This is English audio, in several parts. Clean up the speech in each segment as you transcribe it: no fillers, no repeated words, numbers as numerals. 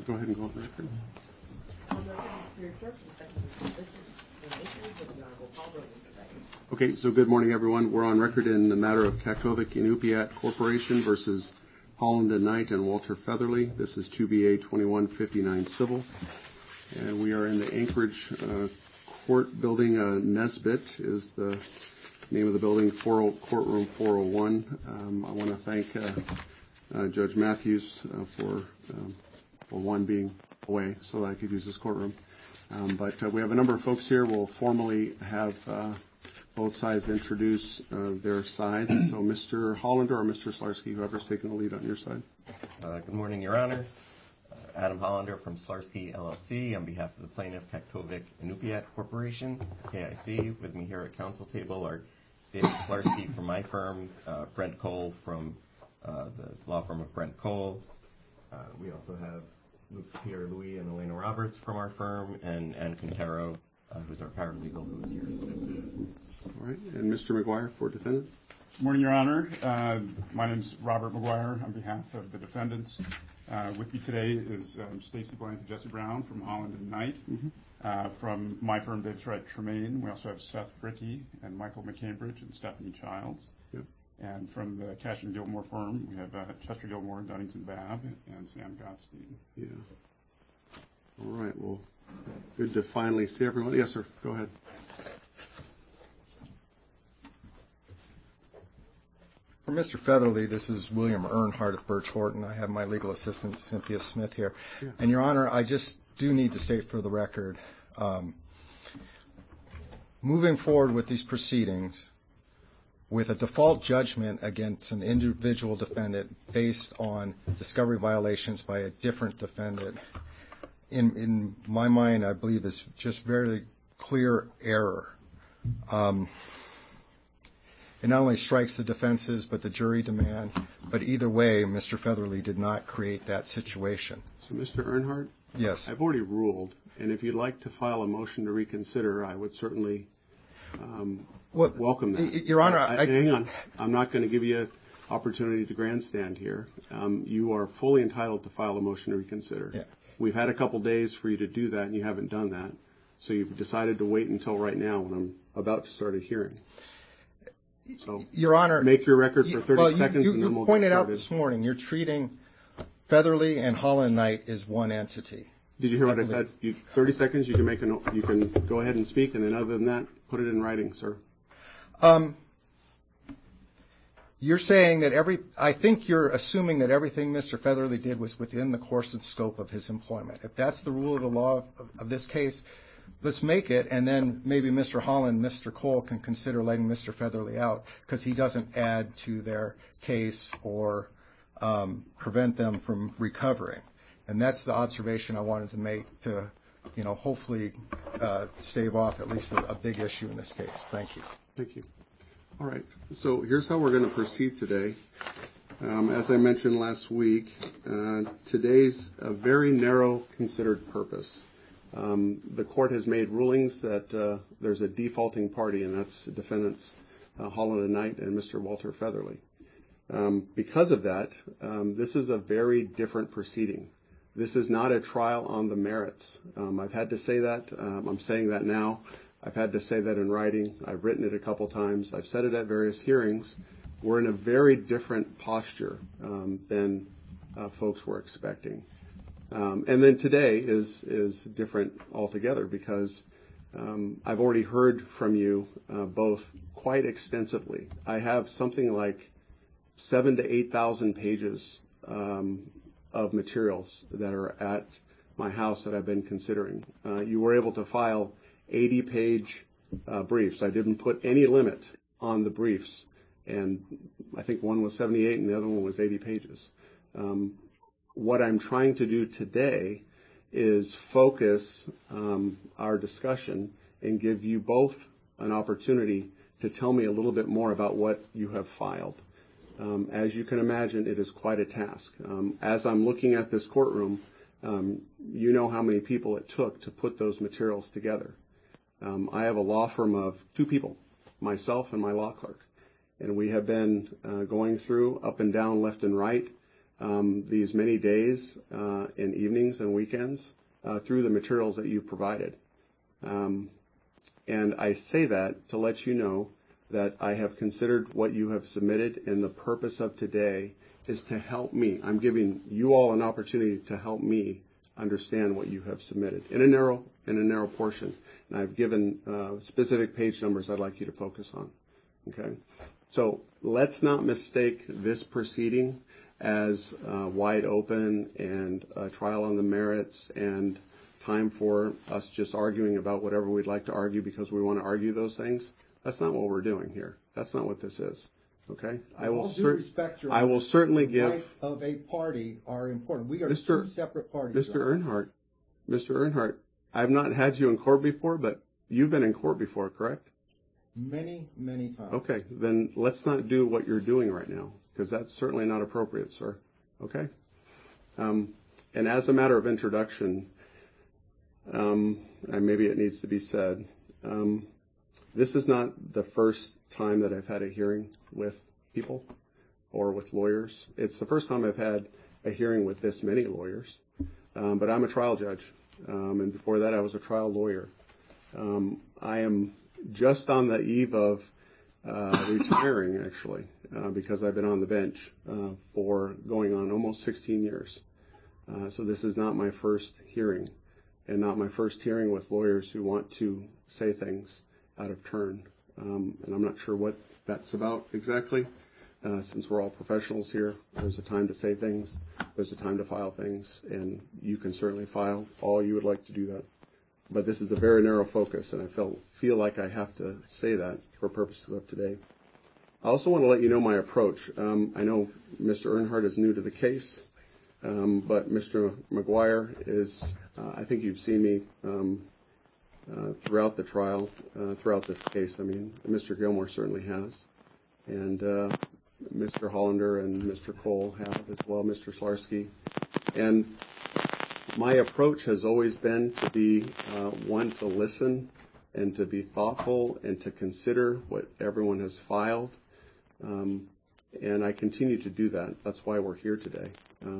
Go ahead and go on the record. Okay, so good morning, everyone. We're on record in the matter of Kaktovik Inupiat Corporation versus Holland and Knight and Walter Featherly. This is 2BA 2159 Civil. And we are in the Anchorage Court Building. Nesbitt is the name of the building, courtroom 401. I want to thank Judge Matthews for one being away so that I could use this courtroom. But we have a number of folks here. We'll formally have both sides introduce their sides. So Mr. Hollander or Mr. Slarsky, whoever's taking the lead on your side. Good morning, Your Honor. Adam Hollander from Slarsky LLC on behalf of the plaintiff Kaktovik Inupiat Corporation, KIC. With me here at council table are David Slarsky from my firm, Brent Cole from the law firm of Brent Cole. We also have Pierre Louis and Elena Roberts from our firm, and Ann Quintero, who's our paralegal, who is here. All right, and Mr. McGuire for defendant. Good morning, Your Honor. My name is Robert McGuire on behalf of the defendants. With me today is Stacy Blank and Jesse Brown from Holland and Knight. From my firm, Davis Wright Tremaine, we also have Seth Brickey and Michael McCambridge and Stephanie Childs. Yep. And from the Cash and Gilmore firm, we have Chester Gilmore and Dunnington Babb and Sam Gottstein. Yeah. All right. Well, good to finally see everyone. Yes, sir. Go ahead. For Mr. Featherly, this is William Earnhardt of Birch Horton. I have my legal assistant, Cynthia Smith, here. Yeah. And, Your Honor, I just do need to state for the record, moving forward with these proceedings, with a default judgment against an individual defendant based on discovery violations by a different defendant, in my mind, I believe is just very clear error. It not only strikes the defenses, but the jury demand. But either way, Mr. Featherly did not create that situation. So, Mr. Earnhardt? Yes. I've already ruled, and if you'd like to file a motion to reconsider, I would certainly welcome that. Your Honor, hang on. I'm not going to give you an opportunity to grandstand here. You are fully entitled to file a motion to reconsider. Yeah. We've had a couple days for you to do that, and you haven't done that. So you've decided to wait until right now when I'm about to start a hearing. So, Your Honor, make your record for 30 seconds. You pointed out this morning you're treating Featherly and Holland Knight as one entity. Did you hear what I said? 30 seconds. You can go ahead and speak, and then other than that, put it in writing, sir. You're saying that I think you're assuming that everything Mr. Featherly did was within the course and scope of his employment. If that's the rule of the law of this case, let's make it, and then maybe Mr. Holland, Mr. Cole can consider letting Mr. Featherly out because he doesn't add to their case or prevent them from recovering. And that's the observation I wanted to make to, hopefully stave off at least a big issue in this case. Thank you. Thank you. All right. So here's how we're going to proceed today. As I mentioned last week, today's a very narrow considered purpose. The court has made rulings that there's a defaulting party, and that's defendants Holland and Knight and Mr. Walter Featherly. Because of that, this is a very different proceeding. This is not a trial on the merits. I've had to say that. I'm saying that now. I've had to say that in writing. I've written it a couple times. I've said it at various hearings. We're in a very different posture than folks were expecting. And then today is different altogether because I've already heard from you both quite extensively. I have something like 7,000 to 8,000 pages of materials that are at my house that I've been considering. You were able to file 80-page briefs. I didn't put any limit on the briefs, and I think one was 78 and the other one was 80 pages. What I'm trying to do today is focus our discussion and give you both an opportunity to tell me a little bit more about what you have filed. As you can imagine, it is quite a task. As I'm looking at this courtroom, you know how many people it took to put those materials together. I have a law firm of 2 people, myself and my law clerk, and we have been going through up and down, left and right, these many days and evenings and weekends through the materials that you've provided. And I say that to let you know that I have considered what you have submitted, and the purpose of today is to help me. I'm giving you all an opportunity to help me understand what you have submitted in a narrow portion. And I've given specific page numbers I'd like you to focus on. Okay? So let's not mistake this proceeding as wide open and a trial on the merits and time for us just arguing about whatever we'd like to argue because we want to argue those things. That's not what we're doing here. That's not what this is. Okay? I will certainly the give. rights of a party are important. We are Mr. two separate parties. Mr. Earnhardt, I've not had you in court before, but you've been in court before, correct? Many, many times. Okay, then let's not do what you're doing right now, because that's certainly not appropriate, sir. Okay? And as a matter of introduction, and maybe it needs to be said, this is not the first time that I've had a hearing with people or with lawyers. It's the first time I've had a hearing with this many lawyers. But I'm a trial judge, and before that I was a trial lawyer. I am just on the eve of retiring, actually, because I've been on the bench for going on almost 16 years. So this is not my first hearing, and not my first hearing with lawyers who want to say things out of turn. And I'm not sure what that's about exactly. Since we're all professionals here, there's a time to say things, there's a time to file things, and you can certainly file all you would like to do that. But this is a very narrow focus, and I feel like I have to say that for purposes of today. I also want to let you know my approach. I know Mr. Earnhardt is new to the case, but Mr. McGuire is, I think you've seen me throughout the trial, throughout this case. I mean, Mr. Gilmore certainly has, and Mr. Hollander and Mr. Cole have as well, Mr. Slarsky. And my approach has always been to be one to listen and to be thoughtful and to consider what everyone has filed. And I continue to do that. That's why we're here today.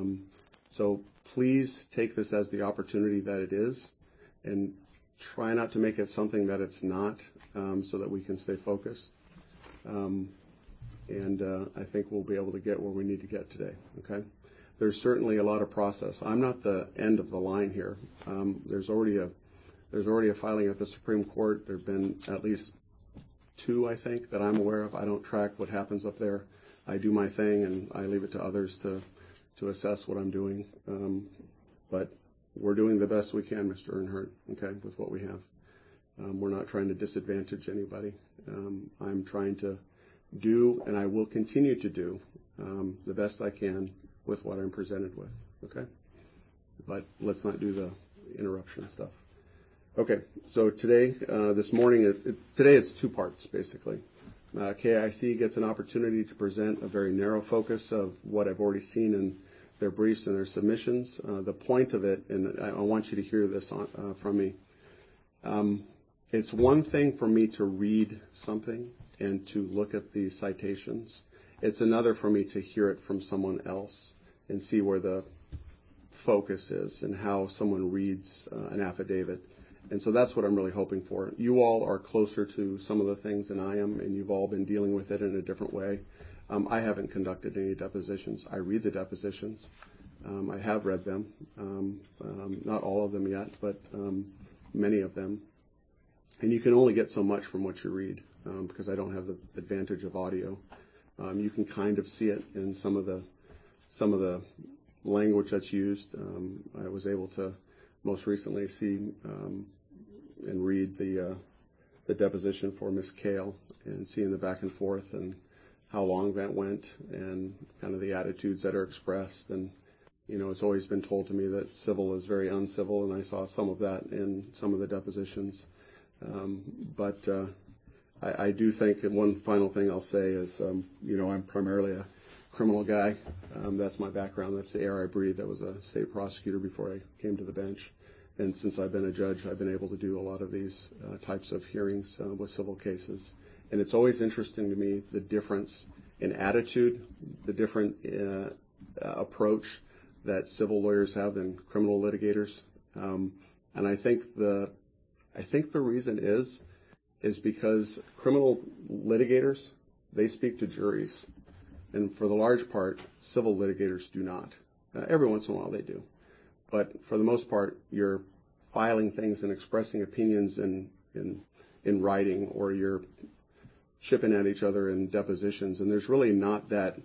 So please take this as the opportunity that it is, and try not to make it something that it's not, so that we can stay focused. And I think we'll be able to get where we need to get today. Okay? There's certainly a lot of process. I'm not the end of the line here. There's already a filing at the Supreme Court. There have been at least 2, I think, that I'm aware of. I don't track what happens up there. I do my thing, and I leave it to others to assess what I'm doing. But we're doing the best we can, Mr. Earnhardt, okay, with what we have. We're not trying to disadvantage anybody. I'm trying to do, and I will continue to do, the best I can with what I'm presented with, okay? But let's not do the interruption stuff. Okay, so today, this morning, today it's 2 parts, basically. KIC gets an opportunity to present a very narrow focus of what I've already seen in their briefs and their submissions. The point of it, and I want you to hear this from me, it's one thing for me to read something and to look at the citations. It's another for me to hear it from someone else and see where the focus is and how someone reads an affidavit. And so that's what I'm really hoping for. You all are closer to some of the things than I am, and you've all been dealing with it in a different way. I haven't conducted any depositions. I read the depositions. I have read them, not all of them yet, but many of them. And you can only get so much from what you read, because I don't have the advantage of audio. You can kind of see it in some of the language that's used. I was able to most recently see and read the deposition for Ms. Kale and seeing the back and forth and how long that went and kind of the attitudes that are expressed. And, you know, it's always been told to me that civil is very uncivil, and I saw some of that in some of the depositions. But I do think, and one final thing I'll say is, you know, I'm primarily a criminal guy. That's my background. That's the air I breathe. I was a state prosecutor before I came to the bench. And since I've been a judge, I've been able to do a lot of these types of hearings with civil cases. And it's always interesting to me the difference in attitude, the different approach that civil lawyers have than criminal litigators. And I think the reason is because criminal litigators, they speak to juries. And for the large part, civil litigators do not. Every once in a while they do. But for the most part, you're filing things and expressing opinions in writing, or you're chipping at each other in depositions. And there's really not that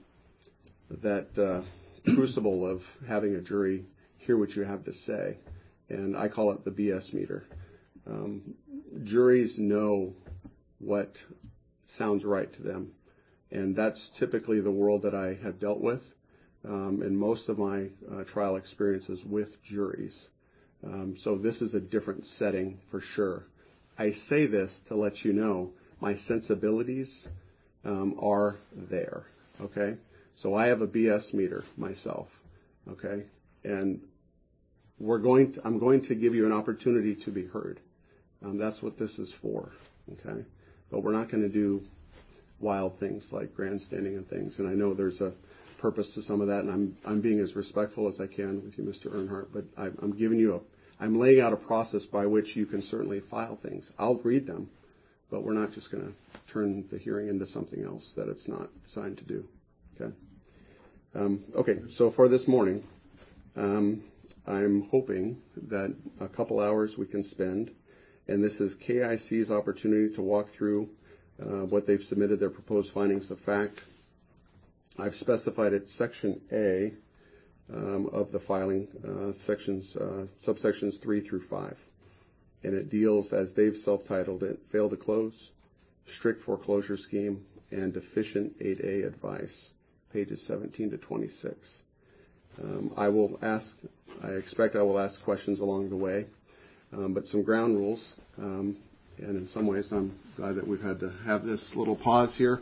crucible of having a jury hear what you have to say. And I call it the BS meter. Juries know what sounds right to them. And that's typically the world that I have dealt with in most of my trial experiences with juries. So this is a different setting for sure. I say this to let you know my sensibilities are there, okay? So I have a BS meter myself, okay? And I'm going to give you an opportunity to be heard. That's what this is for, okay? But we're not going to do wild things like grandstanding and things. And I know there's a purpose to some of that, and I'm being as respectful as I can with you, Mr. Earnhardt. But I'm laying out a process by which you can certainly file things. I'll read them, but we're not just going to turn the hearing into something else that it's not designed to do. Okay. Okay. So for this morning, I'm hoping that a couple hours we can spend, and this is KIC's opportunity to walk through what they've submitted, their proposed findings of fact. I've specified it Section A of the filing, subsections 3 through 5. And it deals, as they've self-titled it, fail to close, strict foreclosure scheme, and deficient 8A advice, pages 17 to 26. I expect I will ask questions along the way, but some ground rules. And in some ways, I'm glad that we've had to have this little pause here.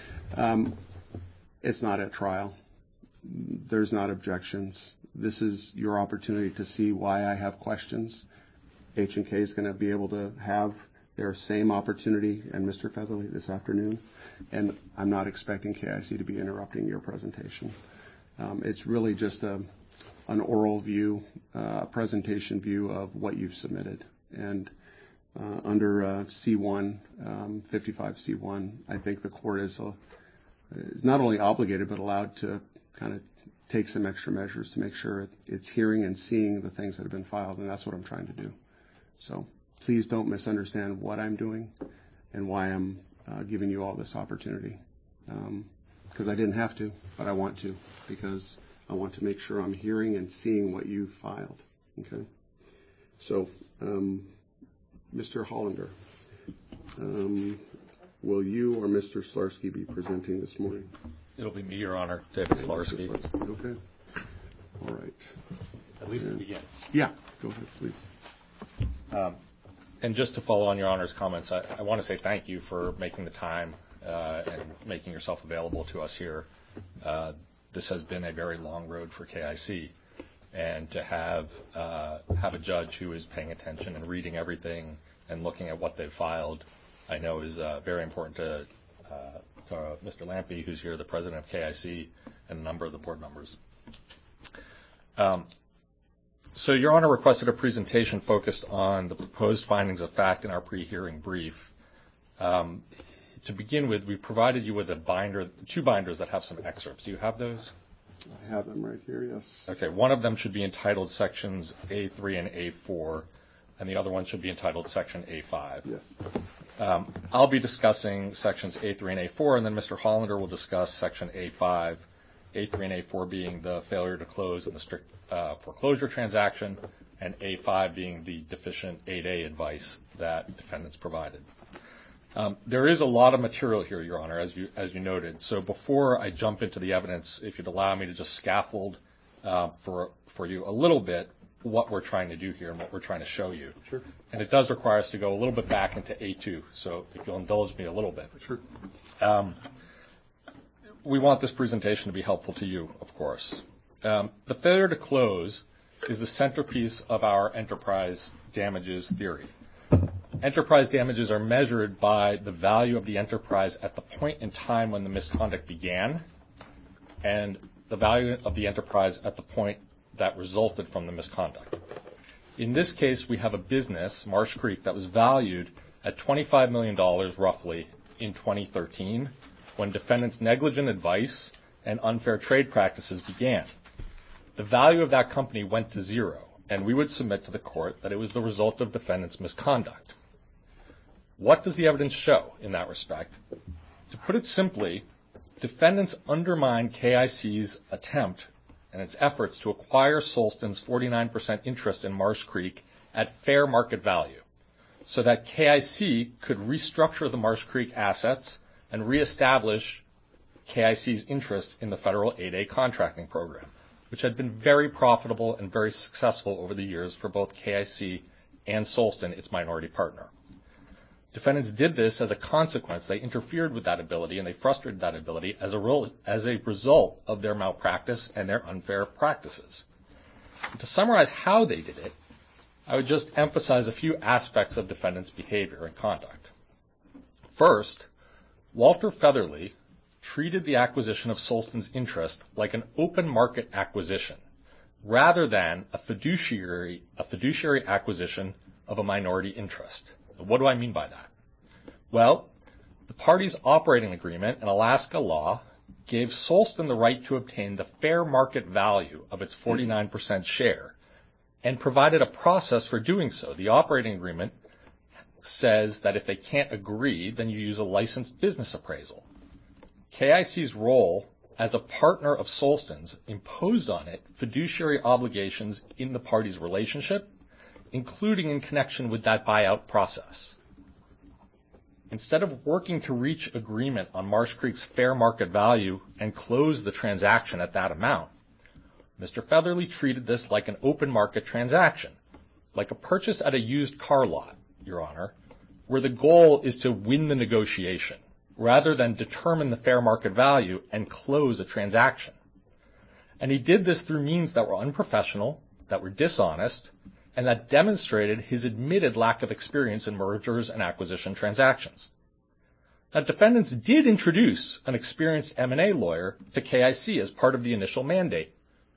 It's not at trial. There's not objections. This is your opportunity to see why I have questions. H&K is going to be able to have their same opportunity, and Mr. Featherly this afternoon. And I'm not expecting KIC to be interrupting your presentation. It's really just an oral view, a presentation view of what you've submitted. And under C1, 55C1, I think the court is not only obligated but allowed to kind of take some extra measures to make sure it's hearing and seeing the things that have been filed, and that's what I'm trying to do. So please don't misunderstand what I'm doing and why I'm giving you all this opportunity, because I didn't have to, but I want to, because I want to make sure I'm hearing and seeing what you filed. Okay. So, Mr. Hollander, will you or Mr. Slarsky be presenting this morning? It'll be me, Your Honor, David Slarsky. Okay. All right. At least to begin. Yeah, go ahead, please. And just to follow on Your Honor's comments, I want to say thank you for making the time and making yourself available to us here. This has been a very long road for KIC, and to have a judge who is paying attention and reading everything and looking at what they've filed, I know is very important to Mr. Lampe, who's here, the president of KIC, and a number of the board members. So Your Honor requested a presentation focused on the proposed findings of fact in our pre-hearing brief. To begin with, we provided you with a binder, 2 binders that have some excerpts. Do you have those? I have them right here, yes. Okay, one of them should be entitled Sections A3 and A4, and the other one should be entitled Section A5. Yes. I'll be discussing Sections A3 and A4, and then Mr. Hollander will discuss Section A5, A3 and A4 being the failure to close and the strict foreclosure transaction, and A5 being the deficient 8A advice that defendants provided. There is a lot of material here, Your Honor, as you noted. So before I jump into the evidence, if you'd allow me to just scaffold for you a little bit what we're trying to do here and what we're trying to show you. Sure. And it does require us to go a little bit back into A2, so if you'll indulge me a little bit. Sure. We want this presentation to be helpful to you, of course. The failure to close is the centerpiece of our enterprise damages theory. Enterprise damages are measured by the value of the enterprise at the point in time when the misconduct began and the value of the enterprise at the point that resulted from the misconduct. In this case, we have a business, Marsh Creek, that was valued at $25 million roughly in 2013 when defendants' negligent advice and unfair trade practices began. The value of that company went to zero, and we would submit to the court that it was the result of defendants' misconduct. What does the evidence show in that respect? To put it simply, defendants undermined KIC's attempt and its efforts to acquire Solston's 49% interest in Marsh Creek at fair market value, so that KIC could restructure the Marsh Creek assets and reestablish KIC's interest in the federal 8A contracting program, which had been very profitable and very successful over the years for both KIC and Solston, its minority partner. Defendants did this as a consequence. They interfered with that ability and they frustrated that ability as a result of their malpractice and their unfair practices. And to summarize how they did it, I would just emphasize a few aspects of defendants' behavior and conduct. First, Walter Featherly treated the acquisition of Solston's interest like an open market acquisition rather than a fiduciary acquisition of a minority interest. What do I mean by that? Well, the parties' operating agreement and Alaska law gave Solston the right to obtain the fair market value of its 49% share and provided a process for doing so. The operating agreement says that if they can't agree, then you use a licensed business appraisal. KIC's role as a partner of Solston's imposed on it fiduciary obligations in the parties' relationship, including in connection with that buyout process. Instead of working to reach agreement on Marsh Creek's fair market value and close the transaction at that amount, Mr. Featherly treated this like an open market transaction, like a purchase at a used car lot, Your Honor, where the goal is to win the negotiation rather than determine the fair market value and close a transaction. And he did this through means that were unprofessional, that were dishonest, and that demonstrated his admitted lack of experience in mergers and acquisition transactions. Now, defendants did introduce an experienced M&A lawyer to KIC as part of the initial mandate,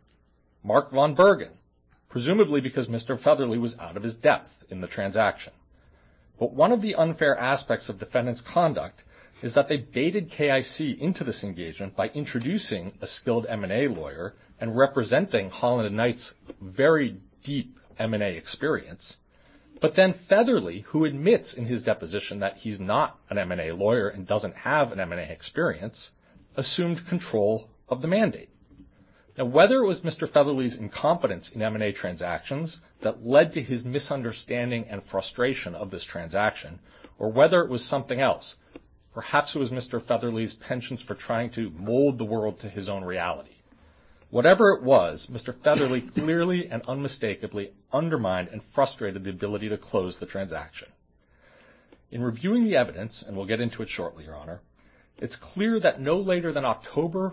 Mark Von Bergen, presumably because Mr. Featherly was out of his depth in the transaction. But one of the unfair aspects of defendants' conduct is that they baited KIC into this engagement by introducing a skilled M&A lawyer and representing Holland & Knight's very deep M&A experience. But then Featherly, who admits in his deposition that he's not an M&A lawyer and doesn't have an M&A experience, assumed control of the mandate. Now, whether it was Mr. Featherly's incompetence in M&A transactions that led to his misunderstanding and frustration of this transaction, or whether it was something else, perhaps it was Mr. Featherly's penchant for trying to mold the world to his own reality. Whatever it was, Mr. Featherly clearly and unmistakably undermined and frustrated the ability to close the transaction. In reviewing the evidence, and we'll get into it shortly, Your Honor, it's clear that no later than October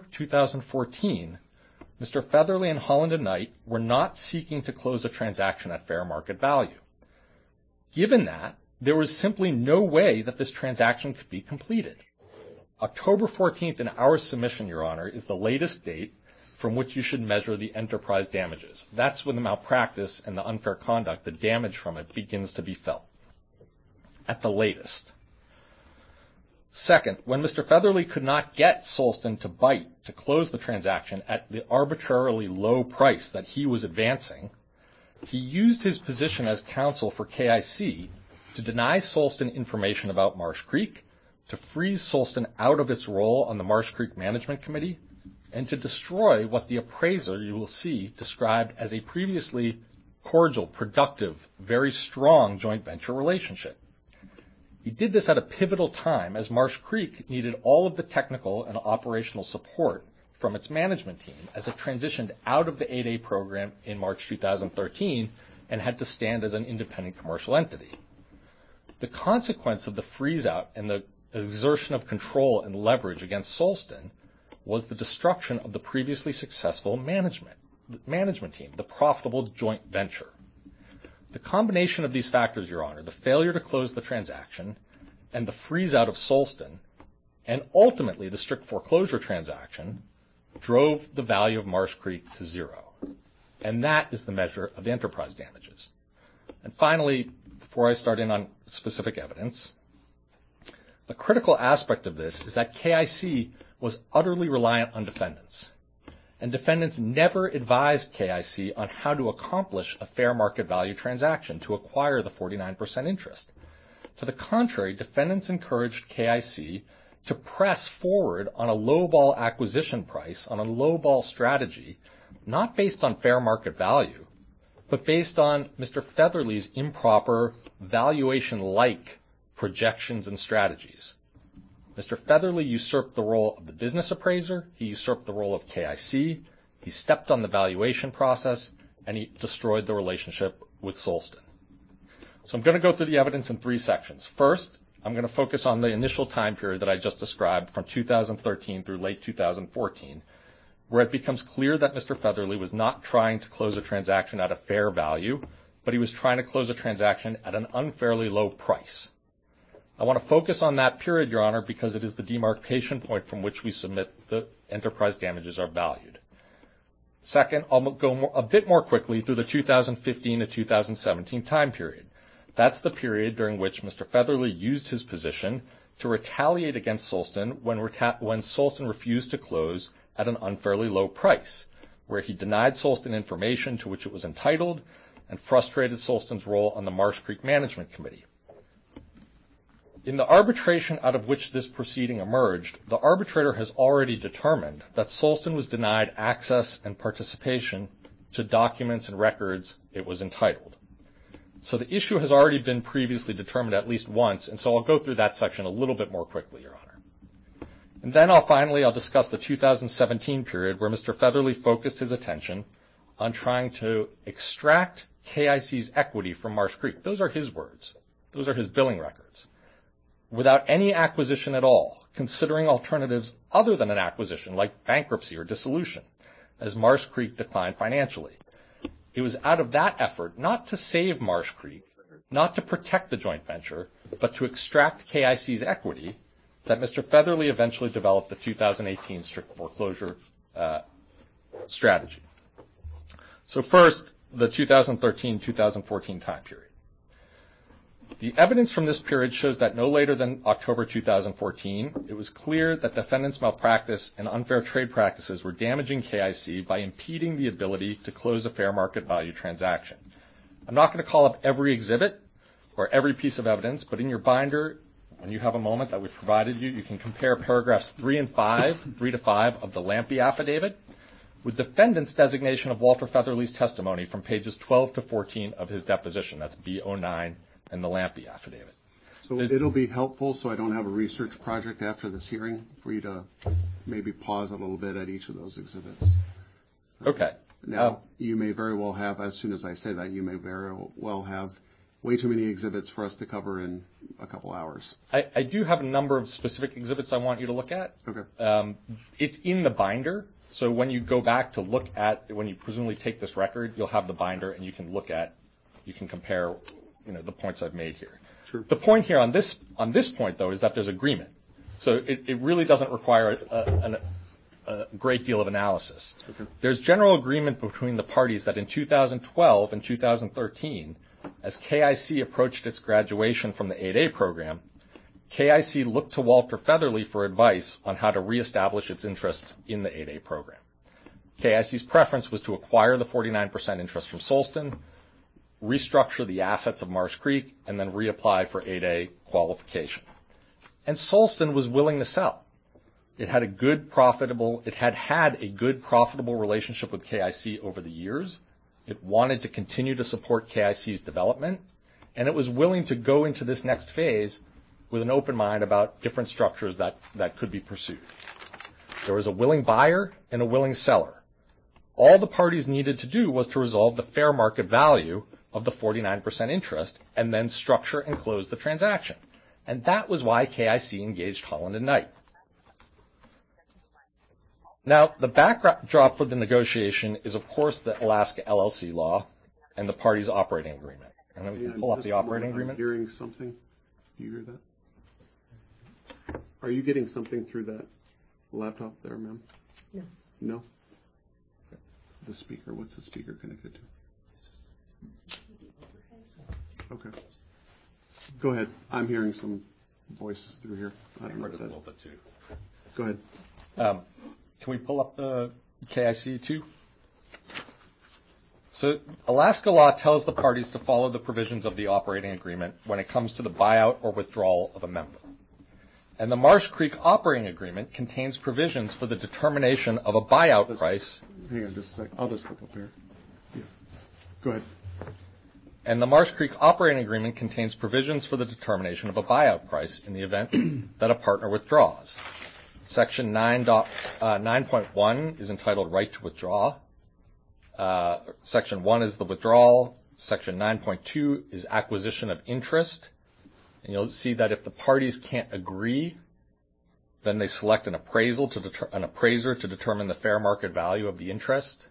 2014, Mr. Featherly and Holland & Knight were not seeking to close a transaction at fair market value. Given that, there was simply no way that this transaction could be completed. October 14th in our submission, Your Honor, is the latest date from which you should measure the enterprise damages. That's when the malpractice and the unfair conduct, the damage from it, begins to be felt. At the latest. Second, when Mr. Featherly could not get Solston to bite to close the transaction at the arbitrarily low price that he was advancing, he used his position as counsel for KIC to deny Solston information about Marsh Creek, to freeze Solston out of its role on the Marsh Creek Management Committee, and to destroy what the appraiser, you will see, described as a previously cordial, productive, very strong joint venture relationship. He did this at a pivotal time as Marsh Creek needed all of the technical and operational support from its management team as it transitioned out of the 8A program in March 2013 and had to stand as an independent commercial entity. The consequence of the freeze-out and the exertion of control and leverage against Solston was the destruction of the previously successful management team, the profitable joint venture. The combination of these factors, Your Honor, the failure to close the transaction and the freeze-out of Solston, and ultimately the strict foreclosure transaction, drove the value of Marsh Creek to zero. And that is the measure of the enterprise damages. And finally, before I start in on specific evidence, a critical aspect of this is that KIC was utterly reliant on defendants. And defendants never advised KIC on how to accomplish a fair market value transaction to acquire the 49% interest. To the contrary, defendants encouraged KIC to press forward on a lowball acquisition price, on a lowball strategy, not based on fair market value, but based on Mr. Featherly's improper valuation-like projections and strategies. Mr. Featherly usurped the role of the business appraiser, he usurped the role of KIC, he stepped on the valuation process, and he destroyed the relationship with Solston. So I'm going to go through the evidence in three sections. First, I'm going to focus on the initial time period that I just described from 2013 through late 2014, where it becomes clear that Mr. Featherly was not trying to close a transaction at a fair value, but he was trying to close a transaction at an unfairly low price. I want to focus on that period, Your Honor, because it is the demarcation point from which we submit the enterprise damages are valued. Second, I'll go a bit more quickly through the 2015 to 2017 time period. That's the period during which Mr. Featherly used his position to retaliate against Solston when Solston refused to close at an unfairly low price, where he denied Solston information to which it was entitled and frustrated Solston's role on the Marsh Creek Management Committee. In the arbitration out of which this proceeding emerged, the arbitrator has already determined that Solston was denied access and participation to documents and records it was entitled. So the issue has already been previously determined at least once, and so I'll go through that section a little bit more quickly, Your Honor. And then I'll discuss the 2017 period where Mr. Featherly focused his attention on trying to extract KIC's equity from Marsh Creek. Those are his words. Those are his billing records. Without any acquisition at all, considering alternatives other than an acquisition like bankruptcy or dissolution, as Marsh Creek declined financially. It was out of that effort, not to save Marsh Creek, not to protect the joint venture, but to extract KIC's equity, that Mr. Featherly eventually developed the 2018 strict foreclosure strategy. So first, the 2013-2014 time period. The evidence from this period shows that no later than October 2014, it was clear that defendants' malpractice and unfair trade practices were damaging KIC by impeding the ability to close a fair market value transaction. I'm not going to call up every exhibit or every piece of evidence, but in your binder, when you have a moment that we've provided you, you can compare paragraphs 3 to 5 of the Lampe affidavit with defendant's designation of Walter Featherly's testimony from pages 12 to 14 of his deposition. That's B09 and the Lampe affidavit. So it'll be helpful, so I don't have a research project after this hearing, for you to maybe pause a little bit at each of those exhibits. Okay. Now, you may very well have, as soon as I say that, you may very well have way too many exhibits for us to cover in a couple hours. I do have a number of specific exhibits I want you to look at. Okay. It's in the binder, so when you go back to look at, when you presumably take this record, you'll have the binder and you can compare, the points I've made here. Sure. The point here on this point, though, is that there's agreement. So it really doesn't require a great deal of analysis. Okay. There's general agreement between the parties that in 2012 and 2013, as KIC approached its graduation from the 8A program, KIC looked to Walter Featherly for advice on how to reestablish its interests in the 8A program. KIC's preference was to acquire the 49% interest from Solston, restructure the assets of Marsh Creek, and then reapply for 8A qualification. And Solston was willing to sell. It had had a good profitable relationship with KIC over the years. It wanted to continue to support KIC's development, and it was willing to go into this next phase with an open mind about different structures that could be pursued. There was a willing buyer and a willing seller. All the parties needed to do was to resolve the fair market value of the 49% interest and then structure and close the transaction. And that was why KIC engaged Holland and Knight. Now, the backdrop for the negotiation is, of course, the Alaska LLC law and the parties' operating agreement. And then we can pull up the operating agreement. I'm hearing something. Do you hear that? Are you getting something through that laptop there, ma'am? No. No? The speaker, what's the speaker connected to? Okay. Go ahead. I'm hearing some voices through here. I don't know Heard it what a that. little bit too. Go ahead. Can we pull up the KIC too? So Alaska law tells the parties to follow the provisions of the operating agreement when it comes to the buyout or withdrawal of a member. And the Marsh Creek operating agreement contains provisions for the determination of a buyout price. Hang on just a sec. I'll just look up here. Yeah. Go ahead. And the Marsh Creek operating agreement contains provisions for the determination of a buyout price in the event that a partner withdraws. Section 9.1 is entitled Right to Withdraw. Section 1 is the withdrawal. Section 9.2 is acquisition of interest. And you'll see that if the parties can't agree, then they select an appraiser to determine the fair market value of the interest.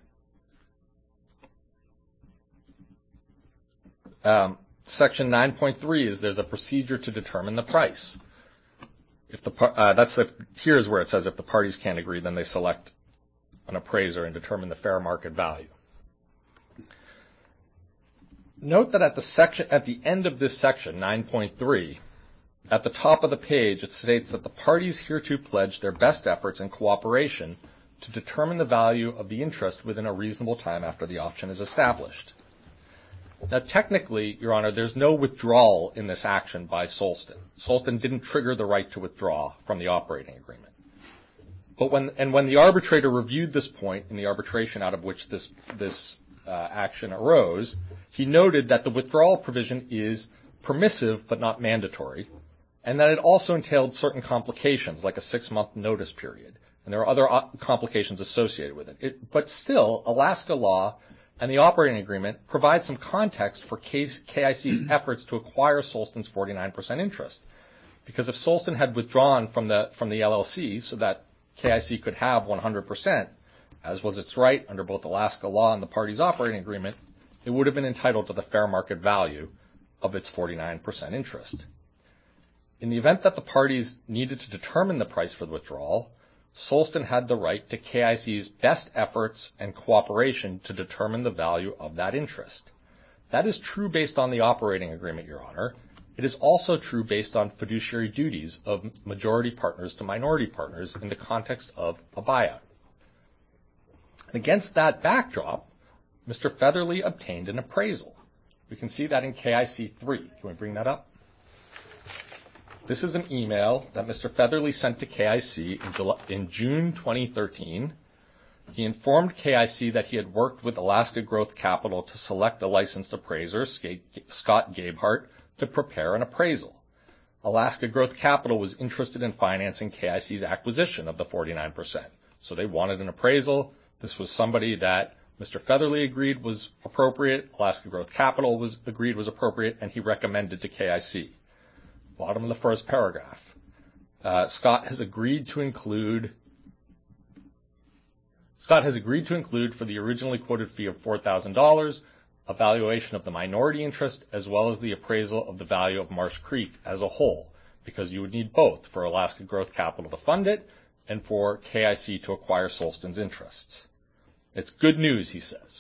Section 9.3 is there's a procedure to determine the price. Here's where it says if the parties can't agree, then they select an appraiser and determine the fair market value. Note that at the end of this section, 9.3, at the top of the page, it states that the parties hereto pledge their best efforts and cooperation to determine the value of the interest within a reasonable time after the option is established. Now, technically, Your Honor, there's no withdrawal in this action by Solston. Solston didn't trigger the right to withdraw from the operating agreement. But when the arbitrator reviewed this point in the arbitration out of which this action arose, he noted that the withdrawal provision is permissive but not mandatory, and that it also entailed certain complications like a 6-month notice period. And there are other complications associated with it. But still, Alaska law and the operating agreement provide some context for KIC's efforts to acquire Solston's 49% interest. Because if Solston had withdrawn from the LLC so that KIC could have 100%, as was its right under both Alaska law and the parties' operating agreement, it would have been entitled to the fair market value of its 49% interest. In the event that the parties needed to determine the price for the withdrawal, Solston had the right to KIC's best efforts and cooperation to determine the value of that interest. That is true based on the operating agreement, Your Honor. It is also true based on fiduciary duties of majority partners to minority partners in the context of a buyout. Against that backdrop, Mr. Featherly obtained an appraisal. We can see that in KIC 3. Can we bring that up? This is an email that Mr. Featherly sent to KIC in June 2013. He informed KIC that he had worked with Alaska Growth Capital to select a licensed appraiser, Scott Gabehart, to prepare an appraisal. Alaska Growth Capital was interested in financing KIC's acquisition of the 49%. So they wanted an appraisal. This was somebody that Mr. Featherly agreed was appropriate, Alaska Growth Capital agreed was appropriate, and he recommended to KIC. Bottom of the first paragraph. Scott has agreed to include for the originally quoted fee of $4,000, a valuation of the minority interest, as well as the appraisal of the value of Marsh Creek as a whole, because you would need both for Alaska Growth Capital to fund it and for KIC to acquire Solston's interests. It's good news, he says.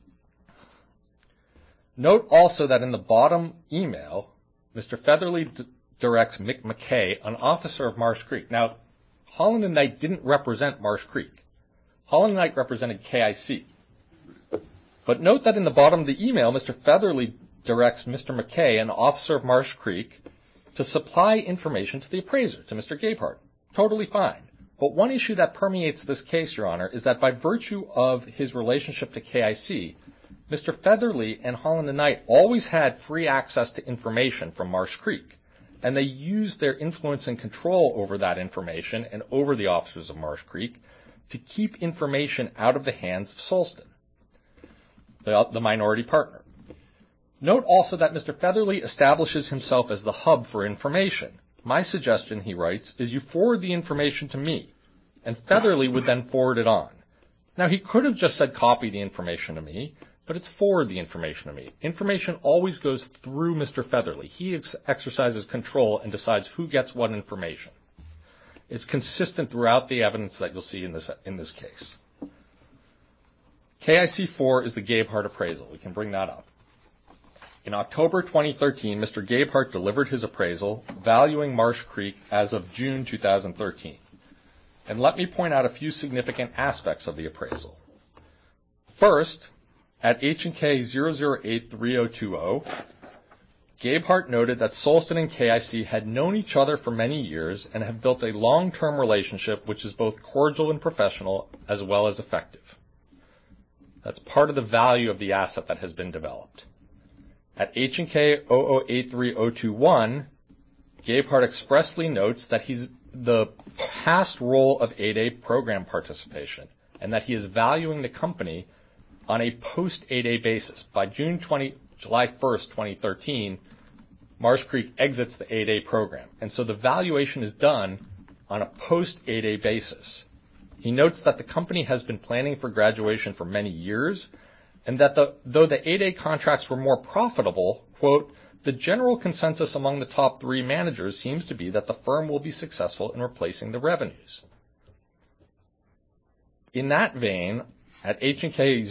Note also that in the bottom email, Mr. Featherly directs Mick McKay, an officer of Marsh Creek. Now, Holland and Knight didn't represent Marsh Creek. Holland and Knight represented KIC. But note that in the bottom of the email, Mr. Featherly directs Mr. McKay, an officer of Marsh Creek, to supply information to the appraiser, to Mr. Gabehart. Totally fine. But one issue that permeates this case, Your Honor, is that by virtue of his relationship to KIC, Mr. Featherly and Holland and Knight always had free access to information from Marsh Creek, and they used their influence and control over that information and over the officers of Marsh Creek to keep information out of the hands of Solston, the minority partner. Note also that Mr. Featherly establishes himself as the hub for information. My suggestion, he writes, is you forward the information to me, and Featherly would then forward it on. Now, he could have just said copy the information to me, but it's forward the information to me. Information always goes through Mr. Featherly. He exercises control and decides who gets what information. It's consistent throughout the evidence that you'll see in this case. KIC4 is the Gabehart appraisal. We can bring that up. In October 2013, Mr. Gabehart delivered his appraisal, valuing Marsh Creek as of June 2013. And let me point out a few significant aspects of the appraisal. First, at H&K 0083020, Gabehart noted that Solston and KIC had known each other for many years and have built a long-term relationship which is both cordial and professional as well as effective. That's part of the value of the asset that has been developed. At H&K 0083021, Gabehart expressly notes that he's the past role of 8A program participation and that he is valuing the company on a post-8A basis. By July 1st, 2013, Marsh Creek exits the 8A program, and so the valuation is done on a post-8A basis. He notes that the company has been planning for graduation for many years, and that though the 8A contracts were more profitable, quote, the general consensus among the top 3 managers seems to be that the firm will be successful in replacing the revenues. In that vein, at H&K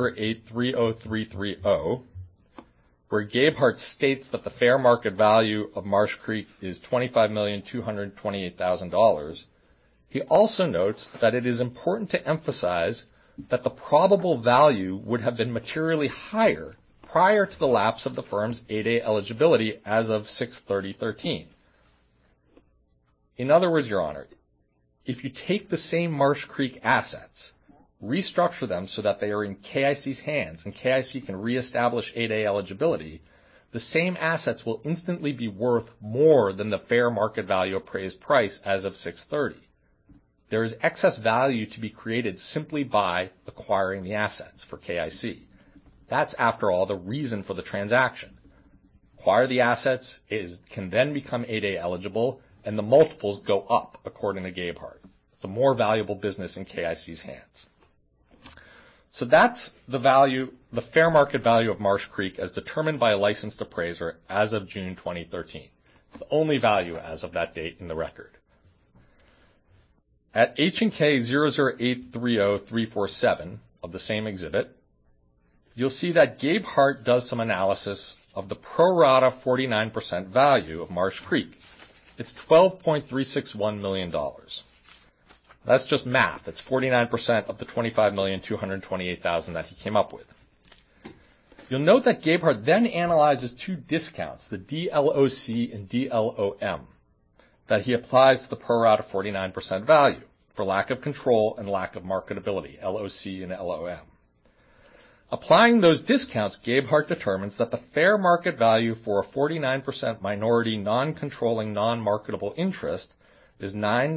0083030, where Gabehart states that the fair market value of Marsh Creek is $25,228,000, he also notes that it is important to emphasize that the probable value would have been materially higher prior to the lapse of the firm's 8A eligibility as of 6/30/13. In other words, Your Honor, if you take the same Marsh Creek assets, restructure them so that they are in KIC's hands and KIC can reestablish 8A eligibility, the same assets will instantly be worth more than the fair market value appraised price as of 6/30. There is excess value to be created simply by acquiring the assets for KIC. That's, after all, the reason for the transaction. Acquire the assets, can then become 8A eligible, and the multiples go up, according to Gabehart. It's a more valuable business in KIC's hands. So that's the value, the fair market value of Marsh Creek as determined by a licensed appraiser as of June 2013. It's the only value as of that date in the record. At H&K 00830-347 of the same exhibit, you'll see that Gabehart does some analysis of the pro rata 49% value of Marsh Creek. It's $12.361 million. That's just math. It's 49% of the $25,228,000 that he came up with. You'll note that Gabehart then analyzes 2 discounts, the DLOC and DLOM, that he applies to the pro rata 49% value for lack of control and lack of marketability, LOC and LOM. Applying those discounts, Gabehart determines that the fair market value for a 49% minority non-controlling non-marketable interest is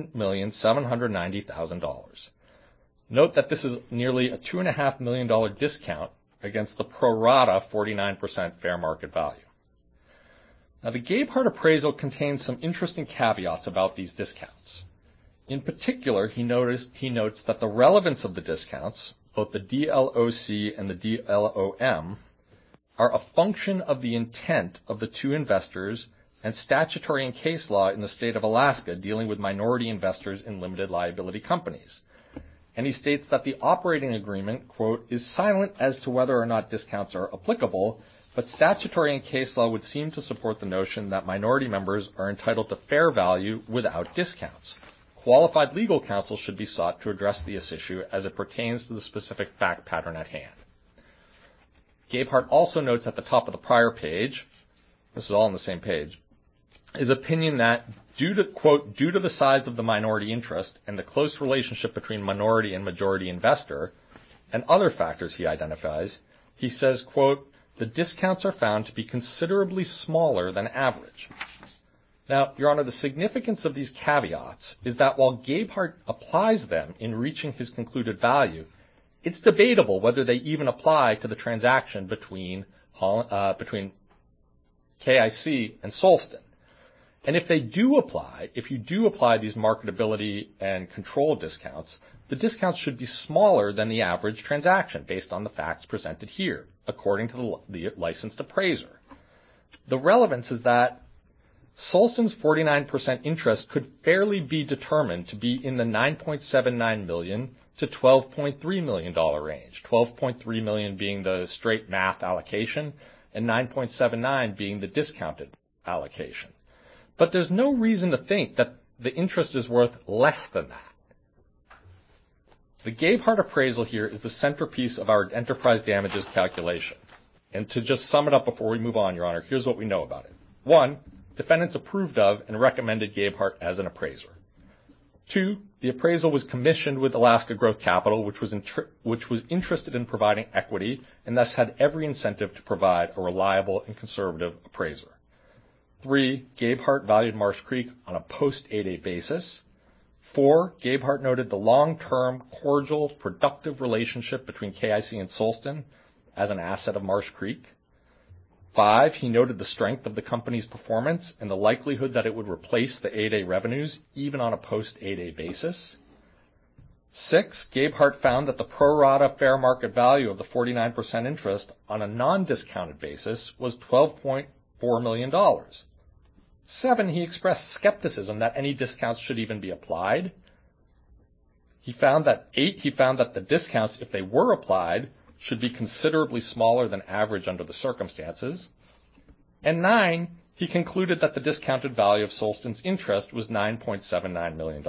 $9,790,000. Note that this is nearly a $2.5 million discount against the pro rata 49% fair market value. Now, the Gabehart appraisal contains some interesting caveats about these discounts. In particular, he notes that the relevance of the discounts, both the DLOC and the DLOM, are a function of the intent of the 2 investors and statutory and case law in the state of Alaska dealing with minority investors in limited liability companies. And he states that the operating agreement, quote, is silent as to whether or not discounts are applicable, but statutory and case law would seem to support the notion that minority members are entitled to fair value without discounts. Qualified legal counsel should be sought to address this issue as it pertains to the specific fact pattern at hand. Gabehart also notes at the top of the prior page, this is all on the same page, his opinion that due to the size of the minority interest and the close relationship between minority and majority investor and other factors he identifies, he says, quote, the discounts are found to be considerably smaller than average. Now, Your Honor, the significance of these caveats is that while Gabehart applies them in reaching his concluded value, it's debatable whether they even apply to the transaction between KIC and Solston. And if you do apply these marketability and control discounts, the discounts should be smaller than the average transaction based on the facts presented here, according to the licensed appraiser. The relevance is that Solston's 49% interest could fairly be determined to be in the $9.79 million to $12.3 million range, $12.3 million being the straight math allocation and $9.79 being the discounted allocation. But there's no reason to think that the interest is worth less than that. The Gebhardt appraisal here is the centerpiece of our enterprise damages calculation. And to just sum it up before we move on, Your Honor, here's what we know about it. 1, defendants approved of and recommended Gebhardt as an appraiser. 2, the appraisal was commissioned with Alaska Growth Capital, which was interested in providing equity and thus had every incentive to provide a reliable and conservative appraiser. 3, Gebhardt valued Marsh Creek on a post-8A basis. 4, Gebhardt noted the long-term, cordial, productive relationship between KIC and Solston as an asset of Marsh Creek. 5, he noted the strength of the company's performance and the likelihood that it would replace the 8A revenues even on a post-8A basis. 6, Gebhardt found that the pro rata fair market value of the 49% interest on a non-discounted basis was $12.4 million. 7, he expressed skepticism that any discounts should even be applied. 8, he found that the discounts, if they were applied, should be considerably smaller than average under the circumstances. And 9, he concluded that the discounted value of Solston's interest was $9.79 million.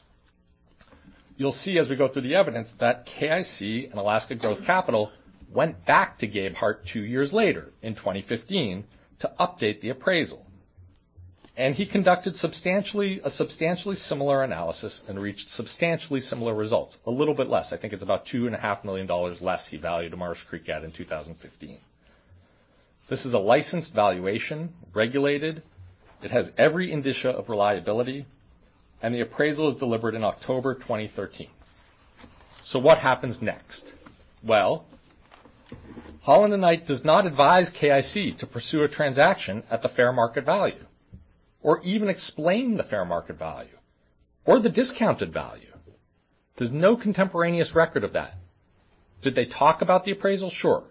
You'll see as we go through the evidence that KIC and Alaska Growth Capital went back to Gebhardt 2 years later, in 2015, to update the appraisal. And he conducted a substantially similar analysis and reached substantially similar results. A little bit less. I think it's about $2.5 million less he valued Marsh Creek at in 2015. This is a licensed valuation, regulated. It has every indicia of reliability, and the appraisal is delivered in October 2013. So what happens next? Well, Holland & Knight does not advise KIC to pursue a transaction at the fair market value, or even explain the fair market value, or the discounted value. There's no contemporaneous record of that. Did they talk about the appraisal? Sure.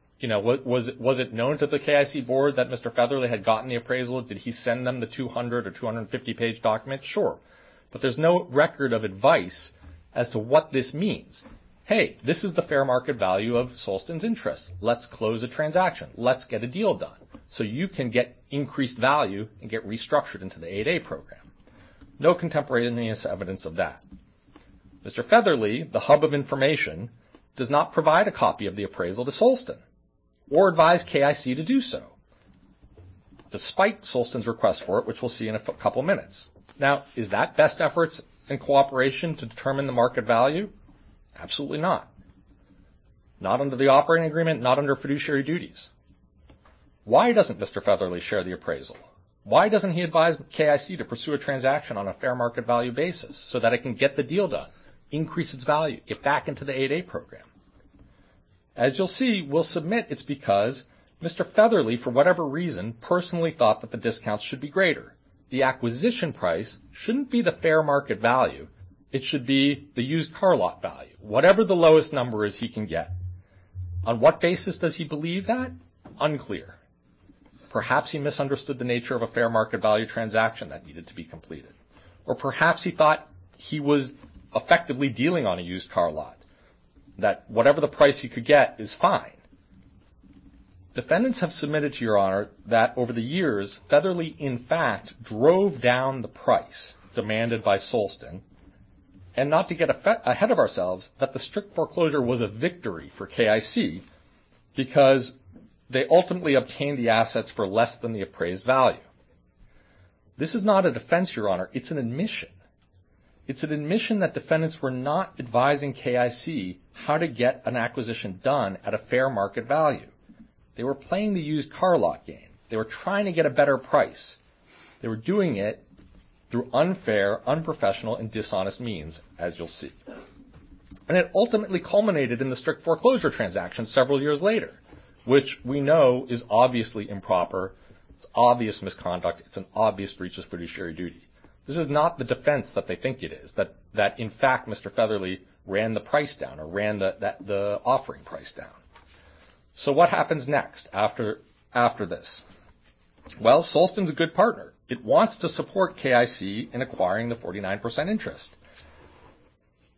Was it known to the KIC board that Mr. Featherly had gotten the appraisal? Did he send them the 200 or 250-page document? Sure. But there's no record of advice as to what this means. Hey, this is the fair market value of Solston's interest. Let's close a transaction. Let's get a deal done so you can get increased value and get restructured into the 8A program. No contemporaneous evidence of that. Mr. Featherly, the hub of information, does not provide a copy of the appraisal to Solston or advise KIC to do so, despite Solston's request for it, which we'll see in a couple minutes. Now, is that best efforts and cooperation to determine the market value? Absolutely not. Not under the operating agreement, not under fiduciary duties. Why doesn't Mr. Featherly share the appraisal? Why doesn't he advise KIC to pursue a transaction on a fair market value basis so that it can get the deal done, increase its value, get back into the 8A program? As you'll see, we'll submit it's because Mr. Featherly, for whatever reason, personally thought that the discounts should be greater. The acquisition price shouldn't be the fair market value. It should be the used car lot value, whatever the lowest number is he can get. On what basis does he believe that? Unclear. Perhaps he misunderstood the nature of a fair market value transaction that needed to be completed. Or perhaps he thought he was effectively dealing on a used car lot, that whatever the price he could get is fine. Defendants have submitted to Your Honor that over the years, Featherly in fact drove down the price demanded by Solston, and not to get ahead of ourselves, that the strict foreclosure was a victory for KIC because they ultimately obtained the assets for less than the appraised value. This is not a defense, Your Honor. It's an admission. It's an admission that defendants were not advising KIC how to get an acquisition done at a fair market value. They were playing the used car lot game. They were trying to get a better price. They were doing it through unfair, unprofessional, and dishonest means, as you'll see. And it ultimately culminated in the strict foreclosure transaction several years later, which we know is obviously improper. It's obvious misconduct. It's an obvious breach of fiduciary duty. This is not the defense that they think it is, that in fact Mr. Featherly ran the price down or ran the offering price down. So what happens next after this? Well, Solston's a good partner. It wants to support KIC in acquiring the 49% interest.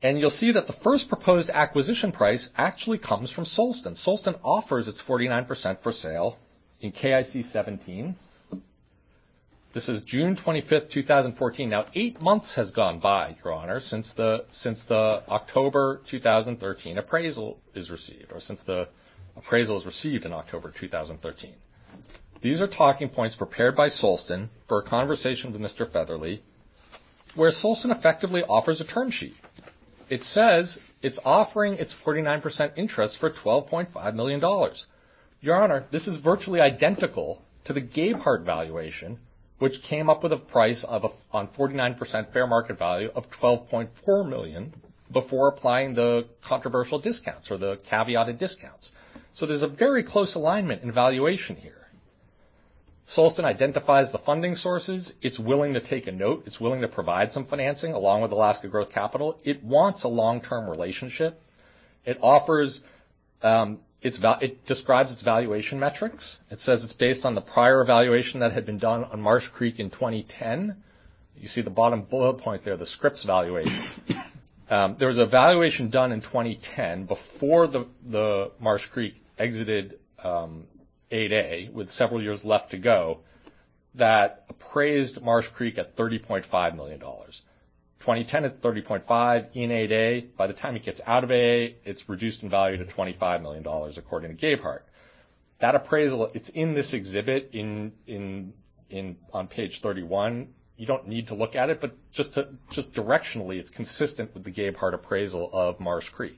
And you'll see that the first proposed acquisition price actually comes from Solston. Solston offers its 49% for sale in KIC 17. This is June 25th, 2014. Now, 8 months has gone by, Your Honor, since the October 2013 appraisal is received, or since the appraisal is received in October 2013. These are talking points prepared by Solston for a conversation with Mr. Featherly, where Solston effectively offers a term sheet. It says it's offering its 49% interest for $12.5 million. Your Honor, this is virtually identical to the Gabehart valuation, which came up with a price of on 49% fair market value of $12.4 million before applying the controversial discounts or the caveated discounts. So there's a very close alignment in valuation here. Solston identifies the funding sources. It's willing to take a note. It's willing to provide some financing along with Alaska Growth Capital. It wants a long-term relationship. It offers, it describes its valuation metrics. It says it's based on the prior evaluation that had been done on Marsh Creek in 2010. You see the bottom bullet point there, the Scripps valuation. There was a valuation done in 2010 before the Marsh Creek exited 8A, with several years left to go, that appraised Marsh Creek at $30.5 million. 2010, it's 30.5 in 8A. By the time it gets out of 8A, it's reduced in value to $25 million, according to Gabehart. That appraisal, it's in this exhibit on page 31. You don't need to look at it, but just directionally, it's consistent with the Gabehart appraisal of Marsh Creek.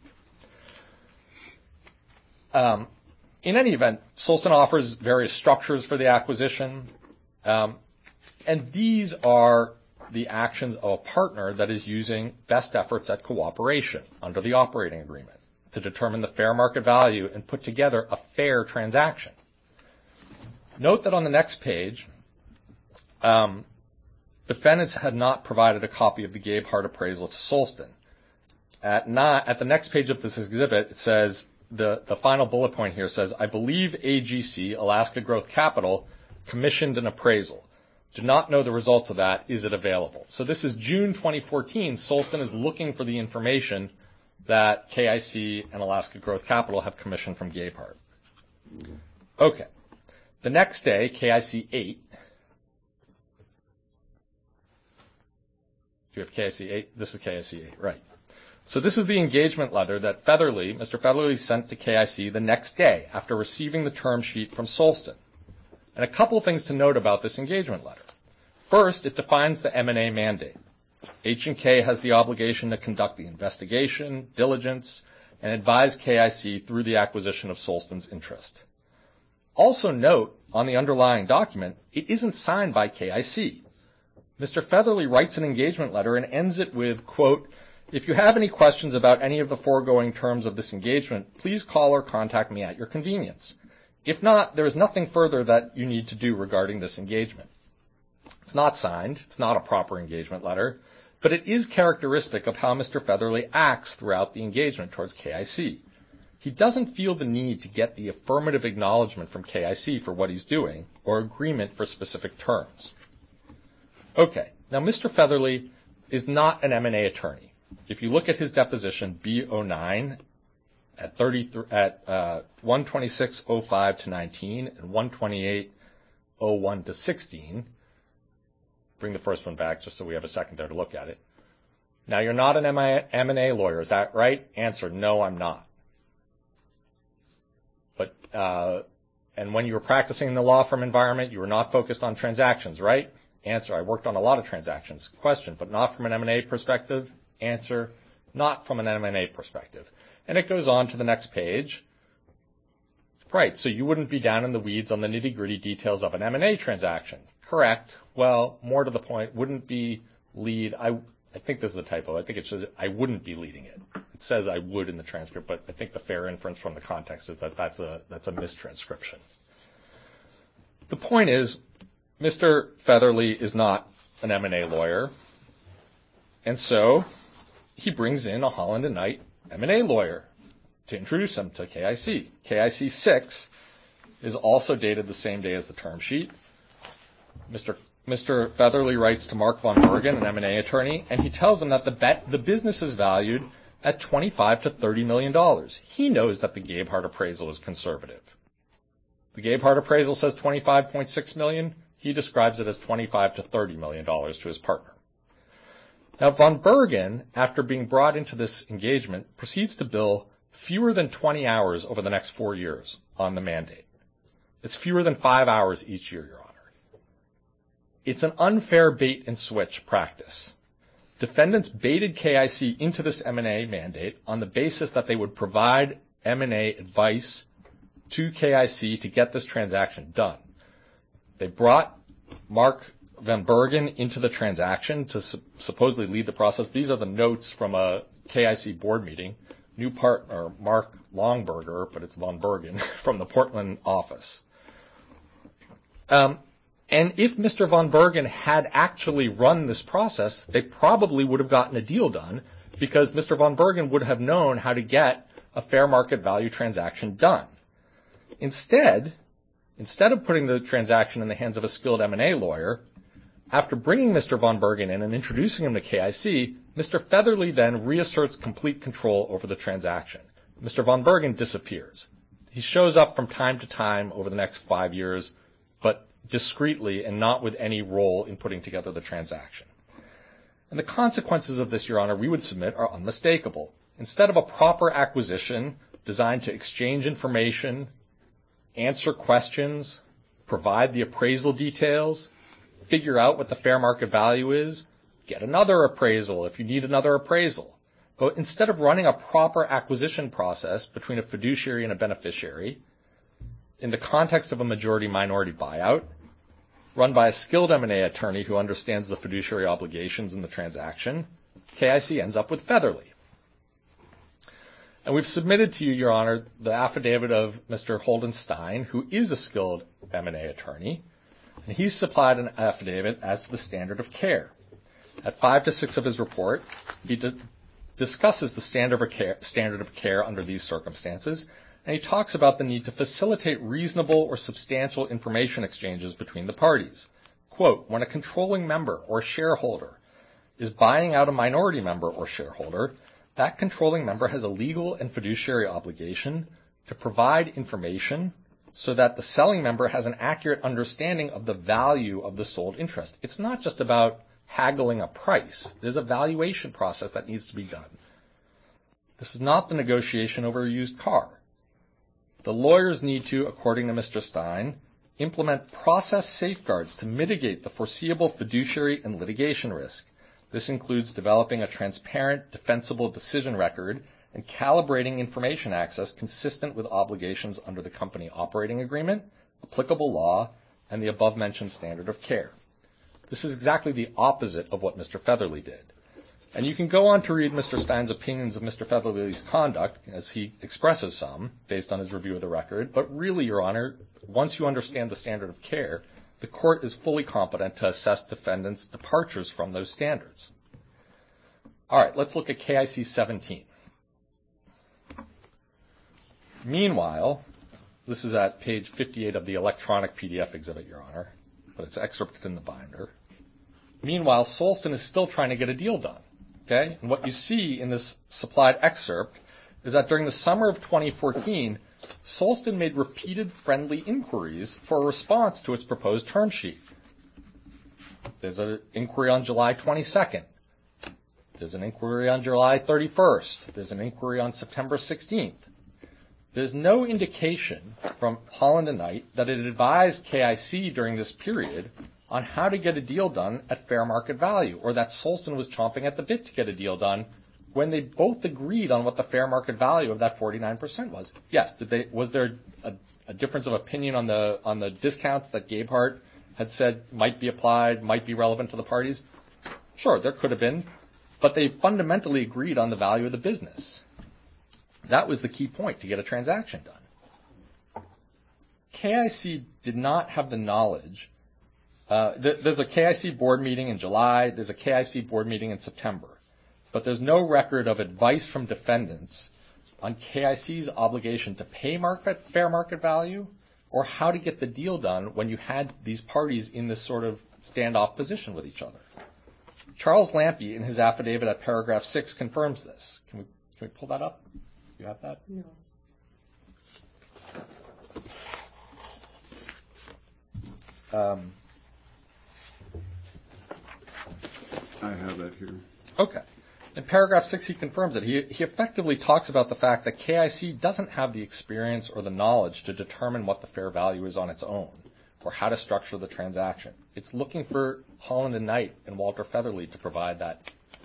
In any event, Solston offers various structures for the acquisition, and these are the actions of a partner that is using best efforts at cooperation under the operating agreement to determine the fair market value and put together a fair transaction. Note that on the next page, defendants had not provided a copy of the Gabehart appraisal to Solston. At the next page of this exhibit, it says, the final bullet point here says, I believe AGC, Alaska Growth Capital, commissioned an appraisal. Do not know the results of that. Is it available? So this is June 2014. Solston is looking for the information that KIC and Alaska Growth Capital have commissioned from Gabehart. Okay. The next day, KIC 8. Do you have KIC 8? This is KIC 8, right. So this is the engagement letter that Mr. Featherly sent to KIC the next day after receiving the term sheet from Solston. And a couple of things to note about this engagement letter. First, it defines the M&A mandate. H&K has the obligation to conduct the investigation, diligence, and advise KIC through the acquisition of Solston's interest. Also note, on the underlying document, it isn't signed by KIC. Mr. Featherly writes an engagement letter and ends it with, quote, if you have any questions about any of the foregoing terms of this engagement, please call or contact me at your convenience. If not, there is nothing further that you need to do regarding this engagement. It's not signed. It's not a proper engagement letter, but it is characteristic of how Mr. Featherly acts throughout the engagement towards KIC. He doesn't feel the need to get the affirmative acknowledgement from KIC for what he's doing or agreement for specific terms. Okay, now Mr. Featherly is not an M&A attorney. If you look at his deposition, B09, at 126.05 to 19 and 128.01 to 16, bring the first one back just so we have a second there to look at it. Now, you're not an M&A lawyer, is that right? Answer, no, I'm not. But, and when you were practicing in the law firm environment, you were not focused on transactions, right? Answer, I worked on a lot of transactions. Question, but not from an M&A perspective? Answer, not from an M&A perspective. And it goes on to the next page. Right, so you wouldn't be down in the weeds on the nitty-gritty details of an M&A transaction. Correct. Well, more to the point, wouldn't be lead. I think this is a typo. I think it says I wouldn't be leading it. It says I would in the transcript, but I think the fair inference from the context is that that's a mistranscription. The point is, Mr. Featherly is not an M&A lawyer, and so he brings in a Holland & Knight M&A lawyer to introduce him to KIC. KIC 6 is also dated the same day as the term sheet. Mr. Mr. Featherly writes to Mark Von Bergen, an M&A attorney, and he tells him that the business is valued at $25 to $30 million. He knows that the Gabehart appraisal is conservative. The Gabehart appraisal says $25.6 million. He describes it as $25 to $30 million to his partner. Now, Von Bergen, after being brought into this engagement, proceeds to bill fewer than 20 hours over the next 4 years on the mandate. It's fewer than 5 hours each year, Your Honor. It's an unfair bait and switch practice. Defendants baited KIC into this M&A mandate on the basis that they would provide M&A advice to KIC to get this transaction done. They brought Mark Van Bergen into the transaction to supposedly lead the process. These are the notes from a KIC board meeting. New partner, Mark Longberger, but it's Von Bergen, from the Portland office. And if Mr. Von Bergen had actually run this process, they probably would have gotten a deal done because Mr. Von Bergen would have known how to get a fair market value transaction done. Instead of putting the transaction in the hands of a skilled M&A lawyer, after bringing Mr. Von Bergen in and introducing him to KIC, Mr. Featherly then reasserts complete control over the transaction. Mr. Von Bergen disappears. He shows up from time to time over the next 5 years, but discreetly and not with any role in putting together the transaction. And the consequences of this, Your Honor, we would submit are unmistakable. Instead of a proper acquisition designed to exchange information, answer questions, provide the appraisal details, figure out what the fair market value is, get another appraisal if you need another appraisal. But instead of running a proper acquisition process between a fiduciary and a beneficiary, in the context of a majority-minority buyout, run by a skilled M&A attorney who understands the fiduciary obligations in the transaction, KIC ends up with Featherly. And we've submitted to you, Your Honor, the affidavit of Mr. Holden Stein, who is a skilled M&A attorney, and he's supplied an affidavit as to the standard of care. At 5 to 6 of his report, he discusses the standard of care under these circumstances, and he talks about the need to facilitate reasonable or substantial information exchanges between the parties. Quote, when a controlling member or shareholder is buying out a minority member or shareholder, that controlling member has a legal and fiduciary obligation to provide information so that the selling member has an accurate understanding of the value of the sold interest. It's not just about haggling a price. There's a valuation process that needs to be done. This is not the negotiation over a used car. The lawyers need to, according to Mr. Stein, implement process safeguards to mitigate the foreseeable fiduciary and litigation risk. This includes developing a transparent, defensible decision record and calibrating information access consistent with obligations under the company operating agreement, applicable law, and the above-mentioned standard of care. This is exactly the opposite of what Mr. Featherly did. And you can go on to read Mr. Stein's opinions of Mr. Featherly's conduct, as he expresses some, based on his review of the record. But really, Your Honor, once you understand the standard of care, the court is fully competent to assess defendants' departures from those standards. All right, let's look at KIC 17. Meanwhile, this is at page 58 of the electronic PDF exhibit, Your Honor, but it's excerpted in the binder. Meanwhile, Solston is still trying to get a deal done. Okay, and what you see in this supplied excerpt is that during the summer of 2014, Solston made repeated friendly inquiries for a response to its proposed term sheet. There's an inquiry on July 22nd. There's an inquiry on July 31st. There's an inquiry on September 16th. There's no indication from Holland and Knight that it advised KIC during this period on how to get a deal done at fair market value, or that Solston was chomping at the bit to get a deal done when they both agreed on what the fair market value of that 49% was. Yes, was there a difference of opinion on the discounts that Gabehart had said might be applied, might be relevant to the parties? Sure, there could have been, but they fundamentally agreed on the value of the business. That was the key point to get a transaction done. KIC did not have the knowledge. There's a KIC board meeting in July. There's a KIC board meeting in September. But there's no record of advice from defendants on KIC's obligation to pay fair market value or how to get the deal done when you had these parties in this sort of standoff position with each other. Charles Lampe, in his affidavit at paragraph 6, confirms this. Can we pull that up? You have that? No. I have that here. Okay. In paragraph 6, he confirms it. He effectively talks about the fact that KIC doesn't have the experience or the knowledge to determine what the fair value is on its own or how to structure the transaction. It's looking for Holland and Knight and Walter Featherly to provide that.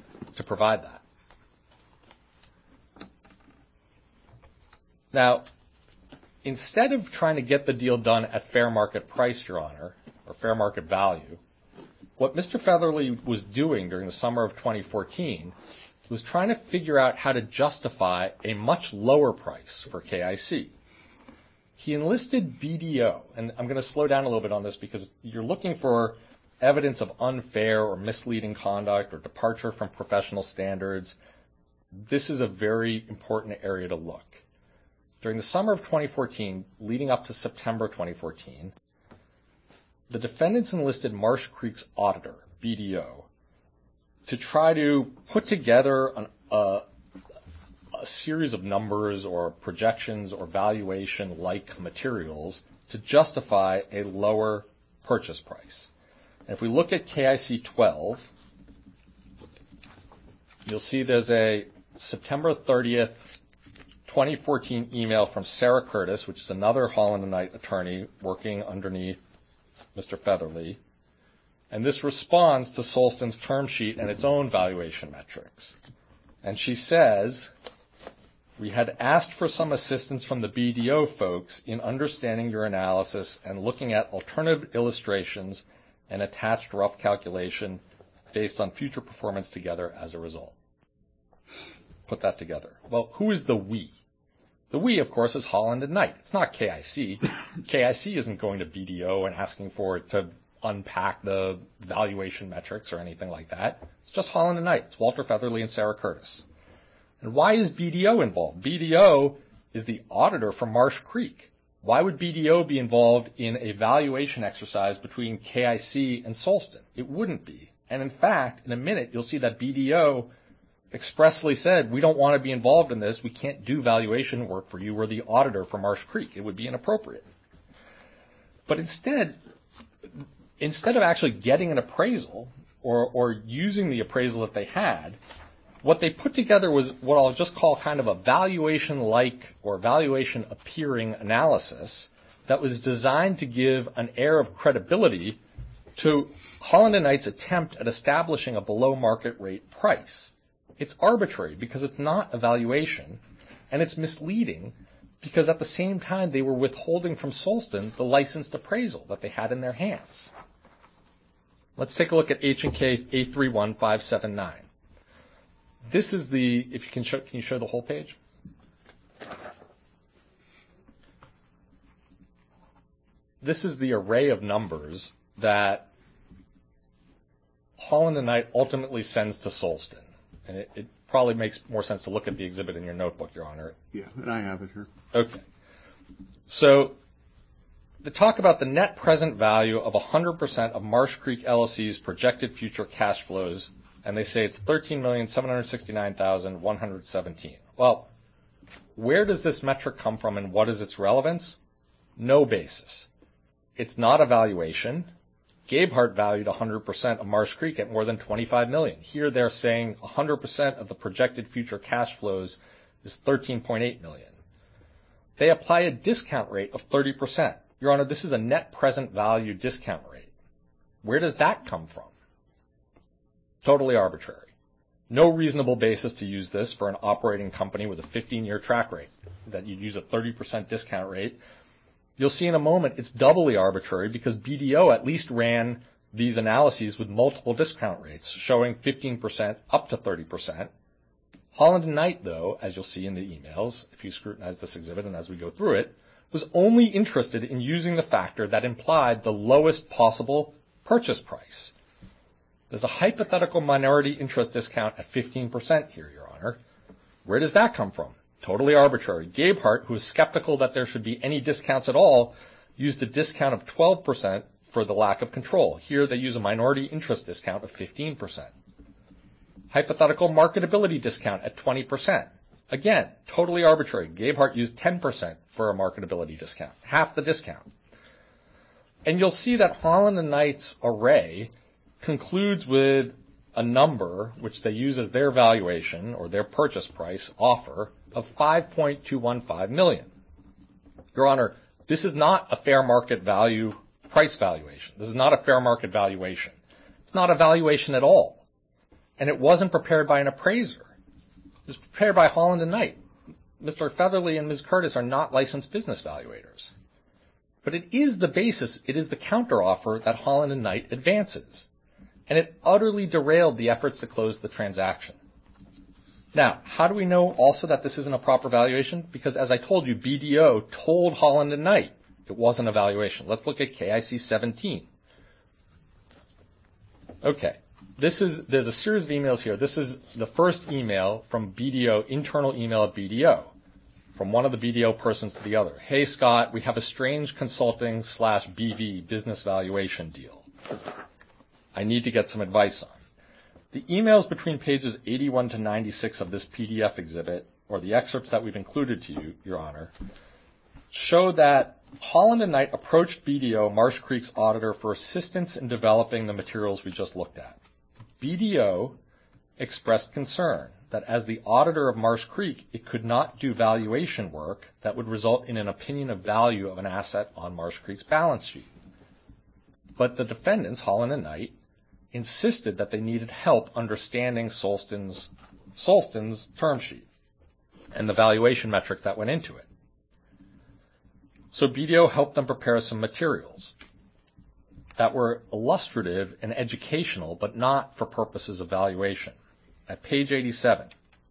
Now, instead of trying to get the deal done at fair market price, Your Honor, or fair market value, what Mr. Featherly was doing during the summer of 2014 was trying to figure out how to justify a much lower price for KIC. He enlisted BDO, and I'm going to slow down a little bit on this because you're looking for evidence of unfair or misleading conduct or departure from professional standards. This is a very important area to look. During the summer of 2014, leading up to September 2014, the defendants enlisted Marsh Creek's auditor, BDO, to try to put together a series of numbers or projections or valuation-like materials to justify a lower purchase price. And if we look at KIC 12, you'll see there's a September 30th, 2014 email from Sarah Curtis, which is another Holland and Knight attorney working underneath Mr. Featherly. And this responds to Solston's term sheet and its own valuation metrics. And she says, we had asked for some assistance from the BDO folks in understanding your analysis and looking at alternative illustrations and attached rough calculation based on future performance together as a result. Put that together. Well, who is the we? The we, of course, is Holland and Knight. It's not KIC. KIC isn't going to BDO and asking for it to unpack the valuation metrics or anything like that. It's just Holland and Knight. It's Walter Featherly and Sarah Curtis. And why is BDO involved? BDO is the auditor for Marsh Creek. Why would BDO be involved in a valuation exercise between KIC and Solston? It wouldn't be. And in fact, in a minute, you'll see that BDO expressly said, we don't want to be involved in this. We can't do valuation work for you. We're the auditor for Marsh Creek. It would be inappropriate. But instead of actually getting an appraisal or using the appraisal that they had, what they put together was what I'll just call kind of a valuation-like or valuation-appearing analysis that was designed to give an air of credibility to Holland and Knight's attempt at establishing a below-market rate price. It's arbitrary because it's not a valuation, and it's misleading because at the same time they were withholding from Solston the licensed appraisal that they had in their hands. Let's take a look at H&K A31579. This is the, if you can you show the whole page? This is the array of numbers that Holland and Knight ultimately sends to Solston. And it probably makes more sense to look at the exhibit in your notebook, Your Honor. Yeah, and I have it here. Okay. So they talk about the net present value of 100% of Marsh Creek LLC's projected future cash flows, and they say it's $13,769,117. Well, where does this metric come from and what is its relevance? No basis. It's not a valuation. Gabehart valued 100% of Marsh Creek at more than $25 million. Here they're saying 100% of the projected future cash flows is $13.8 million. They apply a discount rate of 30%. Your Honor, this is a net present value discount rate. Where does that come from? Totally arbitrary. No reasonable basis to use this for an operating company with a 15-year track rate, that you'd use a 30% discount rate. You'll see in a moment it's doubly arbitrary because BDO at least ran these analyses with multiple discount rates, showing 15% up to 30%. Holland and Knight, though, as you'll see in the emails, if you scrutinize this exhibit and as we go through it, was only interested in using the factor that implied the lowest possible purchase price. There's a hypothetical minority interest discount at 15% here, Your Honor. Where does that come from? Totally arbitrary. Gabehart, who is skeptical that there should be any discounts at all, used a discount of 12% for the lack of control. Here they use a minority interest discount of 15%. Hypothetical marketability discount at 20%. Again, totally arbitrary. Gebhardt used 10% for a marketability discount, half the discount. And you'll see that Holland and Knight's array concludes with a number which they use as their valuation or their purchase price offer of $5.215 million. Your Honor, this is not a fair market value price valuation. This is not a fair market valuation. It's not a valuation at all. And it wasn't prepared by an appraiser. It was prepared by Holland and Knight. Mr. Featherly and Ms. Curtis are not licensed business valuators. But it is the basis, it is the counteroffer that Holland and Knight advances. And it utterly derailed the efforts to close the transaction. Now, how do we know also that this isn't a proper valuation? Because as I told you, BDO told Holland and Knight it wasn't a valuation. Let's look at KIC 17. Okay, there's a series of emails here. This is the first email from BDO, internal email at BDO, from one of the BDO persons to the other. Hey, Scott, we have a strange consulting / BV, business valuation deal. I need to get some advice on. The emails between pages 81 to 96 of this PDF exhibit, or the excerpts that we've included to you, Your Honor, show that Holland and Knight approached BDO, Marsh Creek's auditor, for assistance in developing the materials we just looked at. BDO expressed concern that as the auditor of Marsh Creek, it could not do valuation work that would result in an opinion of value of an asset on Marsh Creek's balance sheet. But the defendants, Holland and Knight, insisted that they needed help understanding Solston's term sheet and the valuation metrics that went into it. So BDO helped them prepare some materials that were illustrative and educational, but not for purposes of valuation. At page 87,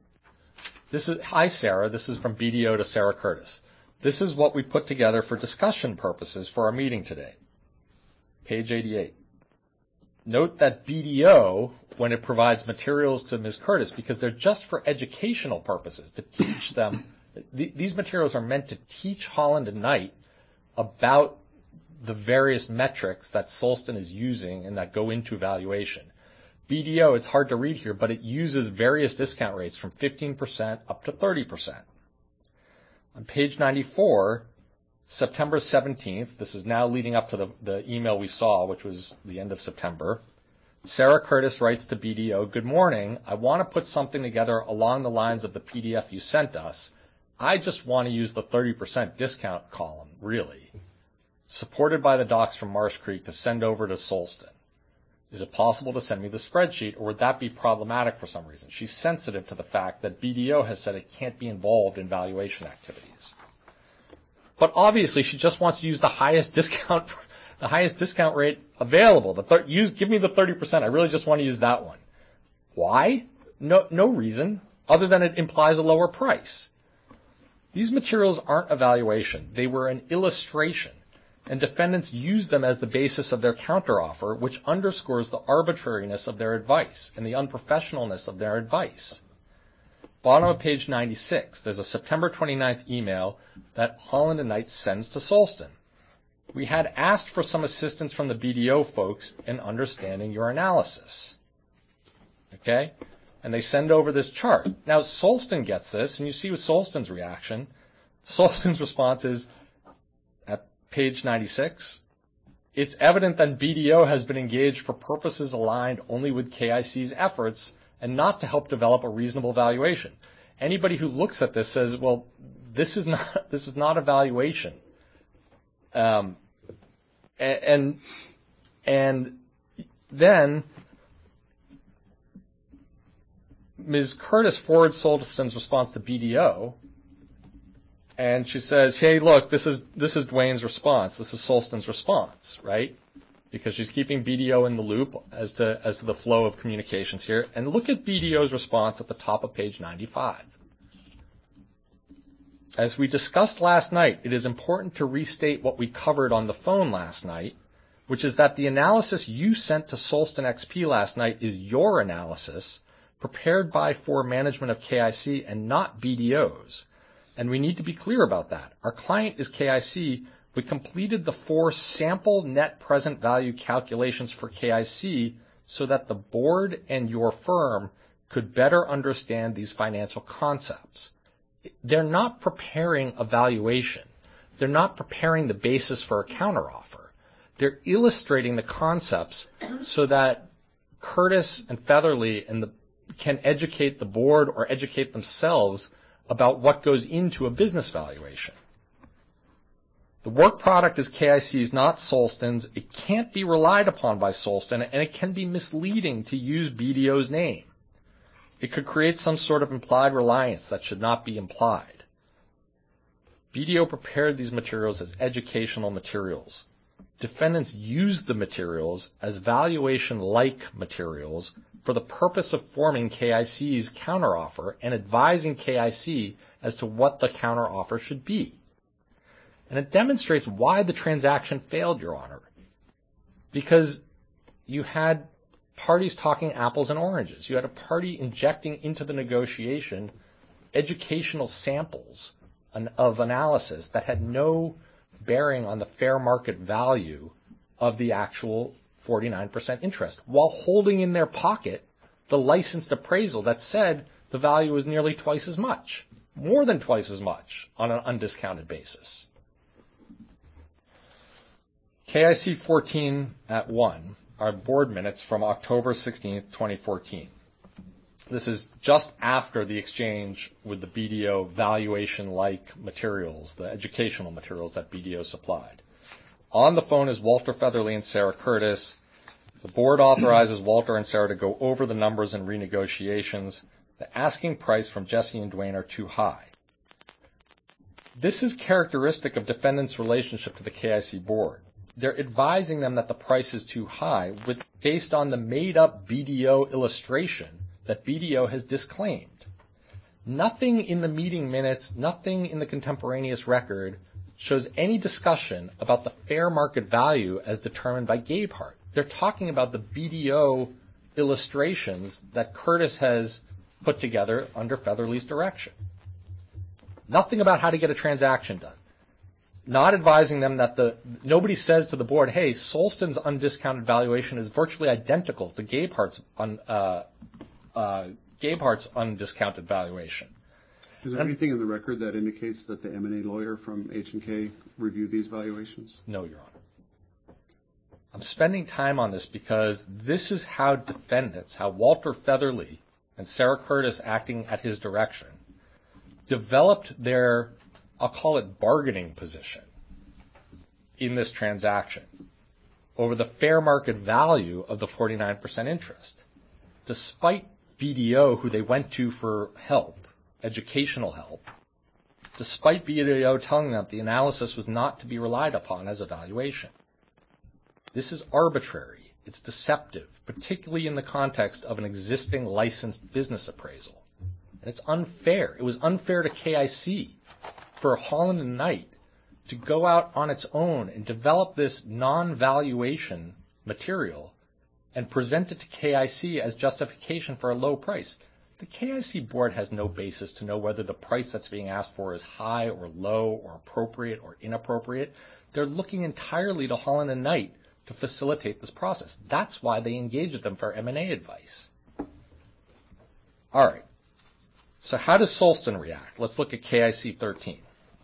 hi Sarah, this is from BDO to Sarah Curtis. This is what we put together for discussion purposes for our meeting today. Page 88. Note that BDO, when it provides materials to Ms. Curtis, because they're just for educational purposes, to teach them, these materials are meant to teach Holland and Knight about the various metrics that Solston is using and that go into valuation. BDO, it's hard to read here, but it uses various discount rates from 15% up to 30%. On page 94, September 17th, this is now leading up to the email we saw, which was the end of September. Sarah Curtis writes to BDO, good morning, I want to put something together along the lines of the PDF you sent us. I just want to use the 30% discount column, really, supported by the docs from Marsh Creek to send over to Solston. Is it possible to send me the spreadsheet, or would that be problematic for some reason? She's sensitive to the fact that BDO has said it can't be involved in valuation activities. But obviously, she just wants to use the highest discount rate available. Give me the 30%. I really just want to use that one. Why? No reason other than it implies a lower price. These materials aren't a valuation. They were an illustration, and defendants used them as the basis of their counteroffer, which underscores the arbitrariness of their advice and the unprofessionalness of their advice. Bottom of page 96, there's a September 29th email that Holland and Knight sends to Solston. We had asked for some assistance from the BDO folks in understanding your analysis. Okay? And they send over this chart. Now, Solston gets this, and you see with Solston's reaction. Solston's response is, at page 96, it's evident that BDO has been engaged for purposes aligned only with KIC's efforts and not to help develop a reasonable valuation. Anybody who looks at this says, well, this is not a valuation. And then Ms. Curtis forwards Solston's response to BDO, and she says, hey, look, this is Dwayne's response. This is Solston's response, right? Because she's keeping BDO in the loop as to the flow of communications here. And look at BDO's response at the top of page 95. As we discussed last night, it is important to restate what we covered on the phone last night, which is that the analysis you sent to Solston XP last night is your analysis, prepared by for management of KIC and not BDO's. And we need to be clear about that. Our client is KIC we completed the 4 sample net present value calculations for KIC so that the board and your firm could better understand these financial concepts. They're not preparing a valuation. They're not preparing the basis for a counteroffer. They're illustrating the concepts so that Curtis and Featherly can educate the board or educate themselves about what goes into a business valuation. The work product is KIC's, not Solston's. It can't be relied upon by Solston, and it can be misleading to use BDO's name. It could create some sort of implied reliance that should not be implied. BDO prepared these materials as educational materials. Defendants used the materials as valuation-like materials for the purpose of forming KIC's counteroffer and advising KIC as to what the counteroffer should be. And it demonstrates why the transaction failed, Your Honor. Because you had parties talking apples and oranges. You had a party injecting into the negotiation educational samples of analysis that had no bearing on the fair market value of the actual 49% interest, while holding in their pocket the licensed appraisal that said the value was nearly twice as much, more than twice as much on an undiscounted basis. KIC 14 at 1 are board minutes from October 16th, 2014. This is just after the exchange with the BDO valuation-like materials, the educational materials that BDO supplied. On the phone is Walter Featherly and Sarah Curtis. The board authorizes Walter and Sarah to go over the numbers in renegotiations. The asking price from Jesse and Dwayne are too high. This is characteristic of defendants' relationship to the KIC board. They're advising them that the price is too high based on the made-up BDO illustration that BDO has disclaimed. Nothing in the meeting minutes, nothing in the contemporaneous record shows any discussion about the fair market value as determined by Gabehart. They're talking about the BDO illustrations that Curtis has put together under Featherly's direction. Nothing about how to get a transaction done. Not advising them that nobody says to the board, hey, Solston's undiscounted valuation is virtually identical to Gabehart's undiscounted valuation. Is there anything in the record that indicates that the M&A lawyer from H&K reviewed these valuations? No, Your Honor. I'm spending time on this because this is how defendants, how Walter Featherly and Sarah Curtis acting at his direction, developed their, I'll call it, bargaining position in this transaction over the fair market value of the 49% interest. Despite BDO, who they went to for help, educational help, despite BDO telling them the analysis was not to be relied upon as a valuation. This is arbitrary. It's deceptive, particularly in the context of an existing licensed business appraisal. And it's unfair. It was unfair to KIC for Holland and Knight to go out on its own and develop this non-valuation material and present it to KIC as justification for a low price. The KIC board has no basis to know whether the price that's being asked for is high or low or appropriate or inappropriate. They're looking entirely to Holland and Knight to facilitate this process. That's why they engaged them for M&A advice. All right. So how does Solston react? Let's look at KIC 13.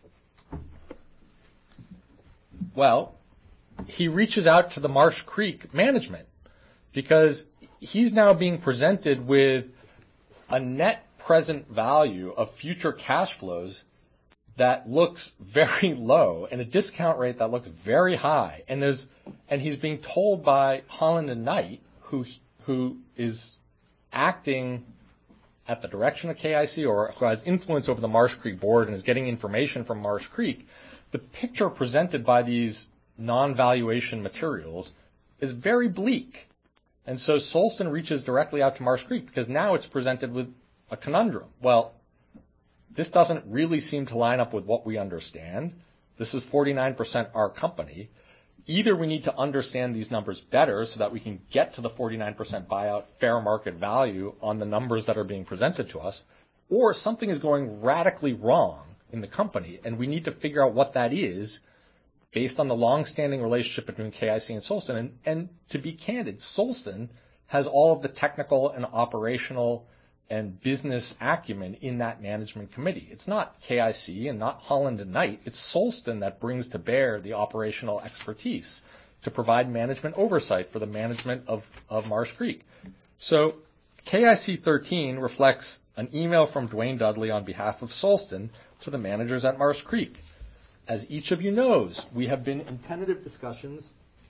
Well, he reaches out to the Marsh Creek management because he's now being presented with a net present value of future cash flows that looks very low and a discount rate that looks very high. And he's being told by Holland and Knight, who is acting at the direction of KIC or who has influence over the Marsh Creek board and is getting information from Marsh Creek, the picture presented by these non-valuation materials is very bleak. And so Solston reaches directly out to Marsh Creek because now it's presented with a conundrum. Well, this doesn't really seem to line up with what we understand. This is 49% our company. Either we need to understand these numbers better so that we can get to the 49% buyout fair market value on the numbers that are being presented to us, or something is going radically wrong in the company, and we need to figure out what that is based on the long-standing relationship between KIC and Solsten. And to be candid, Solsten has all of the technical and operational and business acumen in that management committee. It's not KIC and not Holland and Knight. It's Solsten that brings to bear the operational expertise to provide management oversight for the management of Marsh Creek. So KIC 13 reflects an email from Dwayne Dudley on behalf of Solsten to the managers at Marsh Creek. As each of you knows, we have been in tentative discussions.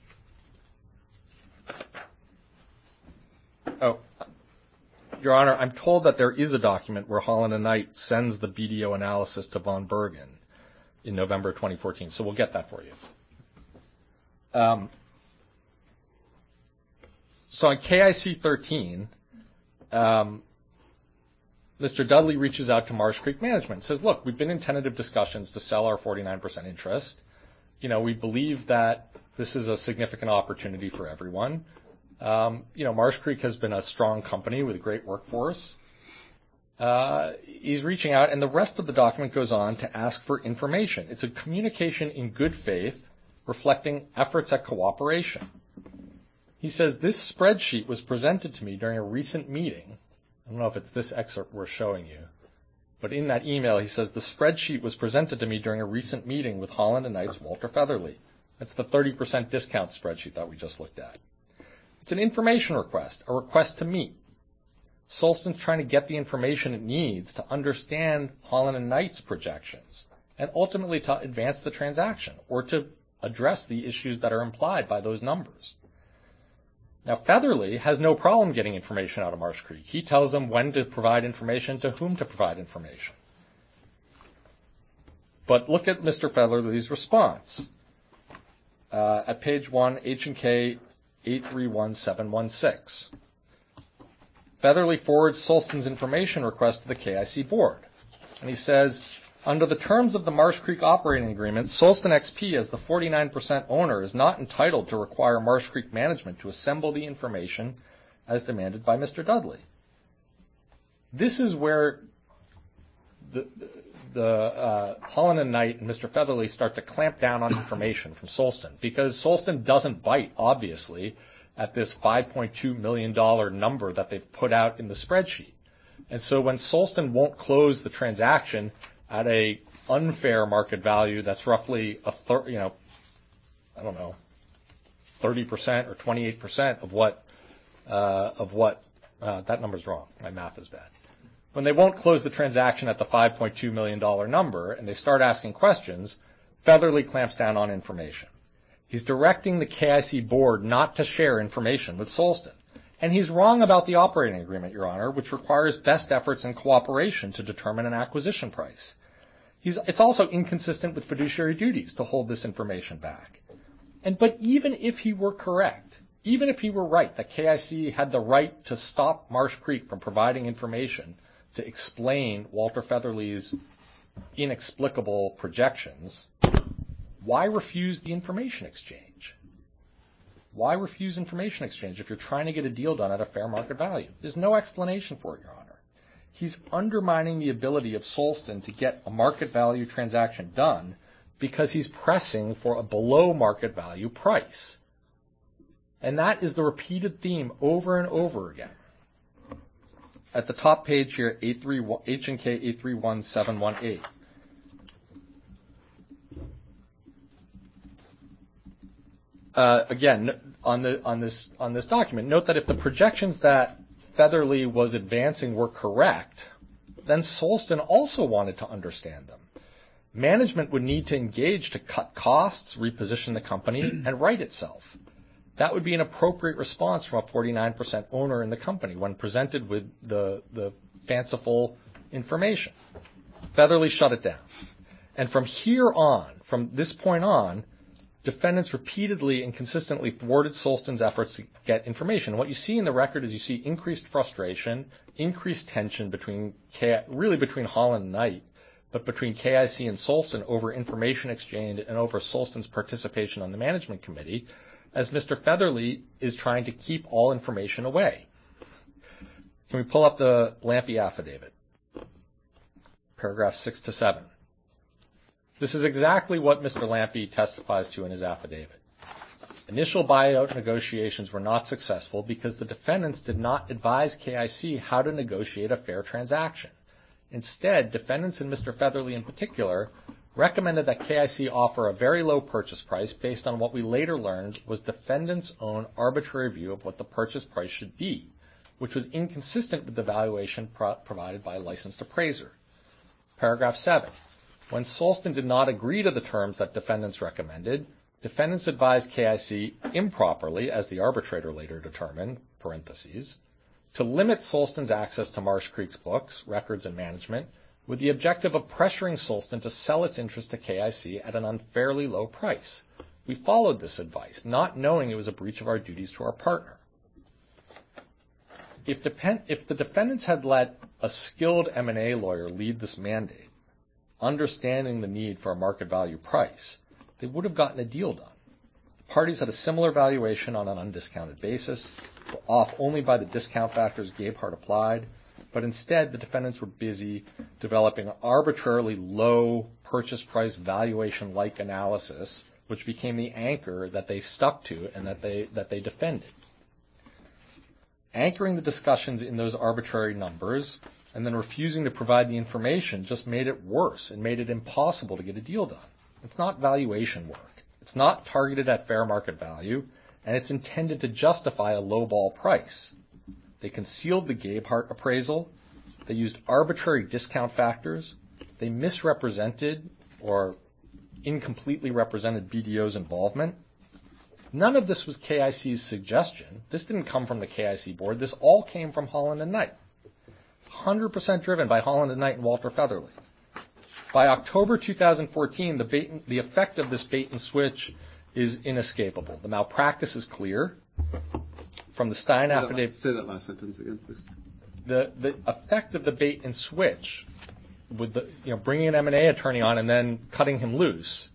Oh, Your Honor, I'm told that there is a document where Holland and Knight sends the BDO analysis to Von Bergen in November 2014, so we'll get that for you. So on KIC 13, Mr. Dudley reaches out to Marsh Creek Management and says, look, we've been in tentative discussions to sell our 49% interest. We believe that this is a significant opportunity for everyone. Marsh Creek has been a strong company with a great workforce. He's reaching out, and the rest of the document goes on to ask for information. It's a communication in good faith reflecting efforts at cooperation. He says, this spreadsheet was presented to me during a recent meeting. I don't know if it's this excerpt we're showing you, but in that email he says, the spreadsheet was presented to me during a recent meeting with Holland and Knight's Walter Featherly. That's the 30% discount spreadsheet that we just looked at. It's an information request, a request to meet. Solsten's trying to get the information it needs to understand Holland and Knight's projections and ultimately to advance the transaction or to address the issues that are implied by those numbers. Now, Featherly has no problem getting information out of Marsh Creek. He tells them when to provide information, to whom to provide information. But look at Mr. Featherly's response. At page 1, H&K 831716. Featherly forwards Solsten's information request to the KIC board. And he says, under the terms of the Marsh Creek operating agreement, Solsten XP, as the 49% owner, is not entitled to require Marsh Creek management to assemble the information as demanded by Mr. Dudley. This is where the Holland and Knight and Mr. Featherly start to clamp down on information from Solsten, because Solsten doesn't bite, obviously, at this $5.2 million number that they've put out in the spreadsheet. And so when Solsten won't close the transaction at a unfair market value that's roughly 30% or 28% of what that number's wrong. My math is bad. When they won't close the transaction at the $5.2 million number and they start asking questions, Featherly clamps down on information. He's directing the KIC board not to share information with Solsten. And he's wrong about the operating agreement, Your Honor, which requires best efforts and cooperation to determine an acquisition price. It's also inconsistent with fiduciary duties to hold this information back. But even if he were correct, even if he were right that KIC had the right to stop Marsh Creek from providing information to explain Walter Featherly's inexplicable projections, why refuse the information exchange? Why refuse information exchange if you're trying to get a deal done at a fair market value? There's no explanation for it, Your Honor. He's undermining the ability of Solsten to get a market value transaction done because he's pressing for a below market value price. And that is the repeated theme over and over again. At the top page here, H&K 831718. Again, on this document, note that if the projections that Featherly was advancing were correct, then Solsten also wanted to understand them. Management would need to engage to cut costs, reposition the company, and right itself. That would be an appropriate response from a 49% owner in the company when presented with the fanciful information. Featherly shut it down. And from here on, from this point on, defendants repeatedly and consistently thwarted Solsten's efforts to get information. What you see in the record is you see increased frustration, increased tension between Holland and Knight, but between KIC and Solsten over information exchange and over Solsten's participation on the management committee, as Mr. Featherly is trying to keep all information away. Can we pull up the Lampe affidavit? Paragraph 6 to 7. This is exactly what Mr. Lampe testifies to in his affidavit. Initial buyout negotiations were not successful because the defendants did not advise KIC how to negotiate a fair transaction. Instead, defendants and Mr. Featherly in particular recommended that KIC offer a very low purchase price based on what we later learned was defendants' own arbitrary view of what the purchase price should be, which was inconsistent with the valuation provided by a licensed appraiser. Paragraph 7. When Solston did not agree to the terms that defendants recommended, defendants advised KIC improperly, as the arbitrator later determined, parentheses, to limit Solston's access to Marsh Creek's books, records, and management, with the objective of pressuring Solston to sell its interest to KIC at an unfairly low price. We followed this advice, not knowing it was a breach of our duties to our partner. If the defendants had let a skilled M&A lawyer lead this mandate, understanding the need for a market value price, they would have gotten a deal done. The parties had a similar valuation on an undiscounted basis, were off only by the discount factors Gabehart applied, but instead the defendants were busy developing an arbitrarily low purchase price valuation-like analysis, which became the anchor that they stuck to and that they defended. Anchoring the discussions in those arbitrary numbers and then refusing to provide the information just made it worse and made it impossible to get a deal done. It's not valuation work. It's not targeted at fair market value, and it's intended to justify a lowball price. They concealed the Gabehart appraisal. They used arbitrary discount factors. They misrepresented or incompletely represented BDO's involvement. None of this was KIC's suggestion. This didn't come from the KIC board. This all came from Holland and Knight. 100% driven by Holland and Knight and Walter Featherly. By October 2014, the effect of this bait and switch is inescapable. The malpractice is clear. From the Stein affidavit. Say that last sentence again, please. The effect of the bait and switch, with the bringing an M&A attorney on and then cutting him loose,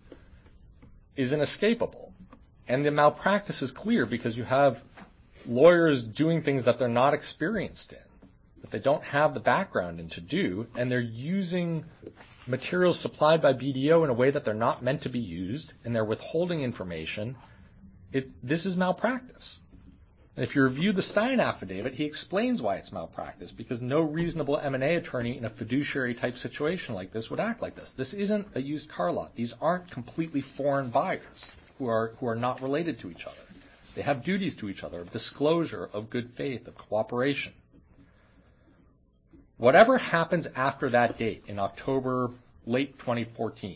is inescapable. And the malpractice is clear because you have lawyers doing things that they're not experienced in, that they don't have the background in to do, and they're using materials supplied by BDO in a way that they're not meant to be used, and they're withholding information. This is malpractice. And if you review the Stein affidavit, he explains why it's malpractice, because no reasonable M&A attorney in a fiduciary type situation like this would act like this. This isn't a used car lot. These aren't completely foreign buyers who are not related to each other. They have duties to each other of disclosure, of good faith, of cooperation. Whatever happens after that date in October, late 2014,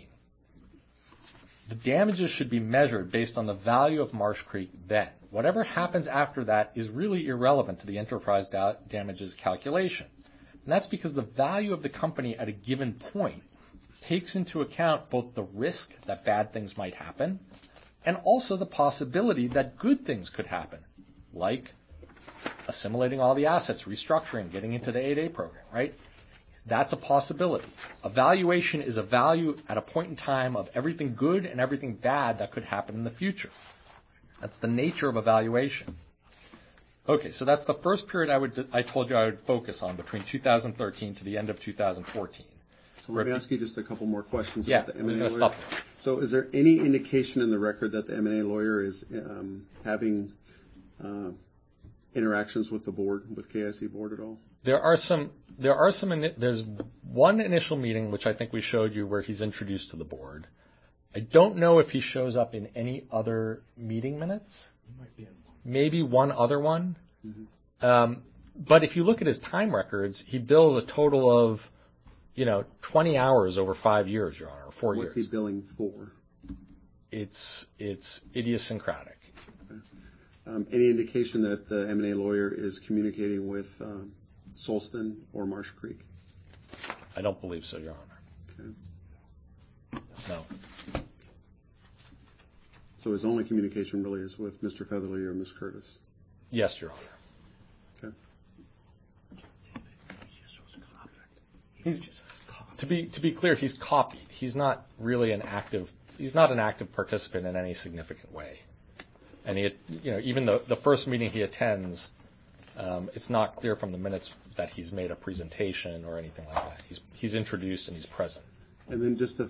the damages should be measured based on the value of Marsh Creek then. Whatever happens after that is really irrelevant to the enterprise damages calculation. And that's because the value of the company at a given point takes into account both the risk that bad things might happen and also the possibility that good things could happen, like assimilating all the assets, restructuring, getting into the 8A program, right? That's a possibility. A valuation is a value at a point in time of everything good and everything bad that could happen in the future. That's the nature of a valuation. Okay, so that's the first period I told you I would focus on between 2013 to the end of 2014. So let me ask you just a couple more questions Yeah, about the I was M&A going to lawyer. stop there. So is there any indication in the record that the M&A lawyer is having interactions with the board, with KIC board at all? There's one initial meeting, which I think we showed you, where he's introduced to the board. I don't know if he shows up in any other meeting minutes. Maybe one other one. Mm-hmm. But if you look at his time records, he bills a total of, 20 hours over 5 years, Your Honor, or 4 years. What's he billing for? It's idiosyncratic. Okay. Any indication that the M&A lawyer is communicating with Solston or Marsh Creek? I don't believe so, Your Honor. Okay. No. So his only communication really is with Mr. Featherly or Ms. Curtis? Yes, Your Honor. Okay. To be clear, he's copied. He's not really an active participant in any significant way. And he, even the first meeting he attends, it's not clear from the minutes that he's made a presentation or anything like that. He's introduced and he's present. And then just to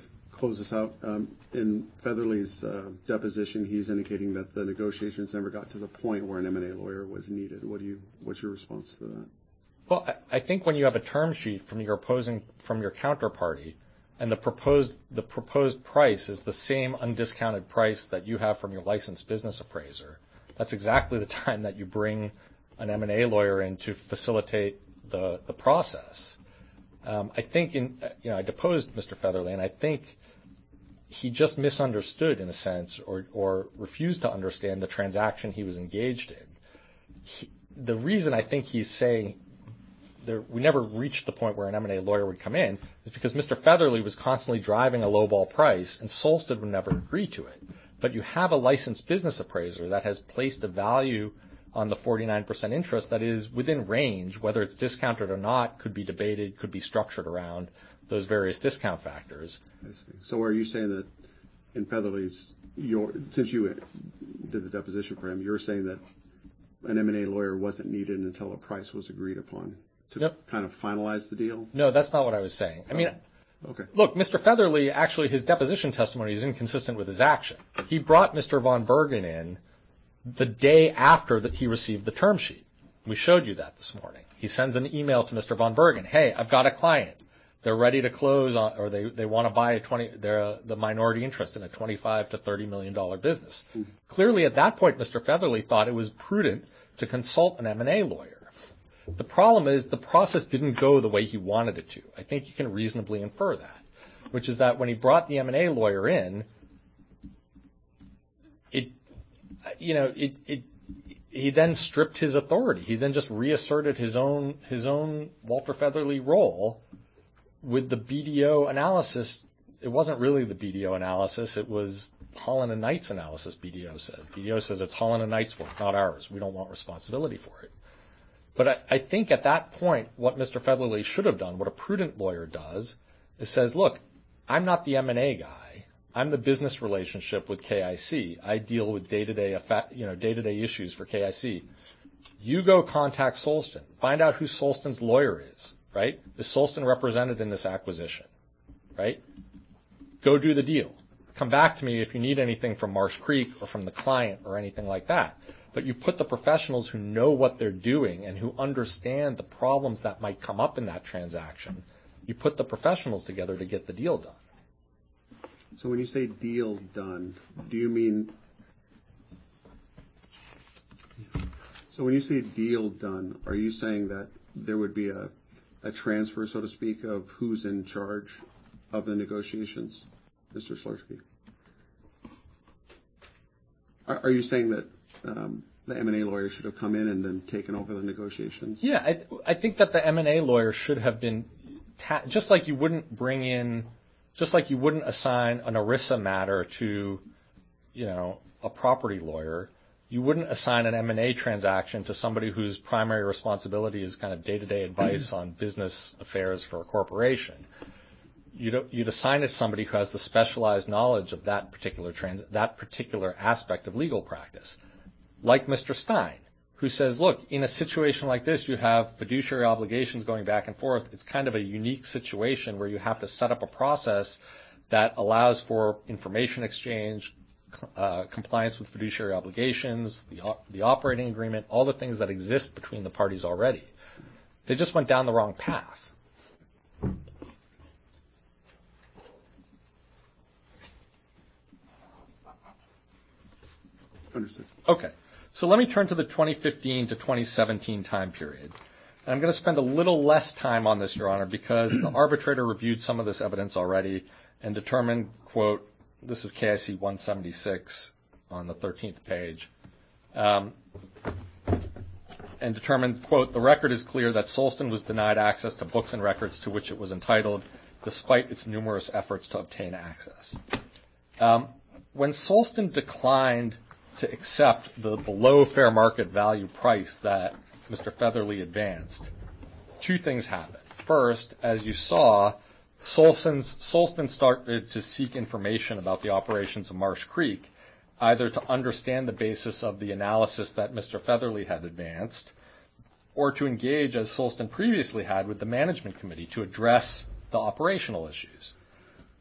close this out. In Featherly's deposition, he's indicating that the negotiations never got to the point where an M&A lawyer was needed. What's your response to that? Well, I think when you have a term sheet from your counterparty, and the proposed price is the same undiscounted price that you have from your licensed business appraiser, that's exactly the time that you bring an M&A lawyer in to facilitate the process. I think I deposed Mr. Featherly, and I think he just misunderstood in a sense, or refused to understand the transaction he was engaged in. The reason I think he's saying we never reached the point where an M&A lawyer would come in is because Mr. Featherly was constantly driving a lowball price, and Solsten would never agree to it. But you have a licensed business appraiser that has placed a value on the 49% interest that is within range. Whether it's discounted or not could be debated, could be structured around those various discount factors. I see. So are you saying that in Featherly's, since you did the deposition for him, you're saying that an M&A lawyer wasn't needed until a price was agreed upon to kind of finalize the deal? No, that's not what I was saying. I mean, okay. Look, Mr. Featherly, actually, his deposition testimony is inconsistent with his action. He brought Mr. Von Bergen in the day after that he received the term sheet. We showed you that this morning. He sends an email to Mr. Von Bergen. Hey, I've got a client. They're ready to close on, or they want to buy the minority interest in a $25 to $30 million business. Mm-hmm. Clearly, at that point, Mr. Featherly thought it was prudent to consult an M&A lawyer. The problem is the process didn't go the way he wanted it to. I think you can reasonably infer that, which is that when he brought the M&A lawyer in, he then stripped his authority. He then just reasserted his own Walter Featherly role with the BDO analysis. It wasn't really the BDO analysis. It was Holland and Knight's analysis, BDO says. BDO says it's Holland and Knight's work, not ours. We don't want responsibility for it. But I think at that point, what Mr. Featherly should have done, what a prudent lawyer does, is says, look, I'm not the M&A guy. I'm the business relationship with KIC. I deal with day-to-day issues for KIC. You go contact Solsten. Find out who Solsten's lawyer is, right? Is Solsten represented in this acquisition, right? Go do the deal. Come back to me if you need anything from Marsh Creek or from the client or anything like that. But you put the professionals who know what they're doing and who understand the problems that might come up in that transaction. You put the professionals together to get the deal done. So when you say deal done, do you mean... So when you say deal done, are you saying that there would be a transfer, so to speak, of who's in charge of the negotiations, Mr. Slursky? Are you saying that the M&A lawyer should have come in and then taken over the negotiations? Yeah, I think that the M&A lawyer should have been, just like you wouldn't assign an ERISA matter to, a property lawyer, you wouldn't assign an M&A transaction to somebody whose primary responsibility is kind of day-to-day advice on business affairs for a corporation. You'd assign it to somebody who has the specialized knowledge of that particular aspect of legal practice. Like Mr. Stein, who says, look, in a situation like this, you have fiduciary obligations going back and forth. It's kind of a unique situation where you have to set up a process that allows for information exchange, compliance with fiduciary obligations, the operating agreement, all the things that exist between the parties already. They just went down the wrong path. Understood. Okay. So let me turn to the 2015 to 2017 time period. And I'm going to spend a little less time on this, Your Honor, because the arbitrator reviewed some of this evidence already and determined, quote, this is KIC 176 on the 13th page, and determined, quote, the record is clear that Solsten was denied access to books and records to which it was entitled, despite its numerous efforts to obtain access. When Solsten declined to accept the below fair market value price that Mr. Featherly advanced, two things happened. First, as you saw, Solsten started to seek information about the operations of Marsh Creek, either to understand the basis of the analysis that Mr. Featherly had advanced, or to engage, as Solsten previously had, with the management committee to address the operational issues.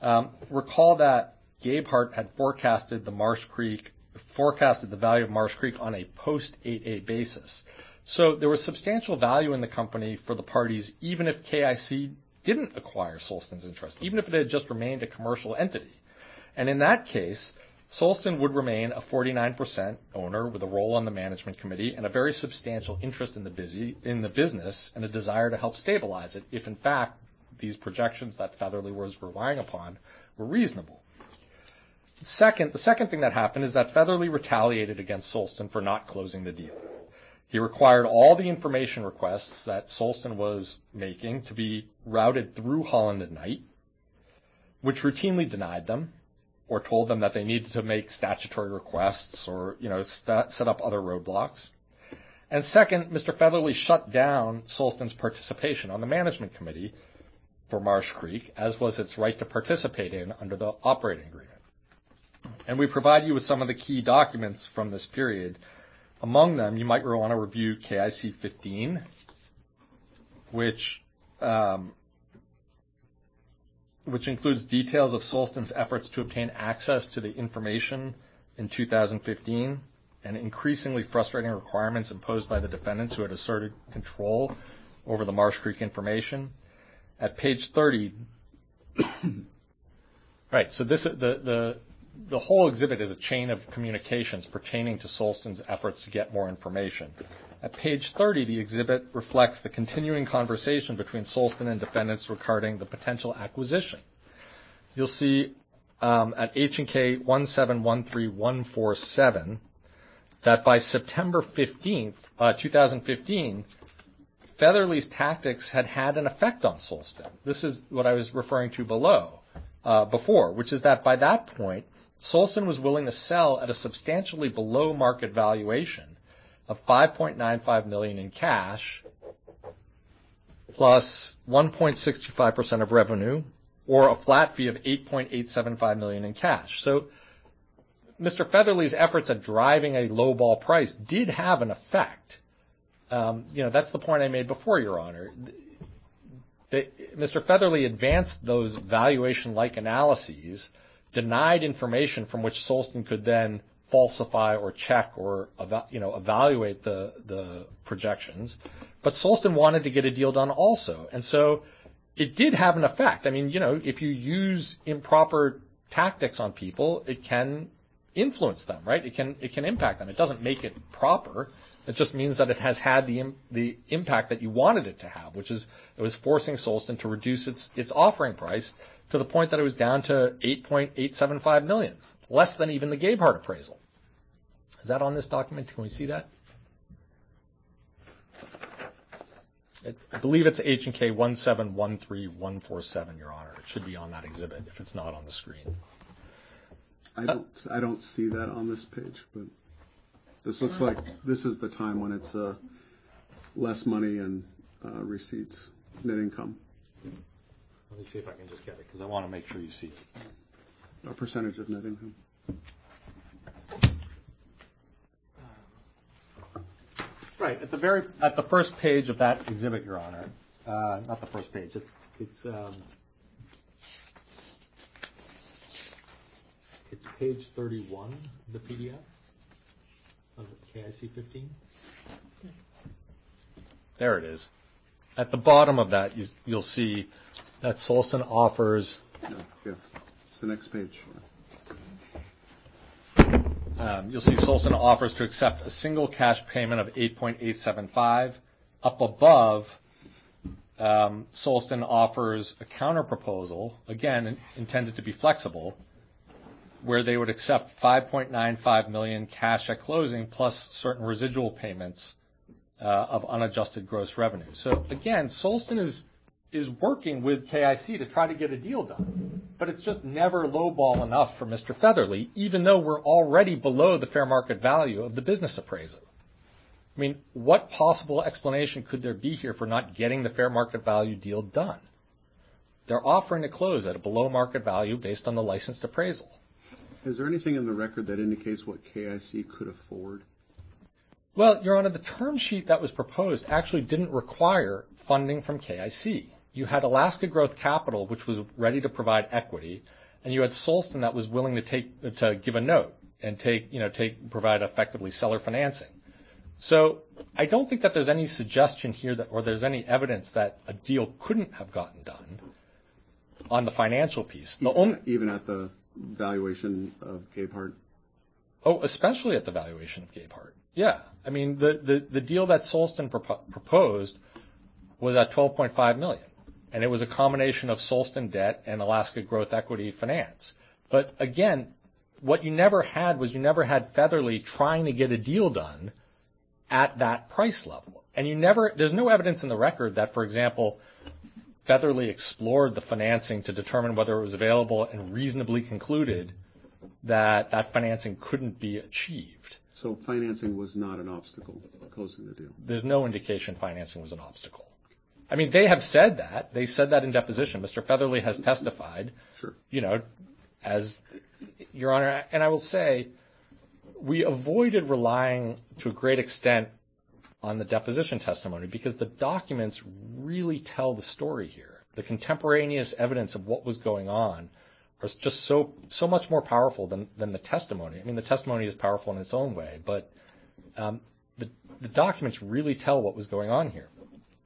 Recall that Gabehart had forecasted the value of Marsh Creek on a post-8A basis. So there was substantial value in the company for the parties, even if KIC didn't acquire Solston's interest, even if it had just remained a commercial entity. And in that case, Solston would remain a 49% owner with a role on the management committee and a very substantial interest in the business and a desire to help stabilize it if, in fact, these projections that Featherly was relying upon were reasonable. The second thing that happened is that Featherly retaliated against Solston for not closing the deal. He required all the information requests that Solston was making to be routed through Holland & Knight, which routinely denied them or told them that they needed to make statutory requests or, set up other roadblocks. And second, Mr. Featherly shut down Solston's participation on the management committee for Marsh Creek, as was its right to participate in under the operating agreement. And we provide you with some of the key documents from this period. Among them, you might want to review KIC 15, which includes details of Solston's efforts to obtain access to the information in 2015 and increasingly frustrating requirements imposed by the defendants who had asserted control over the Marsh Creek information. At page 30, right, so this the whole exhibit is a chain of communications pertaining to Solston's efforts to get more information. At page 30, the exhibit reflects the continuing conversation between Solston and defendants regarding the potential acquisition. You'll see at H&K 1713147 that by September 15th, 2015, Featherly's tactics had an effect on Solston. This is what I was referring to before, which is that by that point, Solston was willing to sell at a substantially below market valuation of $5.95 million in cash plus 1.65% of revenue, or a flat fee of $8.875 million in cash. So Mr. Featherly's efforts at driving a lowball price did have an effect. That's the point I made before, Your Honor. Mr. Featherly advanced those valuation-like analyses, denied information from which Solston could then falsify or check or evaluate the projections. But Solston wanted to get a deal done also. And so it did have an effect. I mean, if you use improper tactics on people, it can influence them, right? It can impact them. It doesn't make it proper. It just means that it has had the impact that you wanted it to have, which is it was forcing Solston to reduce its offering price to the point that it was down to $8.875 million, less than even the Gabehart appraisal. Is that on this document? Can we see that? I believe it's H&K 1713147, Your Honor. It should be on that exhibit if it's not on the screen. I don't see that on this page, but this looks like this is the time when it's less money and receipts, net income. Let me see if I can just get it because I want to make sure you see it. A percentage of net income. Right at the first page of that exhibit, Your Honor. Not the first page. It's page 31 of the PDF of KIC 15. There it is. At the bottom of that, you'll see that Solston offers. Yeah, it's the next page. You'll see Solston offers to accept a single cash payment of $8.875. Up above, Solston offers a counterproposal, again intended to be flexible, where they would accept $5.95 million cash at closing plus certain residual payments of unadjusted gross revenue. So again, Solston is working with KIC to try to get a deal done, but it's just never lowball enough for Mr. Featherly, even though we're already below the fair market value of the business appraisal. I mean, what possible explanation could there be here for not getting the fair market value deal done? They're offering to close at a below market value based on the licensed appraisal. Is there anything in the record that indicates what KIC could afford? Well, Your Honor, the term sheet that was proposed actually didn't require funding from KIC. you had Alaska Growth Capital, which was ready to provide equity, and you had Solston that was willing to give a note and provide effectively seller financing. So I don't think that there's any suggestion here or there's any evidence that a deal couldn't have gotten done on the financial piece. Even at the valuation of Gabehart? Oh, especially at the valuation of Gabehart. Yeah. I mean, the deal that Solston proposed was at $12.5 million. And it was a combination of Solston debt and Alaska Growth Equity finance. But again, what you never had Featherly trying to get a deal done at that price level. And there's no evidence in the record that, for example, Featherly explored the financing to determine whether it was available and reasonably concluded that that financing couldn't be achieved. So financing was not an obstacle closing the deal? There's no indication financing was an obstacle. I mean, they have said that. They said that in deposition. Mr. Featherly has testified, Sure. As Your Honor, and I will say, we avoided relying to a great extent on the deposition testimony because the documents really tell the story here. The contemporaneous evidence of what was going on is just so much more powerful than the testimony. I mean, the testimony is powerful in its own way, but the documents really tell what was going on here.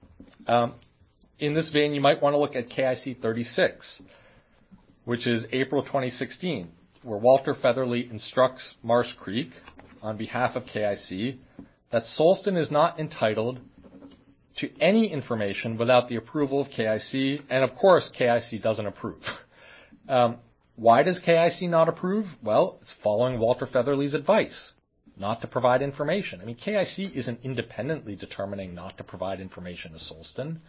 In this vein, you might want to look at KIC 36, which is April 2016, where Walter Featherly instructs Marsh Creek on behalf of KIC that Solston is not entitled to any information without the approval of KIC, and of course KIC doesn't approve. Why does KIC not approve? Well, it's following Walter Featherly's advice not to provide information. I mean, KIC isn't independently determining not to provide information to Solston.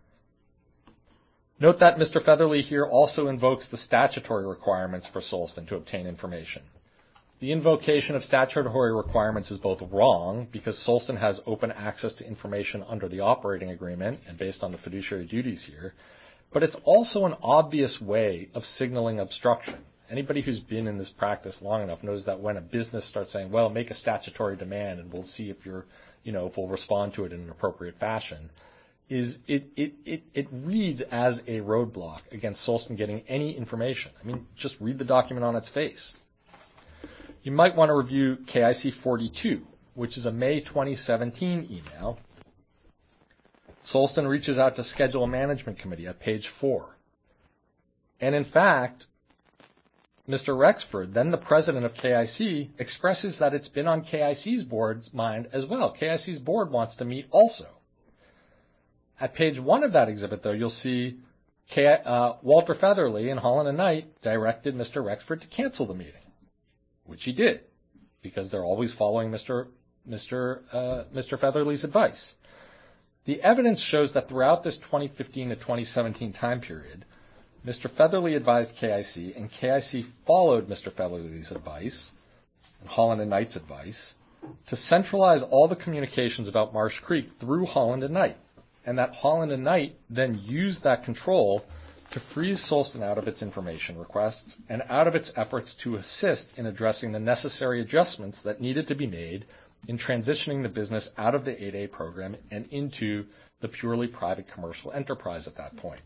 Note that Mr. Featherly here also invokes the statutory requirements for Solston to obtain information. The invocation of statutory requirements is both wrong because Solston has open access to information under the operating agreement and based on the fiduciary duties here, but it's also an obvious way of signaling obstruction. Anybody who's been in this practice long enough knows that when a business starts saying, well, make a statutory demand and we'll see if if we'll respond to it in an appropriate fashion, it reads as a roadblock against Solston getting any information. I mean, just read the document on its face. You might want to review KIC 42, which is a May 2017 email. Solston reaches out to schedule a management committee at page 4. And in fact, Mr. Rexford, then the president of KIC, expresses that it's been on KIC's board's mind as well. KIC's board wants to meet also. At page 1 of that exhibit, though, you'll see Walter Featherly and Holland and Knight directed Mr. Rexford to cancel the meeting, which he did, because they're always following Mr. Featherly's advice. The evidence shows that throughout this 2015 to 2017 time period, Mr. Featherly advised KIC, and KIC followed Mr. Featherly's advice, and Holland and Knight's advice, to centralize all the communications about Marsh Creek through Holland and Knight, and that Holland and Knight then used that control to freeze Solston out of its information requests and out of its efforts to assist in addressing the necessary adjustments that needed to be made in transitioning the business out of the 8A program and into the purely private commercial enterprise at that point.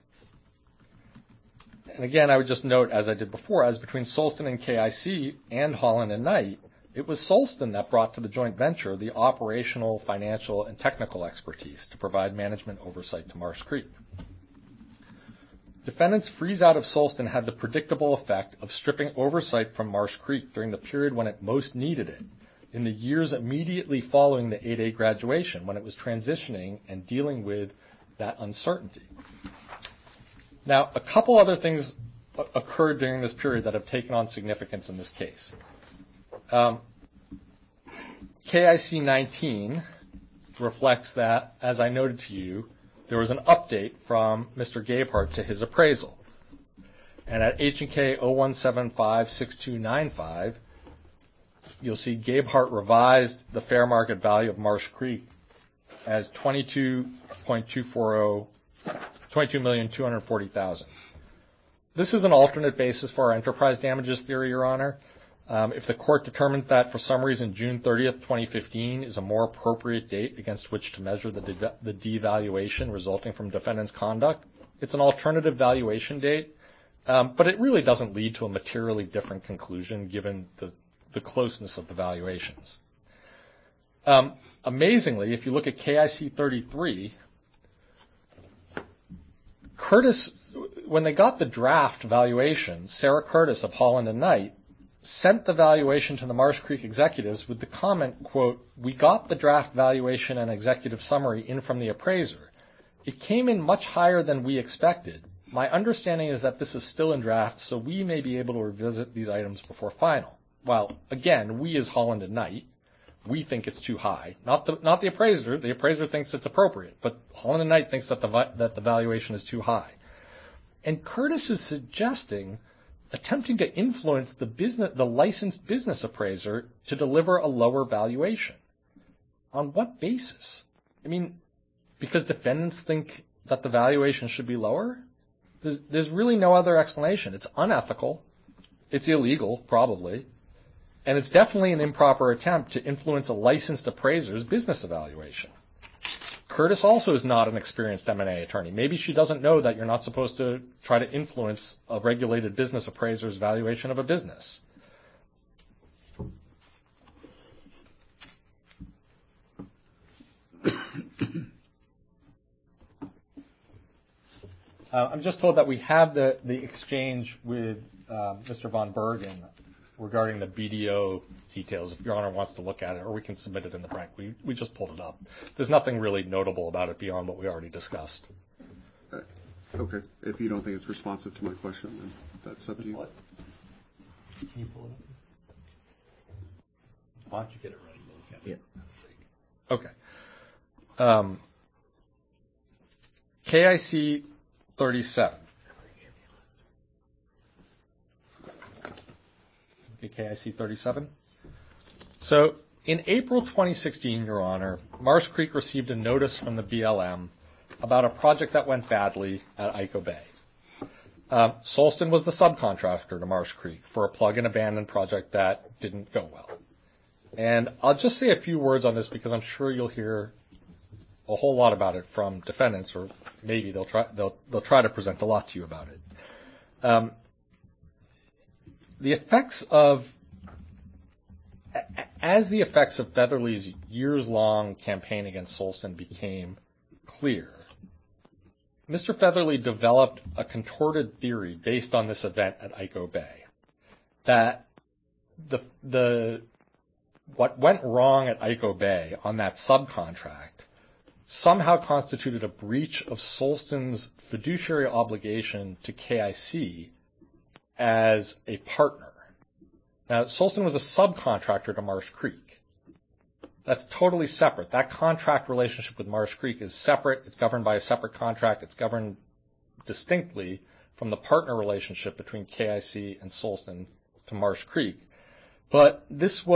And again, I would just note, as I did before, as between Solston and KIC and Holland and Knight, it was Solston that brought to the joint venture the operational, financial, and technical expertise to provide management oversight to Marsh Creek. Defendants' freeze out of Solston had the predictable effect of stripping oversight from Marsh Creek during the period when it most needed it, in the years immediately following the 8A graduation, when it was transitioning and dealing with that uncertainty. Now, a couple other things occurred during this period that have taken on significance in this case. KIC 19 reflects that, as I noted to you, there was an update from Mr. Gabehart to his appraisal. And at H&K 01756295, you'll see Gabehart revised the fair market value of Marsh Creek as $22,240,000. This is an alternate basis for our enterprise damages theory, Your Honor. If the court determines that for some reason June 30th, 2015 is a more appropriate date against which to measure the devaluation resulting from defendant's conduct, it's an alternative valuation date, but it really doesn't lead to a materially different conclusion given the closeness of the valuations. Amazingly, if you look at KIC 33, Curtis, when they got the draft valuation, Sarah Curtis of Holland and Knight sent the valuation to the Marsh Creek executives with the comment, quote, "We got the draft valuation and executive summary in from the appraiser. It came in much higher than we expected. My understanding is that this is still in draft, so we may be able to revisit these items before final." Well, again, we as Holland and Knight, we think it's too high. Not the appraiser. The appraiser thinks it's appropriate, but Holland and Knight thinks that the valuation is too high. And Curtis is suggesting, attempting to influence the licensed business appraiser to deliver a lower valuation. On what basis? I mean, because defendants think that the valuation should be lower? There's really no other explanation. It's unethical. It's illegal, probably. And it's definitely an improper attempt to influence a licensed appraiser's business evaluation. Curtis also is not an experienced M&A attorney. Maybe she doesn't know that you're not supposed to try to influence a regulated business appraiser's valuation of a business. I'm just told that we have the exchange with Mr. Von Bergen regarding the BDO details, if Your Honor wants to look at it, or we can submit it in the break. We just pulled it up. There's nothing really notable about it beyond what we already discussed. Okay. If you don't think it's responsive to my question, then that's up to you. What? Can you pull it up? Why don't you get it ready? Yeah. Okay. KIC 37. KIC 37. So in April 2016, Your Honor, Marsh Creek received a notice from the BLM about a project that went badly at Ico Bay. Solston was the subcontractor to Marsh Creek for a plug and abandon project that didn't go well. And I'll just say a few words on this because I'm sure you'll hear a whole lot about it from defendants, or maybe they'll try to present a lot to you about it. The effects of Featherly's years-long campaign against Solston became clear, Mr. Featherly developed a contorted theory based on this event at Ico Bay, that what went wrong at Ico Bay on that subcontract somehow constituted a breach of Solston's fiduciary obligation to KIC as a partner. Now, Solston was a subcontractor to Marsh Creek. That's totally separate. That contract relationship with Marsh Creek is separate. It's governed by a separate contract. It's governed distinctly from the partner relationship between KIC and Solston to Marsh Creek. But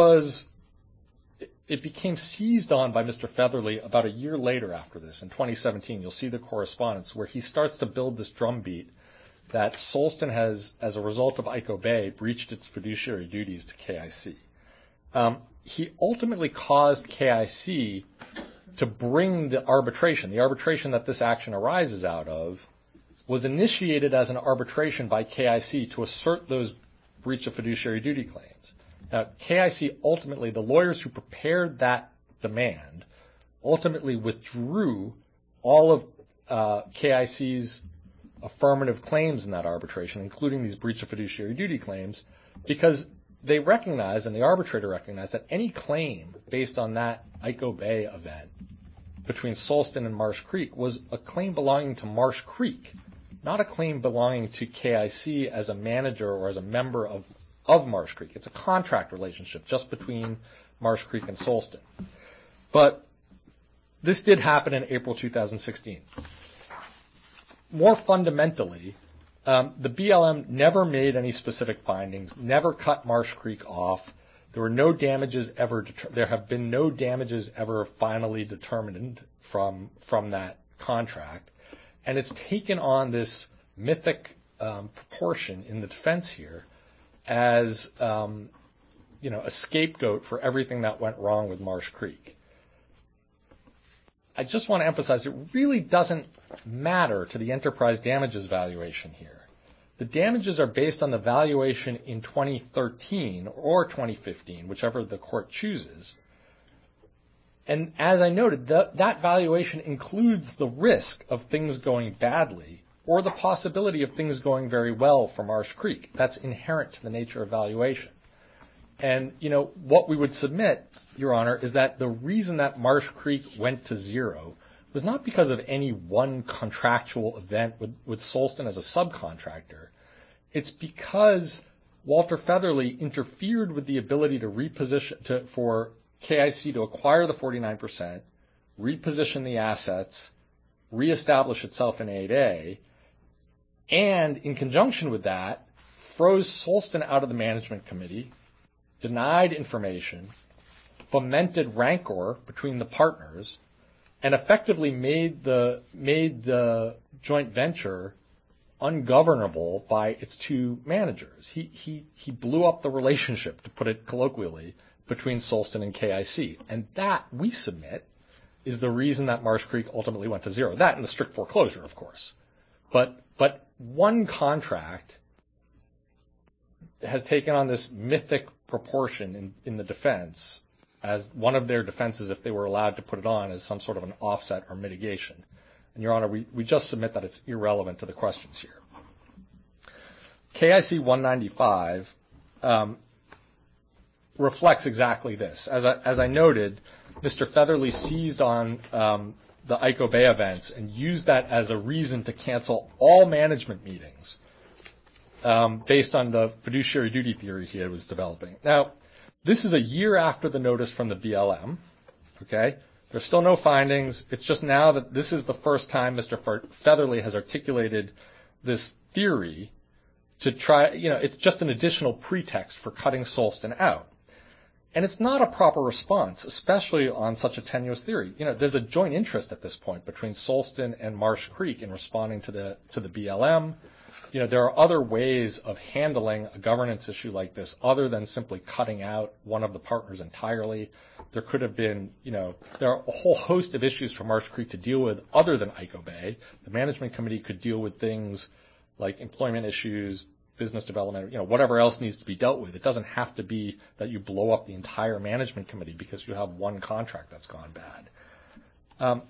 it became seized on by Mr. Featherly about a year later after this. In 2017, you'll see the correspondence where he starts to build this drumbeat that Solston has, as a result of Ico Bay, breached its fiduciary duties to KIC. He ultimately caused KIC to bring the arbitration. The arbitration that this action arises out of was initiated as an arbitration by KIC to assert those breach of fiduciary duty claims. Now, KIC ultimately, the lawyers who prepared that demand, ultimately withdrew all of KIC's affirmative claims in that arbitration, including these breach of fiduciary duty claims, because they recognized, and the arbitrator recognized, that any claim based on that Ico Bay event between Solston and Marsh Creek was a claim belonging to Marsh Creek, not a claim belonging to KIC as a manager or as a member of Marsh Creek. It's a contract relationship just between Marsh Creek and Solston. But this did happen in April 2016. More fundamentally, the BLM never made any specific findings, never cut Marsh Creek off. There have been no damages ever finally determined from that contract. And it's taken on this mythic proportion in the defense here as a scapegoat for everything that went wrong with Marsh Creek. I just want to emphasize it really doesn't matter to the enterprise damages valuation here. The damages are based on the valuation in 2013 or 2015, whichever the court chooses. And as I noted, that valuation includes the risk of things going badly or the possibility of things going very well for Marsh Creek. That's inherent to the nature of valuation. And, what we would submit, Your Honor, is that the reason that Marsh Creek went to zero was not because of any one contractual event with Solston as a subcontractor. It's because Walter Featherly interfered with the ability to reposition, for KIC to acquire the 49%, reposition the assets, reestablish itself in 8A, and in conjunction with that, froze Solston out of the management committee, denied information, fomented rancor between the partners, and effectively made the joint venture ungovernable by its two managers. He blew up the relationship, to put it colloquially, between Solston and KIC. And that, we submit, is the reason that Marsh Creek ultimately went to zero. That and the strict foreclosure, of course. But one contract has taken on this mythic proportion in the defense as one of their defenses, if they were allowed to put it on, as some sort of an offset or mitigation. And, Your Honor, we just submit that it's irrelevant to the questions here. KIC 195 reflects exactly this. As I noted, Mr. Featherly seized on the ICO Bay events and used that as a reason to cancel all management meetings based on the fiduciary duty theory he was developing. Now, this is a year after the notice from the BLM, okay? There's still no findings. It's just now that this is the first time Mr. Featherly has articulated this theory to try, it's just an additional pretext for cutting Solston out. And it's not a proper response, especially on such a tenuous theory. There's a joint interest at this point between Solston and Marsh Creek in responding to the BLM. There are other ways of handling a governance issue like this other than simply cutting out one of the partners entirely. There could have been, there are a whole host of issues for Marsh Creek to deal with other than ICO Bay. The management committee could deal with things like employment issues, business development, whatever else needs to be dealt with. It doesn't have to be that you blow up the entire management committee because you have one contract that's gone bad.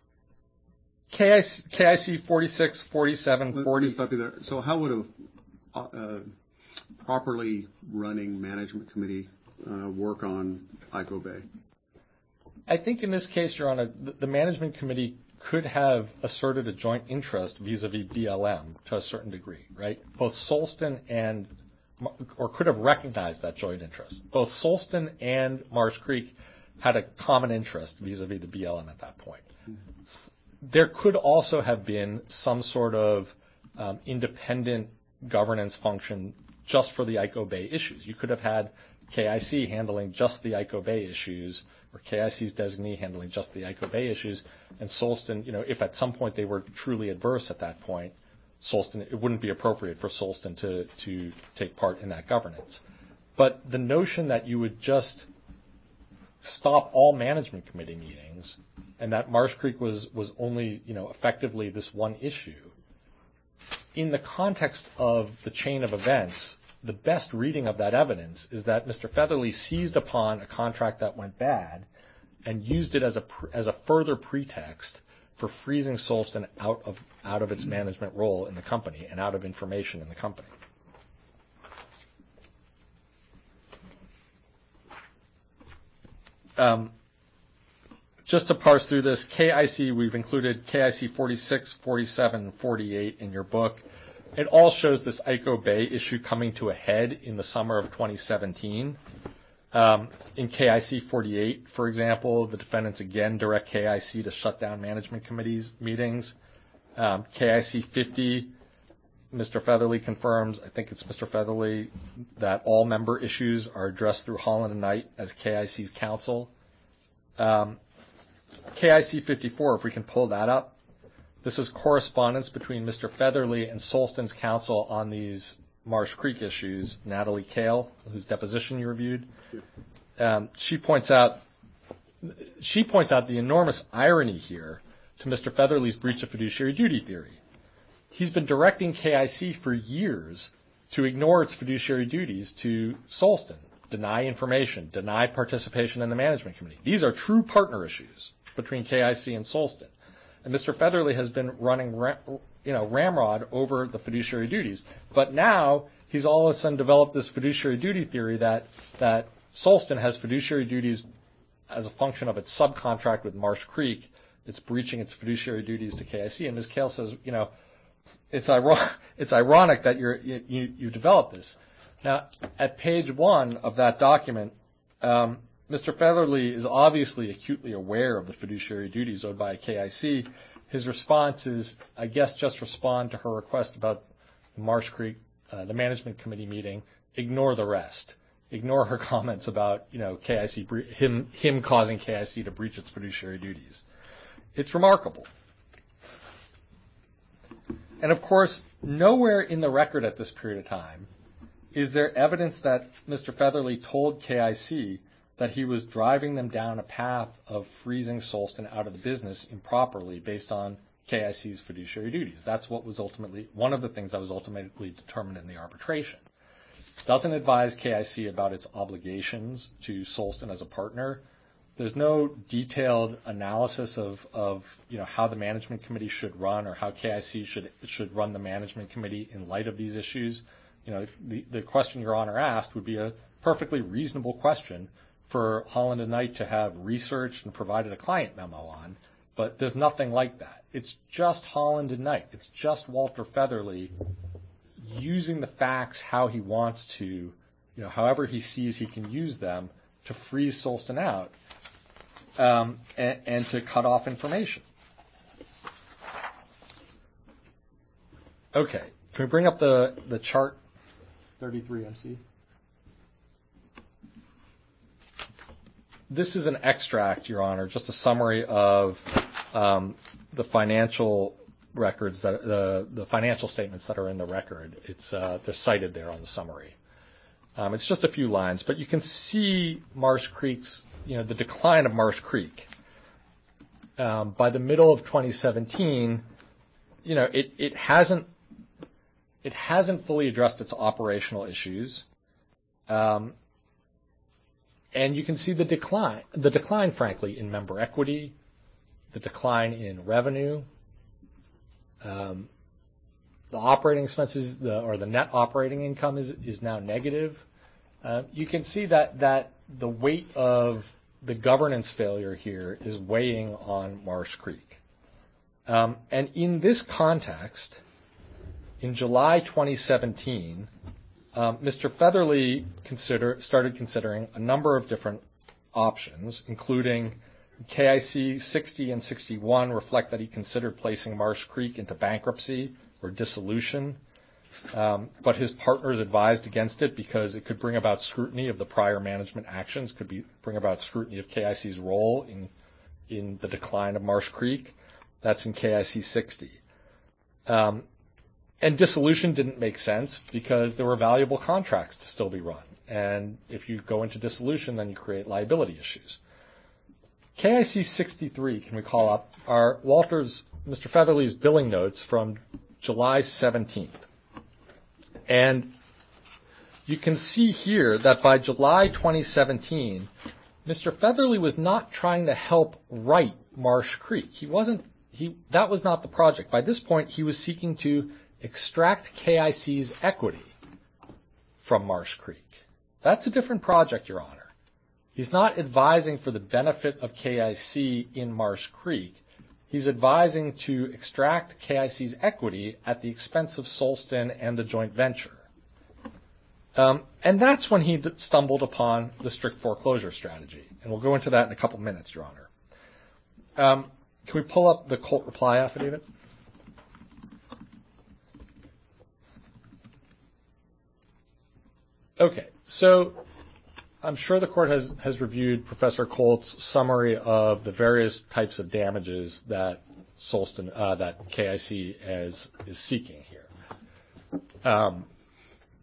KIC 46, 47, 40. Let me stop you there. So how would a properly running management committee work on ICO Bay? I think in this case, Your Honor, the management committee could have asserted a joint interest vis-a-vis BLM to a certain degree, right? Both Solston or could have recognized that joint interest. Both Solston and Marsh Creek had a common interest vis-a-vis the BLM at that point. There could also have been some sort of independent governance function just for the ICO Bay issues. You could have had KIC handling just the ICO Bay issues, or KIC's designee handling just the ICO Bay issues, and Solston, if at some point they were truly adverse at that point, it wouldn't be appropriate for Solston to take part in that governance. But the notion that you would just stop all management committee meetings and that Marsh Creek was only, effectively this one issue, in the context of the chain of events, the best reading of that evidence is that Mr. Featherly seized upon a contract that went bad and used it as a further pretext for freezing Solston out of its management role in the company and out of information in the company. Just to parse through this, KIC, we've included KIC 46, 47, 48 in your book. It all shows this ICO Bay issue coming to a head in the summer of 2017. In KIC 48, for example, the defendants again direct KIC to shut down management committees meetings. KIC 50, Mr. Featherly confirms, I think it's Mr. Featherly, that all member issues are addressed through Holland and Knight as KIC's counsel. KIC 54, if we can pull that up. This is correspondence between Mr. Featherly and Solston's counsel on these Marsh Creek issues, Natalie Kale, whose deposition you reviewed. She points out the enormous irony here to Mr. Featherly's breach of fiduciary duty theory. He's been directing KIC for years to ignore its fiduciary duties to Solston, deny information, deny participation in the management committee. These are true partner issues between KIC and Solston. And Mr. Featherly has been running ramrod over the fiduciary duties. But now he's all of a sudden developed this fiduciary duty theory that Solston has fiduciary duties as a function of its subcontract with Marsh Creek. It's breaching its fiduciary duties to KIC. And Ms. Kale says, it's ironic that you developed this. Now, at page 1 of that document, Mr. Featherly is obviously acutely aware of the fiduciary duties owed by KIC. His response is, I guess, just respond to her request about Marsh Creek, the management committee meeting, ignore the rest. Ignore her comments about, KIC, him causing KIC to breach its fiduciary duties. It's remarkable. And of course, nowhere in the record at this period of time is there evidence that Mr. Featherly told KIC that he was driving them down a path of freezing Solston out of the business improperly based on KIC's fiduciary duties. That's what was ultimately, one of the things that was ultimately determined in the arbitration. Doesn't advise KIC about its obligations to Solston as a partner. There's no detailed analysis of how the management committee should run or how KIC should run the management committee in light of these issues. The question Your Honor asked would be a perfectly reasonable question for Holland and Knight to have researched and provided a client memo on, but there's nothing like that. It's just Holland and Knight. It's just Walter Featherly using the facts how he wants to, however he sees he can use them to freeze Solston out and to cut off information. Okay, can we bring up the chart 33 MC? This is an extract, Your Honor, just a summary of the financial records that the financial statements that are in the record. They're cited there on the summary. It's just a few lines, but you can see Marsh Creek's, the decline of Marsh Creek. By the middle of 2017, it hasn't fully addressed its operational issues. And you can see the decline, frankly, in member equity, the decline in revenue, the operating expenses, the net operating income is now negative. You can see that the weight of the governance failure here is weighing on Marsh Creek. And in this context, in July 2017, Mr. Featherly started considering a number of different options, including KIC 60 and 61 reflect that he considered placing Marsh Creek into bankruptcy or dissolution, but his partners advised against it because it could bring about scrutiny of the prior management actions, bring about scrutiny of KIC's role in the decline of Marsh Creek. That's in KIC 60. And dissolution didn't make sense because there were valuable contracts to still be run. And if you go into dissolution, then you create liability issues. KIC 63, can we call up, are Mr. Featherly's billing notes from July 17th. And you can see here that by July 2017, Mr. Featherly was not trying to help right Marsh Creek. That was not the project. By this point, he was seeking to extract KIC's equity from Marsh Creek. That's a different project, Your Honor. He's not advising for the benefit of KIC in Marsh Creek. He's advising to extract KIC's equity at the expense of Solston and the joint venture. And that's when he stumbled upon the strict foreclosure strategy. And we'll go into that in a couple minutes, Your Honor. Can we pull up the Colt reply affidavit? Okay, so I'm sure the court has reviewed Professor Colt's summary of the various types of damages that that KIC is seeking here.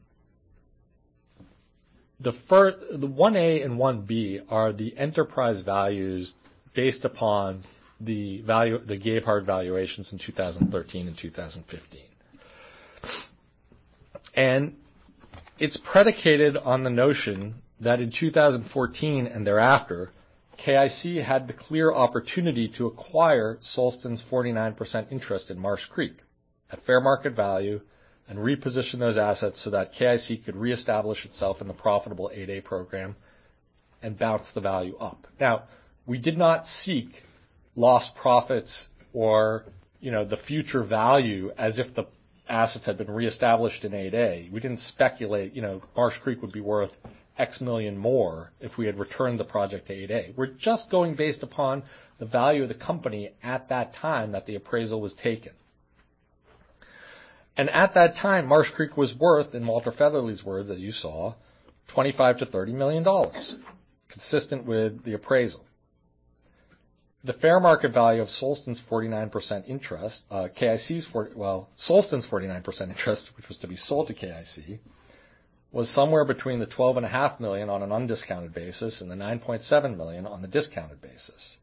the 1A and 1B are the enterprise values based upon the Gebhardt valuations in 2013 and 2015. And it's predicated on the notion that in 2014 and thereafter, KIC had the clear opportunity to acquire Solston's 49% interest in Marsh Creek at fair market value and reposition those assets so that KIC could reestablish itself in the profitable 8A program and bounce the value up. Now, we did not seek lost profits or, the future value as if the assets had been reestablished in 8A. We didn't speculate, Marsh Creek would be worth X million more if we had returned the project to 8A. We're just going based upon the value of the company at that time that the appraisal was taken. And at that time, Marsh Creek was worth, in Walter Featherly's words, as you saw, $25 to $30 million, consistent with the appraisal. The fair market value of Solston's 49% interest, Solston's 49% interest, which was to be sold to KIC, was somewhere between the $12.5 million on an undiscounted basis and the $9.7 million on the discounted basis.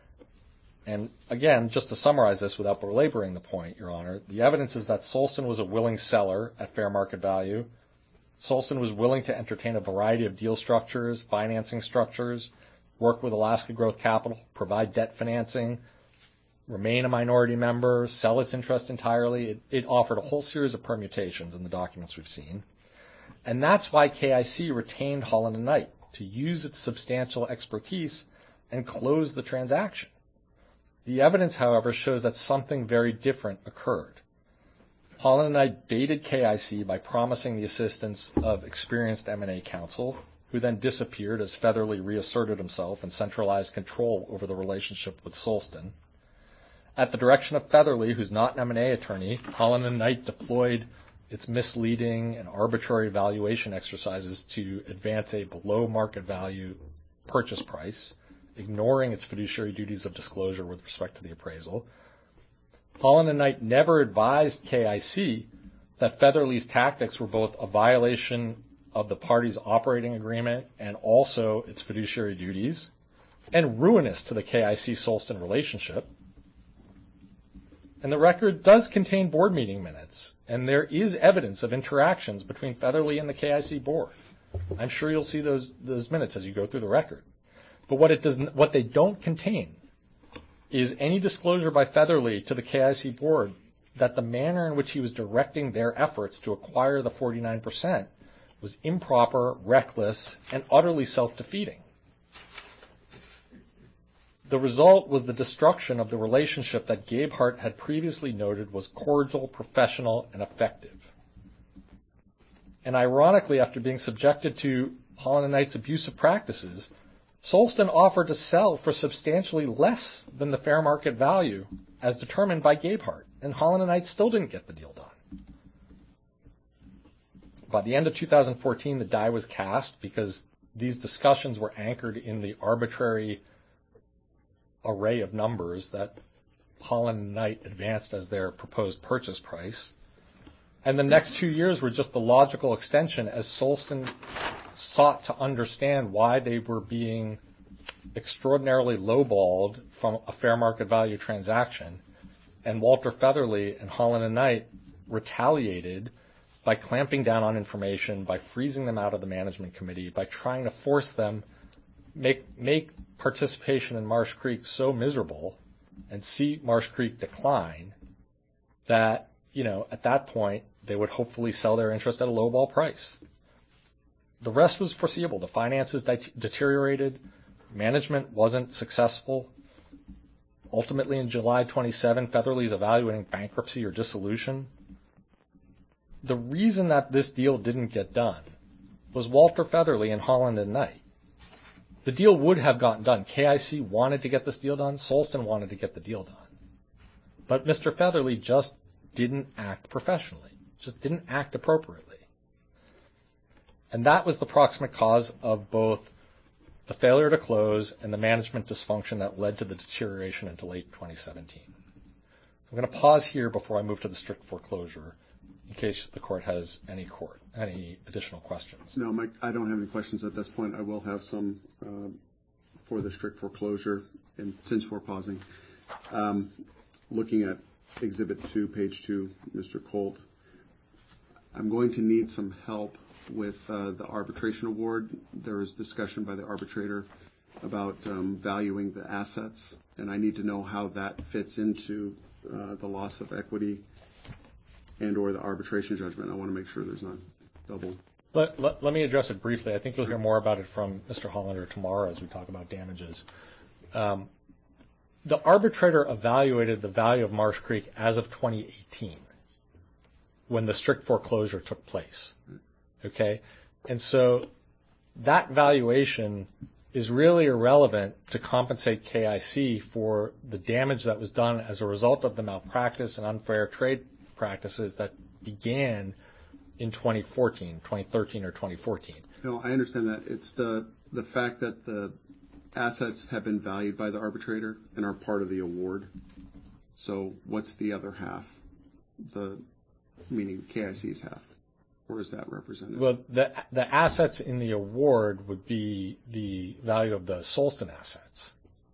And again, just to summarize this without belaboring the point, Your Honor, the evidence is that Solston was a willing seller at fair market value. Solston was willing to entertain a variety of deal structures, financing structures, work with Alaska Growth Capital, provide debt financing, remain a minority member, sell its interest entirely. It offered a whole series of permutations in the documents we've seen. And that's why KIC retained Holland & Knight, to use its substantial expertise and close the transaction. The evidence, however, shows that something very different occurred. Holland & Knight baited KIC by promising the assistance of experienced M&A counsel, who then disappeared as Featherly reasserted himself and centralized control over the relationship with Solston. At the direction of Featherly, who's not an M&A attorney, Holland & Knight deployed its misleading and arbitrary valuation exercises to advance a below market value purchase price, ignoring its fiduciary duties of disclosure with respect to the appraisal. Holland & Knight never advised KIC that Featherly's tactics were both a violation of the party's operating agreement and also its fiduciary duties, and ruinous to the KIC-Solston relationship. And the record does contain board meeting minutes, and there is evidence of interactions between Featherly and the KIC board. I'm sure you'll see those minutes as you go through the record. But what they don't contain is any disclosure by Featherly to the KIC board that the manner in which he was directing their efforts to acquire the 49% was improper, reckless, and utterly self-defeating. The result was the destruction of the relationship that Gebhardt had previously noted was cordial, professional, and effective. And ironically, after being subjected to Holland & Knight's abusive practices, Solston offered to sell for substantially less than the fair market value as determined by Gebhardt, and Holland & Knight still didn't get the deal done. By the end of 2014, the die was cast because these discussions were anchored in the arbitrary array of numbers that Holland & Knight advanced as their proposed purchase price. And the next 2 years were just the logical extension as Solston sought to understand why they were being extraordinarily lowballed from a fair market value transaction. And Walter Featherly and Holland & Knight retaliated by clamping down on information, by freezing them out of the management committee, by trying to force them make participation in Marsh Creek so miserable and see Marsh Creek decline that, at that point, they would hopefully sell their interest at a lowball price. The rest was foreseeable. The finances deteriorated. Management wasn't successful. Ultimately, in July 27, Featherly is evaluating bankruptcy or dissolution. The reason that this deal didn't get done was Walter Featherly and Holland & Knight. The deal would have gotten done. KIC wanted to get this deal done. Solston wanted to get the deal done. But Mr. Featherly just didn't act professionally, just didn't act appropriately. And that was the proximate cause of both the failure to close and the management dysfunction that led to the deterioration into late 2017. I'm going to pause here before I move to the strict foreclosure in case the court has any additional questions. No, Mike, I don't have any questions at this point. I will have some for the strict foreclosure, and since we're pausing, looking at Exhibit 2, page 2, Mr. Colt, I'm going to need some help with the arbitration award. There was discussion by the arbitrator about valuing the assets, and I need to know how that fits into the loss of equity and or the arbitration judgment. I want to make sure there's not double. Let me address it briefly. I think you'll hear more about it from Mr. Hollander tomorrow as we talk about damages. The arbitrator evaluated the value of Marsh Creek as of 2018 when the strict foreclosure took place. Okay? And so that valuation is really irrelevant to compensate KIC for the damage that was done as a result of the malpractice and unfair trade practices that began in 2013 or 2014. No, I understand that. It's the fact that the assets have been valued by the arbitrator and are part of the award. So what's the other half? Meaning KIC's half. Where is that represented? Well, the assets in the award would be the value of the Solston assets.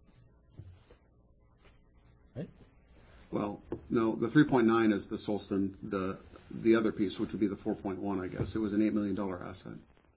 Right? Well, no, the 3.9 is the Solston, the other piece, which would be the 4.1, I guess. It was an $8 million asset.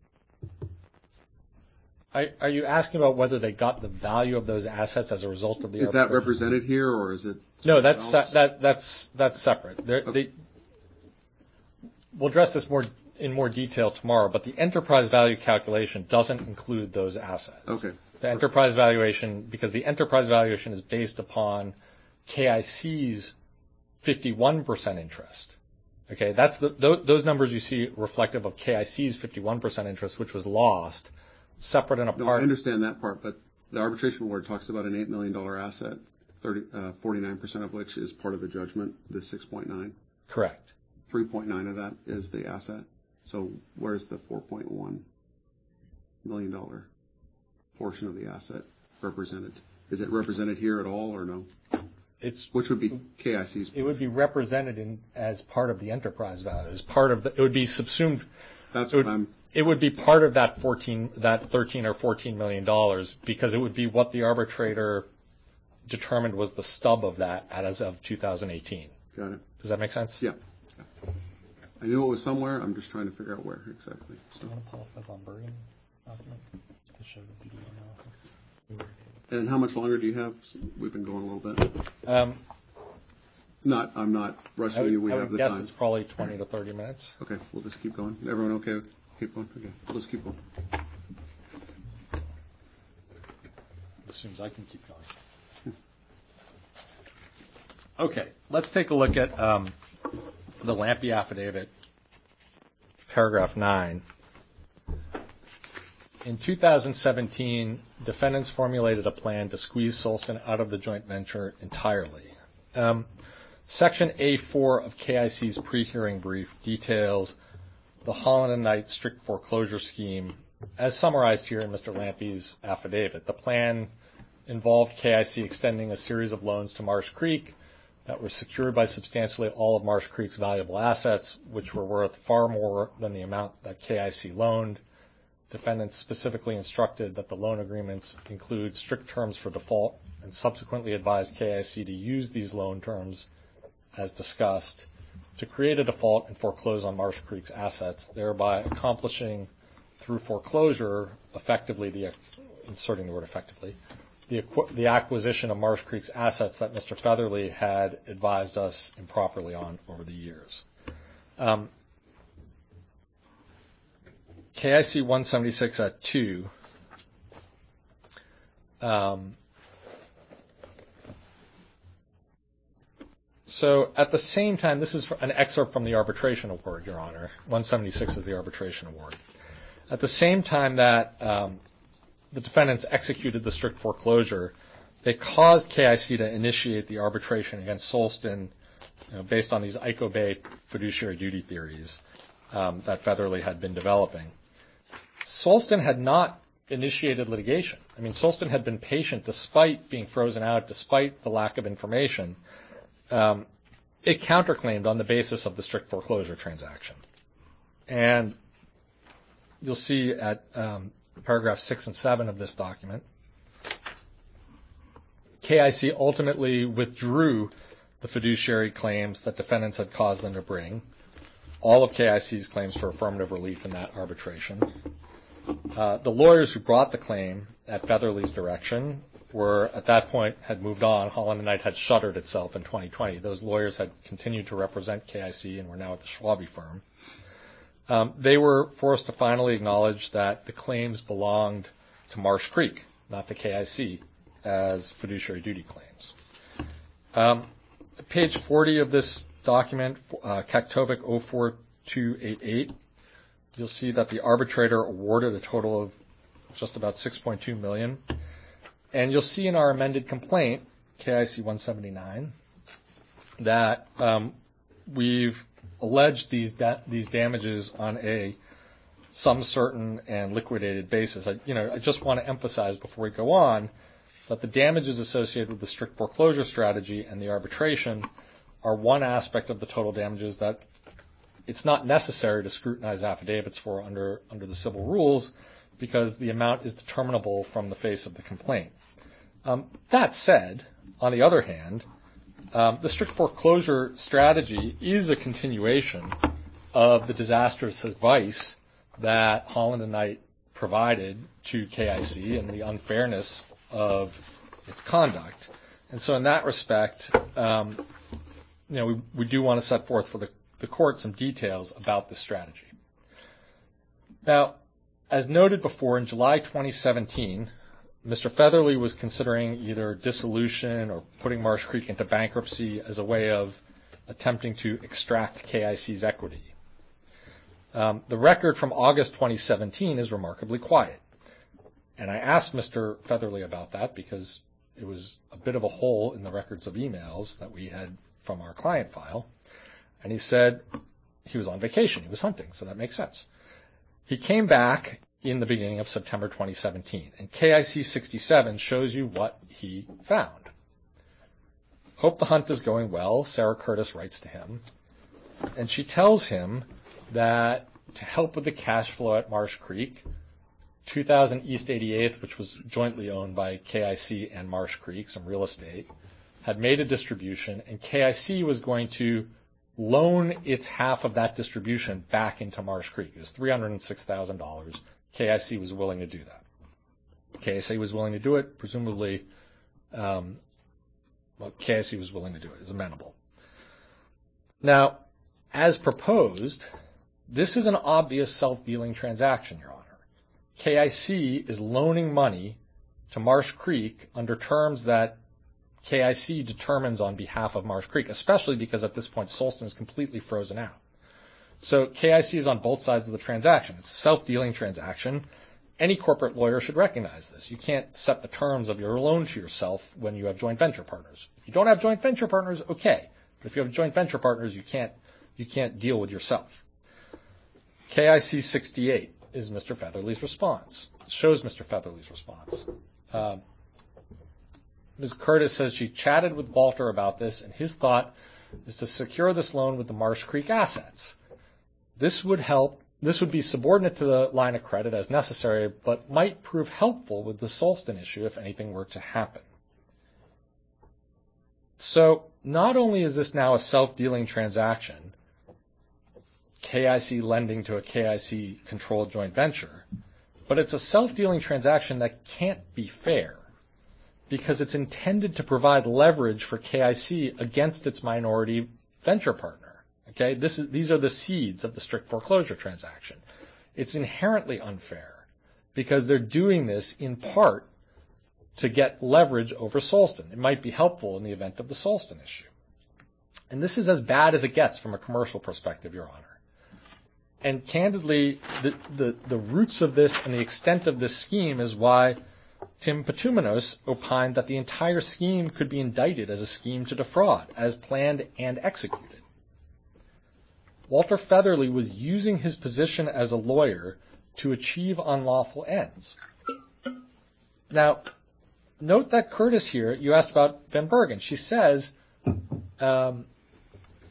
Are you asking about whether they got the value of those assets as a result of the Is that represented here, or is it? No, that's separate. Okay. We'll address this in more detail tomorrow, but the enterprise value calculation doesn't include those assets. Okay. The enterprise valuation, because the enterprise valuation is based upon KIC's 51% interest. Okay, that's those numbers you see reflective of KIC's 51% interest, which was lost, separate and apart. No, I understand that part, but the arbitration award talks about an $8 million asset, 49% of which is part of the judgment, the 6.9. Correct. 3.9 of that is the asset. So where's the $4.1 million portion of the asset represented? Is it represented here at all or no? Which would be KIC's. It would be represented as part of the enterprise value, as part of it would be subsumed. That's It would be part of that 13 or $14 million because it would be what the arbitrator determined was the stub of that as of 2018. Got it. Does that make sense? Yeah. I knew it was somewhere. I'm just trying to figure out where exactly. So. Do you want to pull up the Von Bergen document to show the BDO analysis? And how much longer do you have? We've been going a little bit. I'm not rushing you. We have the time. I would guess it's probably 20 to 30 minutes. Okay, we'll just keep going. Everyone okay? Keep going? Okay, we'll just keep going. As soon as I can keep going. Okay, let's take a look at the Lampe affidavit, paragraph 9. In 2017, defendants formulated a plan to squeeze Solston out of the joint venture entirely. Section A4 of KIC's pre-hearing brief details the Holland & Knight strict foreclosure scheme as summarized here in Mr. Lampe's affidavit. The plan involved KIC extending a series of loans to Marsh Creek that were secured by substantially all of Marsh Creek's valuable assets, which were worth far more than the amount that KIC loaned. Defendants specifically instructed that the loan agreements include strict terms for default and subsequently advised KIC to use these loan terms as discussed to create a default and foreclose on Marsh Creek's assets, thereby accomplishing through foreclosure effectively inserting the word effectively, the acquisition of Marsh Creek's assets that Mr. Featherly had advised us improperly on over the years. KIC 176 at 2. So at the same time, this is an excerpt from the arbitration award, Your Honor. 176 is the arbitration award. At the same time that the defendants executed the strict foreclosure, they caused KIC to initiate the arbitration against Solston based on these ICO Bay fiduciary duty theories that Featherly had been developing. Solston had not initiated litigation. I mean, Solston had been patient despite being frozen out, despite the lack of information. It it counterclaimed on the basis of the strict foreclosure transaction. And you'll see at paragraph 6 and 7 of this document, KIC ultimately withdrew the fiduciary claims that defendants had caused them to bring, all of KIC's claims for affirmative relief in that arbitration. The lawyers who brought the claim at Featherly's direction were, at that point, had moved on. Holland & Knight had shuttered itself in 2020. Those lawyers had continued to represent KIC and were now at the Schwabe firm. They were forced to finally acknowledge that the claims belonged to Marsh Creek, not to KIC, as fiduciary duty claims. Page 40 of this document, Kaktovik 04288, you'll see that the arbitrator awarded a total of just about $6.2 million. And you'll see in our amended complaint, KIC 179, that we've alleged these damages on a some certain and liquidated basis. I just want to emphasize before we go on that the damages associated with the strict foreclosure strategy and the arbitration are one aspect of the total damages that it's not necessary to scrutinize affidavits for under the civil rules because the amount is determinable from the face of the complaint. That said, on the other hand, the strict foreclosure strategy is a continuation of the disastrous advice that Holland & Knight provided to KIC and the unfairness of its conduct. And so in that respect, we do want to set forth for the court some details about this strategy. Now, as noted before, in July 2017, Mr. Featherly was considering either dissolution or putting Marsh Creek into bankruptcy as a way of attempting to extract KIC's equity. The record from August 2017 is remarkably quiet. And I asked Mr. Featherly about that because it was a bit of a hole in the records of emails that we had from our client file. And he said he was on vacation. He was hunting, so that makes sense. He came back in the beginning of September 2017, and KIC 67 shows you what he found. Hope the hunt is going well, Sarah Curtis writes to him, and she tells him that to help with the cash flow at Marsh Creek, 2000 East 88th, which was jointly owned by KIC and Marsh Creek, some real estate, had made a distribution, and KIC was going to loan its half of that distribution back into Marsh Creek. It was $306,000. KIC was willing to do that. KIC was willing to do it, presumably, KIC was willing to do it, is amenable. Now, as proposed, this is an obvious self-dealing transaction, Your Honor. KIC is loaning money to Marsh Creek under terms that KIC determines on behalf of Marsh Creek, especially because at this point Solston is completely frozen out. So KIC is on both sides of the transaction. It's a self-dealing transaction. Any corporate lawyer should recognize this. You can't set the terms of your loan to yourself when you have joint venture partners. If you don't have joint venture partners, okay. But if you have joint venture partners, you can't deal with yourself. KIC 68 is Mr. Featherly's response. It shows Mr. Featherly's response. Ms. Curtis says she chatted with Walter about this, and his thought is to secure this loan with the Marsh Creek assets. This would be subordinate to the line of credit as necessary, but might prove helpful with the Solston issue if anything were to happen. So not only is this now a self-dealing transaction, KIC lending to a KIC-controlled joint venture, but it's a self-dealing transaction that can't be fair because it's intended to provide leverage for KIC against its minority venture partner. Okay, these are the seeds of the strict foreclosure transaction. It's inherently unfair because they're doing this in part to get leverage over Solston. It might be helpful in the event of the Solston issue. And this is as bad as it gets from a commercial perspective, Your Honor. And candidly, the roots of this and the extent of this scheme is why Tim Patoumanos opined that the entire scheme could be indicted as a scheme to defraud, as planned and executed. Walter Featherly was using his position as a lawyer to achieve unlawful ends. Now, note that Curtis here, you asked about Van Bergen. She says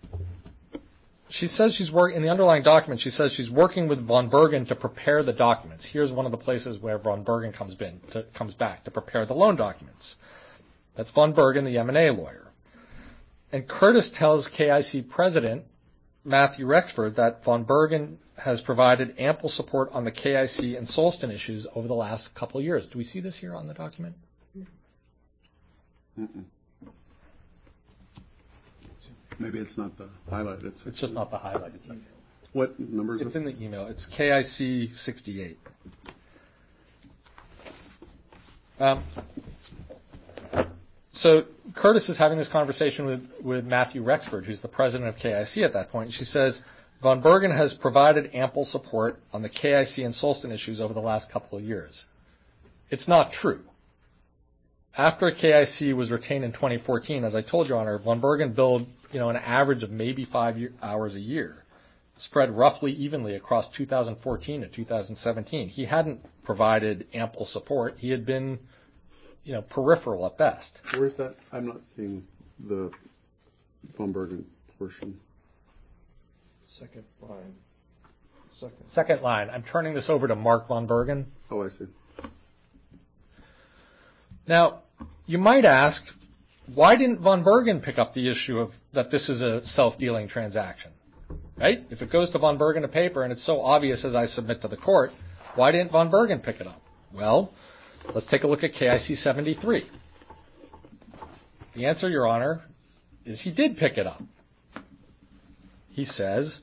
she says she's in the underlying document, she says she's working with von Bergen to prepare the documents. Here's one of the places where von Bergen comes back to prepare the loan documents. That's von Bergen, the M&A lawyer. And Curtis tells KIC president Matthew Rexford that von Bergen has provided ample support on the KIC and Solsten issues over the last couple of years. Do we see this here on the document? Mm-mm. Maybe it's not the highlight. It's just not the highlighted section. What number is it? It's in the email. It's KIC 68. So Curtis is having this conversation with Matthew Rexford, who's the president of KIC at that point. And she says, von Bergen has provided ample support on the KIC and Solsten issues over the last couple of years. It's not true. After KIC was retained in 2014, as I told Your Honor, von Bergen billed an average of maybe 5 hours a year, spread roughly evenly across 2014 to 2017. He hadn't provided ample support. He had been peripheral at best. Where's that? I'm not seeing the von Bergen portion. Second line. Second line. I'm turning this over to Mark von Bergen. Oh, I see. Now, you might ask, why didn't von Bergen pick up the issue of that this is a self-dealing transaction? Right? If it goes to von Bergen to paper and it's so obvious as I submit to the court, why didn't von Bergen pick it up? Well, let's take a look at KIC 73. The answer, Your Honor, is he did pick it up. He says,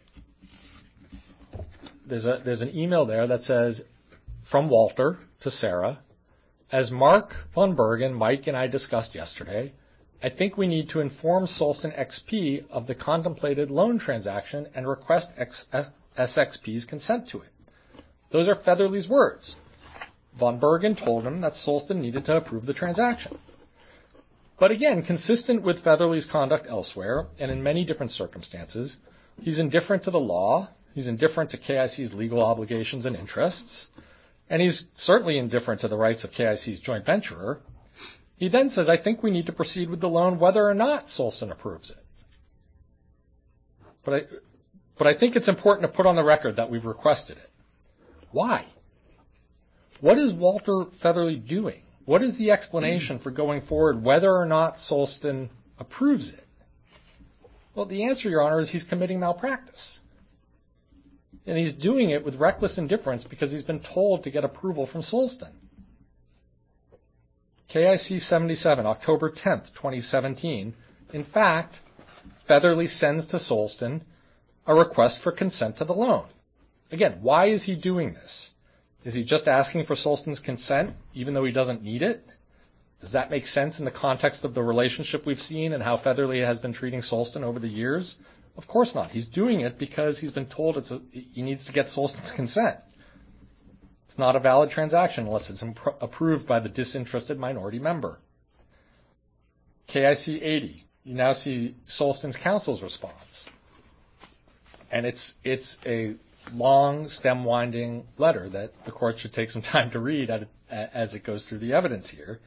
there's an email there that says, from Walter to Sarah, as Mark von Bergen, Mike, and I discussed yesterday, I think we need to inform Solsten XP of the contemplated loan transaction and request SXP's consent to it. Those are Featherly's words. Von Bergen told him that Solsten needed to approve the transaction. But again, consistent with Featherly's conduct elsewhere, and in many different circumstances, he's indifferent to the law, he's indifferent to KIC's legal obligations and interests, and he's certainly indifferent to the rights of KIC's joint venturer. He then says, I think we need to proceed with the loan whether or not Solsten approves it. But I think it's important to put on the record that we've requested it. Why? What is Walter Featherly doing? What is the explanation for going forward whether or not Solsten approves it? Well, the answer, Your Honor, is he's committing malpractice. And he's doing it with reckless indifference because he's been told to get approval from Solsten. KIC 77, October 10th, 2017. In fact, Featherly sends to Solsten a request for consent to the loan. Again, why is he doing this? Is he just asking for Solsten's consent even though he doesn't need it? Does that make sense in the context of the relationship we've seen and how Featherly has been treating Solsten over the years? Of course not. He's doing it because he's been told he needs to get Solsten's consent. It's not a valid transaction unless it's approved by the disinterested minority member. KIC 80. You now see Solsten's counsel's response. And it's a long, stem-winding letter that the court should take some time to read as it goes through the evidence here.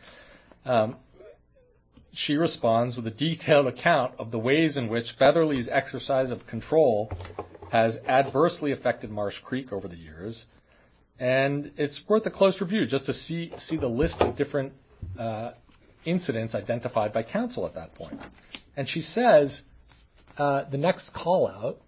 She responds with a detailed account of the ways in which Featherly's exercise of control has adversely affected Marsh Creek over the years. And it's worth a close review just to see the list of different incidents identified by counsel at that point. And she says, the next call out,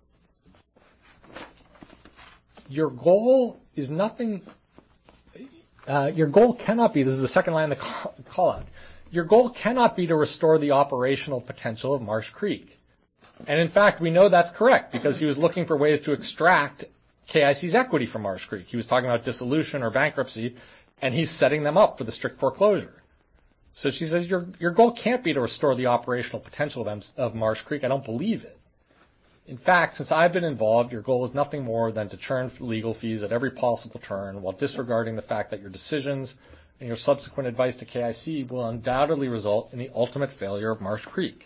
your goal is nothing, your goal cannot be, this is the second line of the call out, your goal cannot be to restore the operational potential of Marsh Creek. And in fact, we know that's correct because he was looking for ways to extract KIC's equity from Marsh Creek. He was talking about dissolution or bankruptcy, and he's setting them up for the strict foreclosure. So she says, your goal can't be to restore the operational potential of Marsh Creek. I don't believe it. In fact, since I've been involved, your goal is nothing more than to churn legal fees at every possible turn while disregarding the fact that your decisions and your subsequent advice to KIC will undoubtedly result in the ultimate failure of Marsh Creek.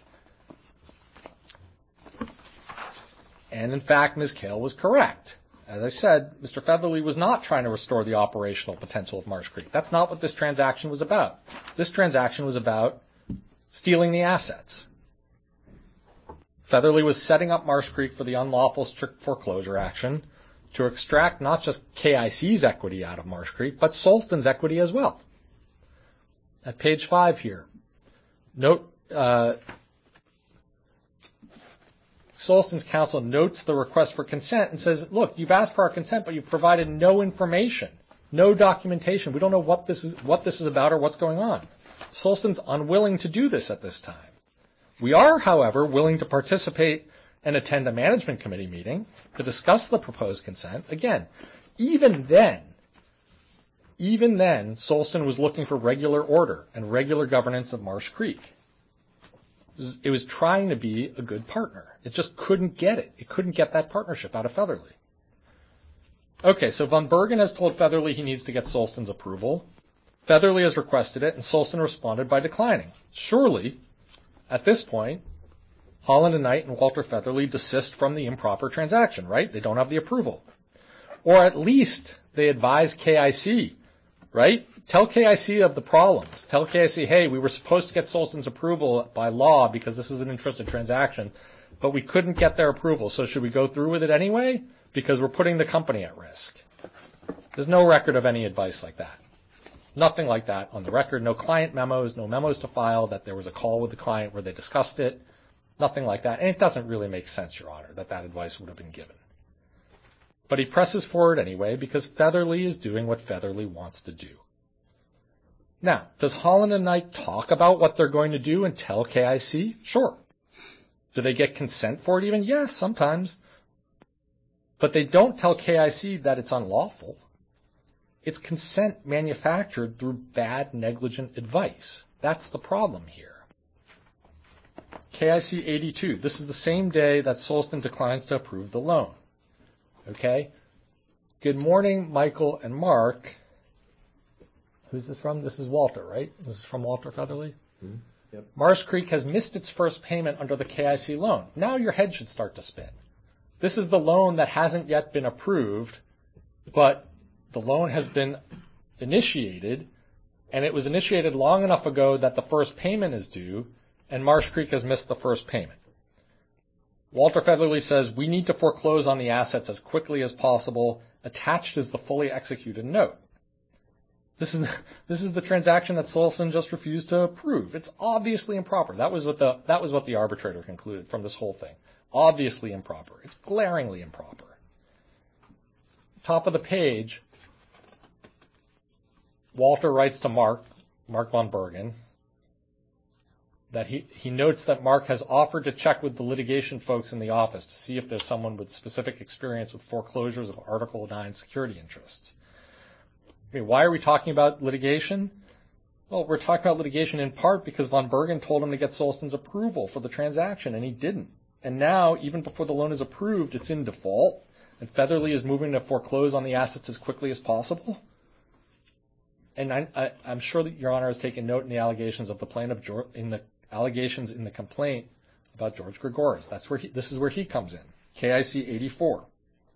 And in fact, Ms. Kale was correct. As I said, Mr. Featherly was not trying to restore the operational potential of Marsh Creek. That's not what this transaction was about. This transaction was about stealing the assets. Featherly was setting up Marsh Creek for the unlawful strict foreclosure action to extract not just KIC's equity out of Marsh Creek, but Solston's equity as well. At page 5 here, note Solston's counsel notes the request for consent and says, look, you've asked for our consent, but you've provided no information, no documentation. We don't know what this is about or what's going on. Solston's unwilling to do this at this time. We are, however, willing to participate and attend a management committee meeting to discuss the proposed consent. Again, even then, Solston was looking for regular order and regular governance of Marsh Creek. It was trying to be a good partner. It just couldn't get it. It couldn't get that partnership out of Featherly. Okay, so Von Bergen has told Featherly he needs to get Solston's approval. Featherly has requested it, and Solston responded by declining. Surely, at this point, Holland and Knight and Walter Featherly desist from the improper transaction, right? They don't have the approval. Or at least they advise KIC, right? Tell KIC of the problems. Tell KIC, hey, we were supposed to get Solston's approval by law because this is an interested transaction, but we couldn't get their approval. So should we go through with it anyway? Because we're putting the company at risk. There's no record of any advice like that. Nothing like that on the record. No client memos, no memos to file that there was a call with the client where they discussed it. Nothing like that. And it doesn't really make sense, Your Honor, that that advice would have been given. But he presses forward anyway because Featherly is doing what Featherly wants to do. Now, does Holland and Knight talk about what they're going to do and tell KIC? Sure. Do they get consent for it even? Yes, sometimes. But they don't tell KIC that it's unlawful. It's consent manufactured through bad, negligent advice. That's the problem here. KIC 82. This is the same day that Solston declines to approve the loan. Okay? Good morning, Michael and Mark. Who's this from? This is Walter, right? This is from Walter Featherly? Mm-hmm. Yep. Marsh Creek has missed its first payment under the KIC loan. Now your head should start to spin. This is the loan that hasn't yet been approved, but the loan has been initiated, and it was initiated long enough ago that the first payment is due, and Marsh Creek has missed the first payment. Walter Featherly says, we need to foreclose on the assets as quickly as possible. Attached is the fully executed note. This is the transaction that Solston just refused to approve. It's obviously improper. That was what the arbitrator concluded from this whole thing. Obviously improper. It's glaringly improper. Top of the page, Walter writes to Mark Von Bergen, that he notes that Mark has offered to check with the litigation folks in the office to see if there's someone with specific experience with foreclosures of Article 9 security interests. I mean, why are we talking about litigation? Well, we're talking about litigation in part because Von Bergen told him to get Solston's approval for the transaction, and he didn't. And now, even before the loan is approved, it's in default, and Featherly is moving to foreclose on the assets as quickly as possible. And I'm sure that Your Honor has taken note in the allegations of the plaintiff, in the allegations in the complaint about George Gregoris. This is where he comes in. KIC 84.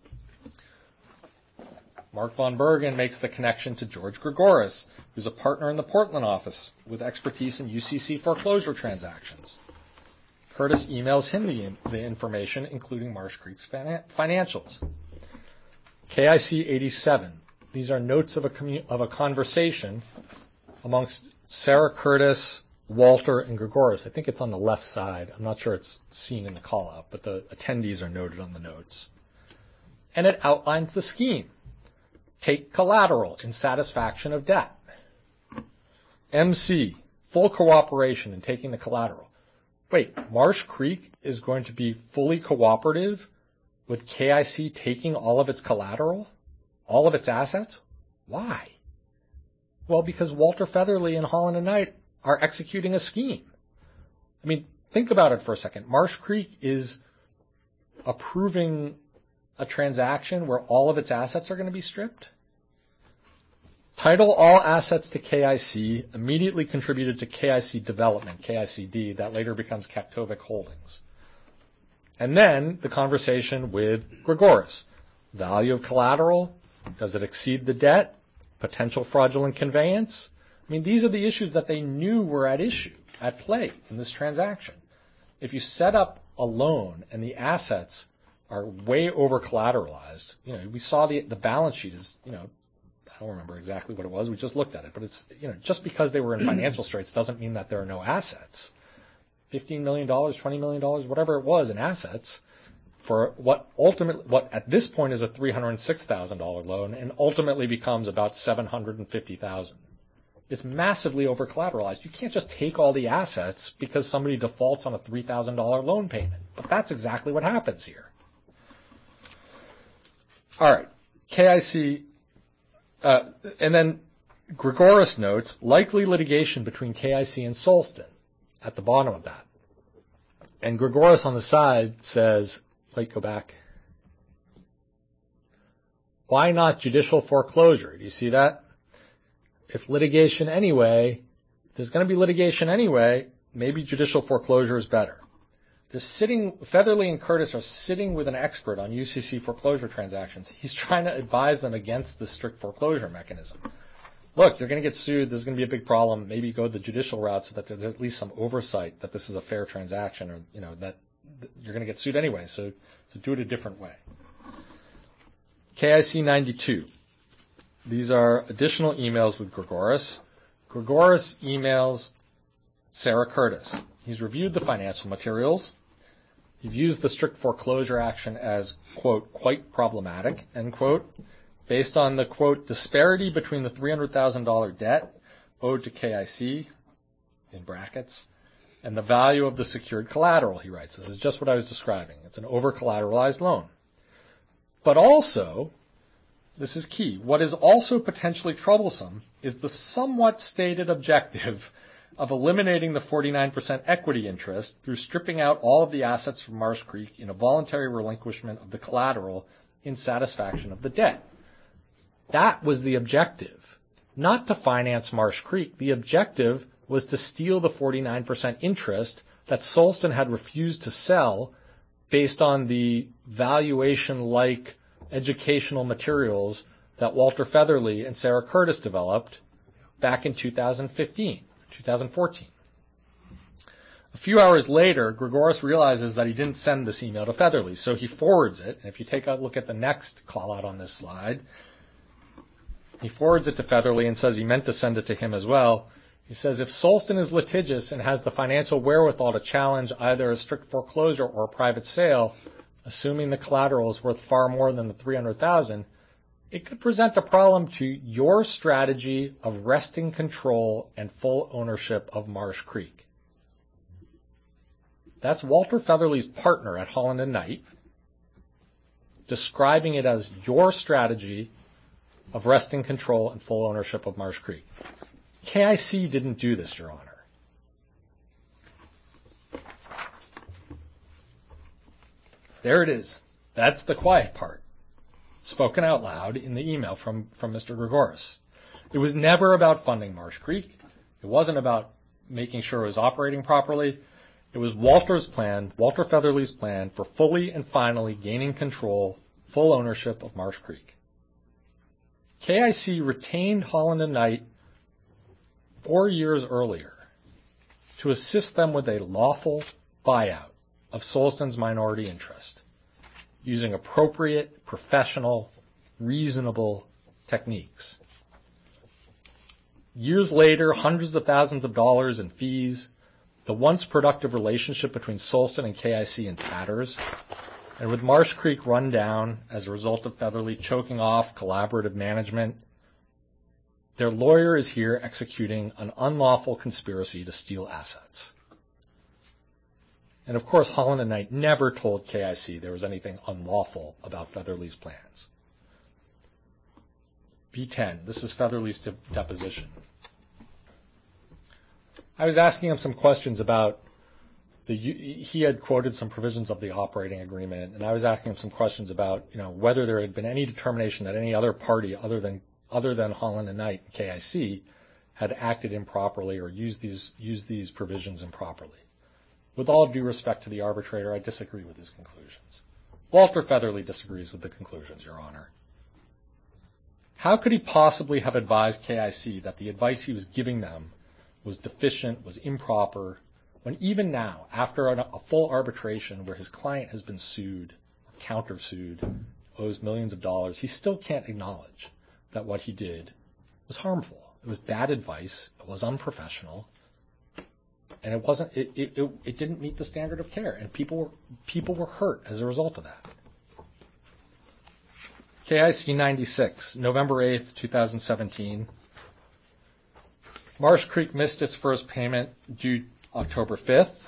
Mark Von Bergen makes the connection to George Gregoris, who's a partner in the Portland office with expertise in UCC foreclosure transactions. Curtis emails him the information, including Marsh Creek's financials. KIC 87. These are notes of a conversation amongst Sarah Curtis, Walter, and Gregoris. I think it's on the left side. I'm not sure it's seen in the call-out, but the attendees are noted on the notes. And it outlines the scheme. Take collateral in satisfaction of debt. MC, full cooperation in taking the collateral. Wait, Marsh Creek is going to be fully cooperative with KIC taking all of its collateral? All of its assets? Why? Well, because Walter Featherly and Holland and Knight are executing a scheme. I mean, think about it for a second. Marsh Creek is approving a transaction where all of its assets are going to be stripped? Title all assets to KIC, immediately contributed to KIC Development, KICD, that later becomes Kaktovik Holdings. And then the conversation with Gregoris. Value of collateral, does it exceed the debt? Potential fraudulent conveyance? I mean, these are the issues that they knew were at play in this transaction. If you set up a loan and the assets are way over collateralized. We saw the balance sheet is, I don't remember exactly what it was. We just looked at it, but it's, just because they were in financial straits doesn't mean that there are no assets. $15 million, $20 million, whatever it was in assets for what at this point is a $306,000 loan and ultimately becomes about $750,000. It's massively over collateralized. You can't just take all the assets because somebody defaults on a $3,000 loan payment. But that's exactly what happens here. All right, KIC, and then Gregoris notes likely litigation between KIC and Solston at the bottom of that. And Gregoris on the side says, wait, go back. Why not judicial foreclosure? Do you see that? If litigation anyway, there's going to be litigation anyway, maybe judicial foreclosure is better. Featherly and Curtis are sitting with an expert on UCC foreclosure transactions. He's trying to advise them against the strict foreclosure mechanism. Look, you're going to get sued. This is going to be a big problem. Maybe go the judicial route so that there's at least some oversight that this is a fair transaction, or that you're going to get sued anyway. So do it a different way. KIC 92. These are additional emails with Gregoris. Gregoris emails Sarah Curtis. He's reviewed the financial materials. He views the strict foreclosure action as, quote, quite problematic, end quote, based on the, quote, disparity between the $300,000 debt owed to KIC, in brackets, and the value of the secured collateral, he writes. This is just what I was describing. It's an over-collateralized loan. But also, this is key, what is also potentially troublesome is the somewhat stated objective of eliminating the 49% equity interest through stripping out all of the assets from Marsh Creek in a voluntary relinquishment of the collateral in satisfaction of the debt. That was the objective, not to finance Marsh Creek. The objective was to steal the 49% interest that Solston had refused to sell based on the valuation-like educational materials that Walter Featherly and Sarah Curtis developed back in 2014. A few hours later, Gregoris realizes that he didn't send this email to Featherly, so he forwards it. And if you take a look at the next call out on this slide, he forwards it to Featherly and says he meant to send it to him as well. He says, if Solston is litigious and has the financial wherewithal to challenge either a strict foreclosure or a private sale, assuming the collateral is worth far more than the $300,000, it could present a problem to your strategy of wresting control and full ownership of Marsh Creek. That's Walter Featherly's partner at Holland and Knight, describing it as your strategy of wresting control and full ownership of Marsh Creek. KIC didn't do this, Your Honor. There it is. That's the quiet part, spoken out loud in the email from Mr. Gregoris. It was never about funding Marsh Creek. It wasn't about making sure it was operating properly. It was Walter Featherly's plan for fully and finally gaining control, full ownership of Marsh Creek. KIC retained Holland and Knight 4 years earlier to assist them with a lawful buyout of Solston's minority interest using appropriate, professional, reasonable techniques. Years later, hundreds of thousands of dollars in fees, the once productive relationship between Solston and KIC in tatters, and with Marsh Creek run down as a result of Featherly choking off collaborative management, their lawyer is here executing an unlawful conspiracy to steal assets. And of course, Holland and Knight never told KIC there was anything unlawful about Featherly's plans. B10, this is Featherly's deposition. I was asking him some questions about he had quoted some provisions of the operating agreement, and I was asking him some questions about, whether there had been any determination that any other party other than Holland and Knight and KIC had acted improperly or used these provisions improperly. With all due respect to the arbitrator, I disagree with his conclusions. Walter Featherly disagrees with the conclusions, Your Honor. How could he possibly have advised KIC that the advice he was giving them was deficient, was improper, when even now, after a full arbitration where his client has been sued, countersued, owes millions of dollars, he still can't acknowledge that what he did was harmful. It was bad advice. It was unprofessional. And it wasn't. It didn't meet the standard of care, and people were hurt as a result of that. KIC 96, November 8th, 2017. Marsh Creek missed its first payment due October 5th.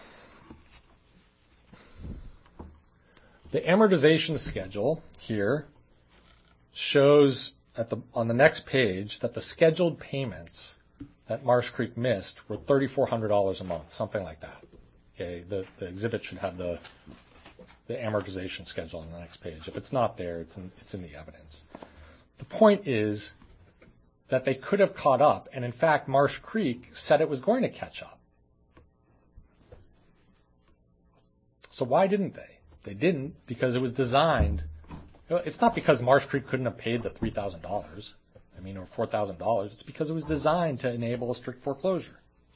The amortization schedule here shows on the next page that the scheduled payments that Marsh Creek missed were $3,400 a month, something like that. Okay, the exhibit should have the amortization schedule on the next page. If it's not there, it's in the evidence. The point is that they could have caught up, and in fact, Marsh Creek said it was going to catch up. So why didn't they? They didn't because it was designed. It's not because Marsh Creek couldn't have paid the $3,000, or $4,000. It's because it was designed to enable a strict foreclosure.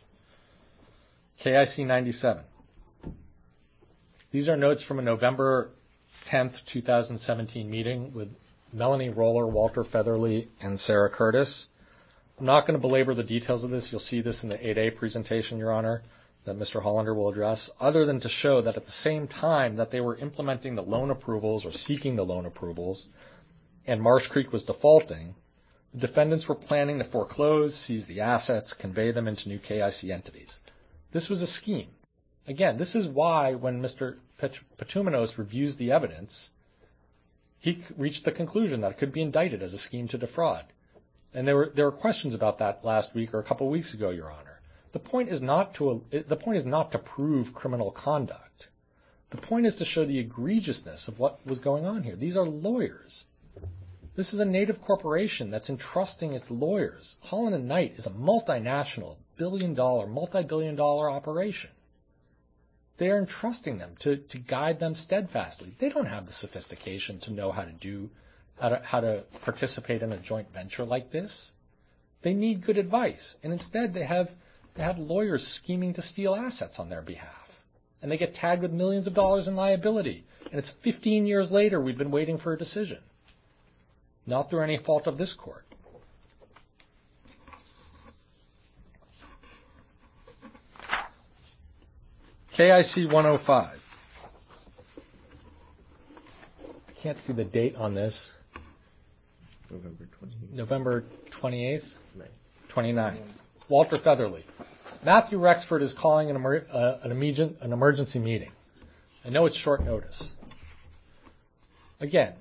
KIC 97. These are notes from a November 10th, 2017 meeting with Melanie Roller, Walter Featherly, and Sarah Curtis. I'm not going to belabor the details of this. You'll see this in the 8A presentation, Your Honor, that Mr. Hollander will address, other than to show that at the same time that they were implementing the loan approvals or seeking the loan approvals and Marsh Creek was defaulting, the defendants were planning to foreclose, seize the assets, convey them into new KIC entities. This was a scheme. Again, this is why when Mr. Petoumenos reviews the evidence, he reached the conclusion that it could be indicted as a scheme to defraud. And there were questions about that last week or a couple weeks ago, Your Honor. The point is not to prove criminal conduct. The point is to show the egregiousness of what was going on here. These are lawyers. This is a native corporation that's entrusting its lawyers. Holland & Knight is a multinational, multi-billion dollar operation. They are entrusting them to guide them steadfastly. They don't have the sophistication to know how to participate in a joint venture like this. They need good advice, and instead they have lawyers scheming to steal assets on their behalf, and they get tagged with millions of dollars in liability. And it's 15 years later we've been waiting for a decision, not through any fault of this court. KIC 105. I can't see the date on this. November 28th? 29th. Walter Featherly. Matthew Rexford is calling an emergency meeting. I know it's short notice. Again,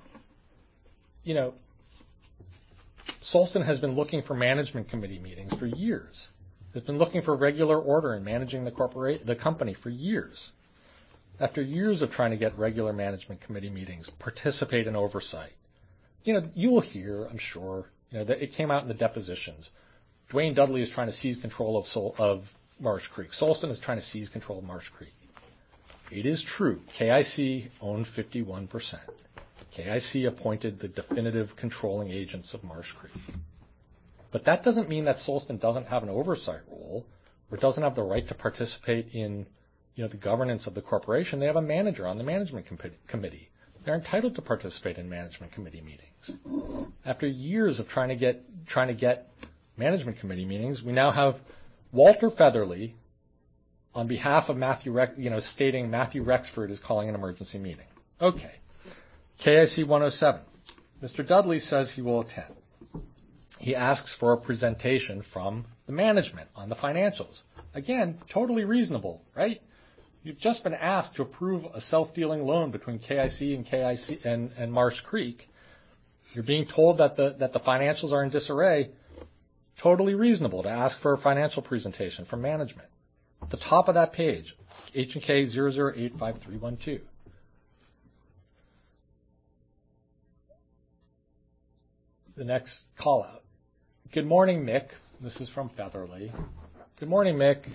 Solston has been looking for management committee meetings for years. Has been looking for regular order in managing the company for years. After years of trying to get regular management committee meetings, participate in oversight. You will hear, I'm sure, that it came out in the depositions. Dwayne Dudley is trying to seize control of Marsh Creek. Solston is trying to seize control of Marsh Creek. It is true. KIC owned 51%. KIC appointed the definitive controlling agents of Marsh Creek. But that doesn't mean that Solston doesn't have an oversight role or doesn't have the right to participate in the governance of the corporation. They have a manager on the management committee. They're entitled to participate in management committee meetings. After years of trying to get management committee meetings, we now have Walter Featherly on behalf of stating Matthew Rexford is calling an emergency meeting. Okay. KIC 107. Mr. Dudley says he will attend. He asks for a presentation from the management on the financials. Again, totally reasonable, right? You've just been asked to approve a self-dealing loan between KIC and Marsh Creek. You're being told that the financials are in disarray. Totally reasonable to ask for a financial presentation from management. At the top of that page, H&K 00853112. The next call out. Good morning, Mick. This is from Featherly. Good morning, Mick.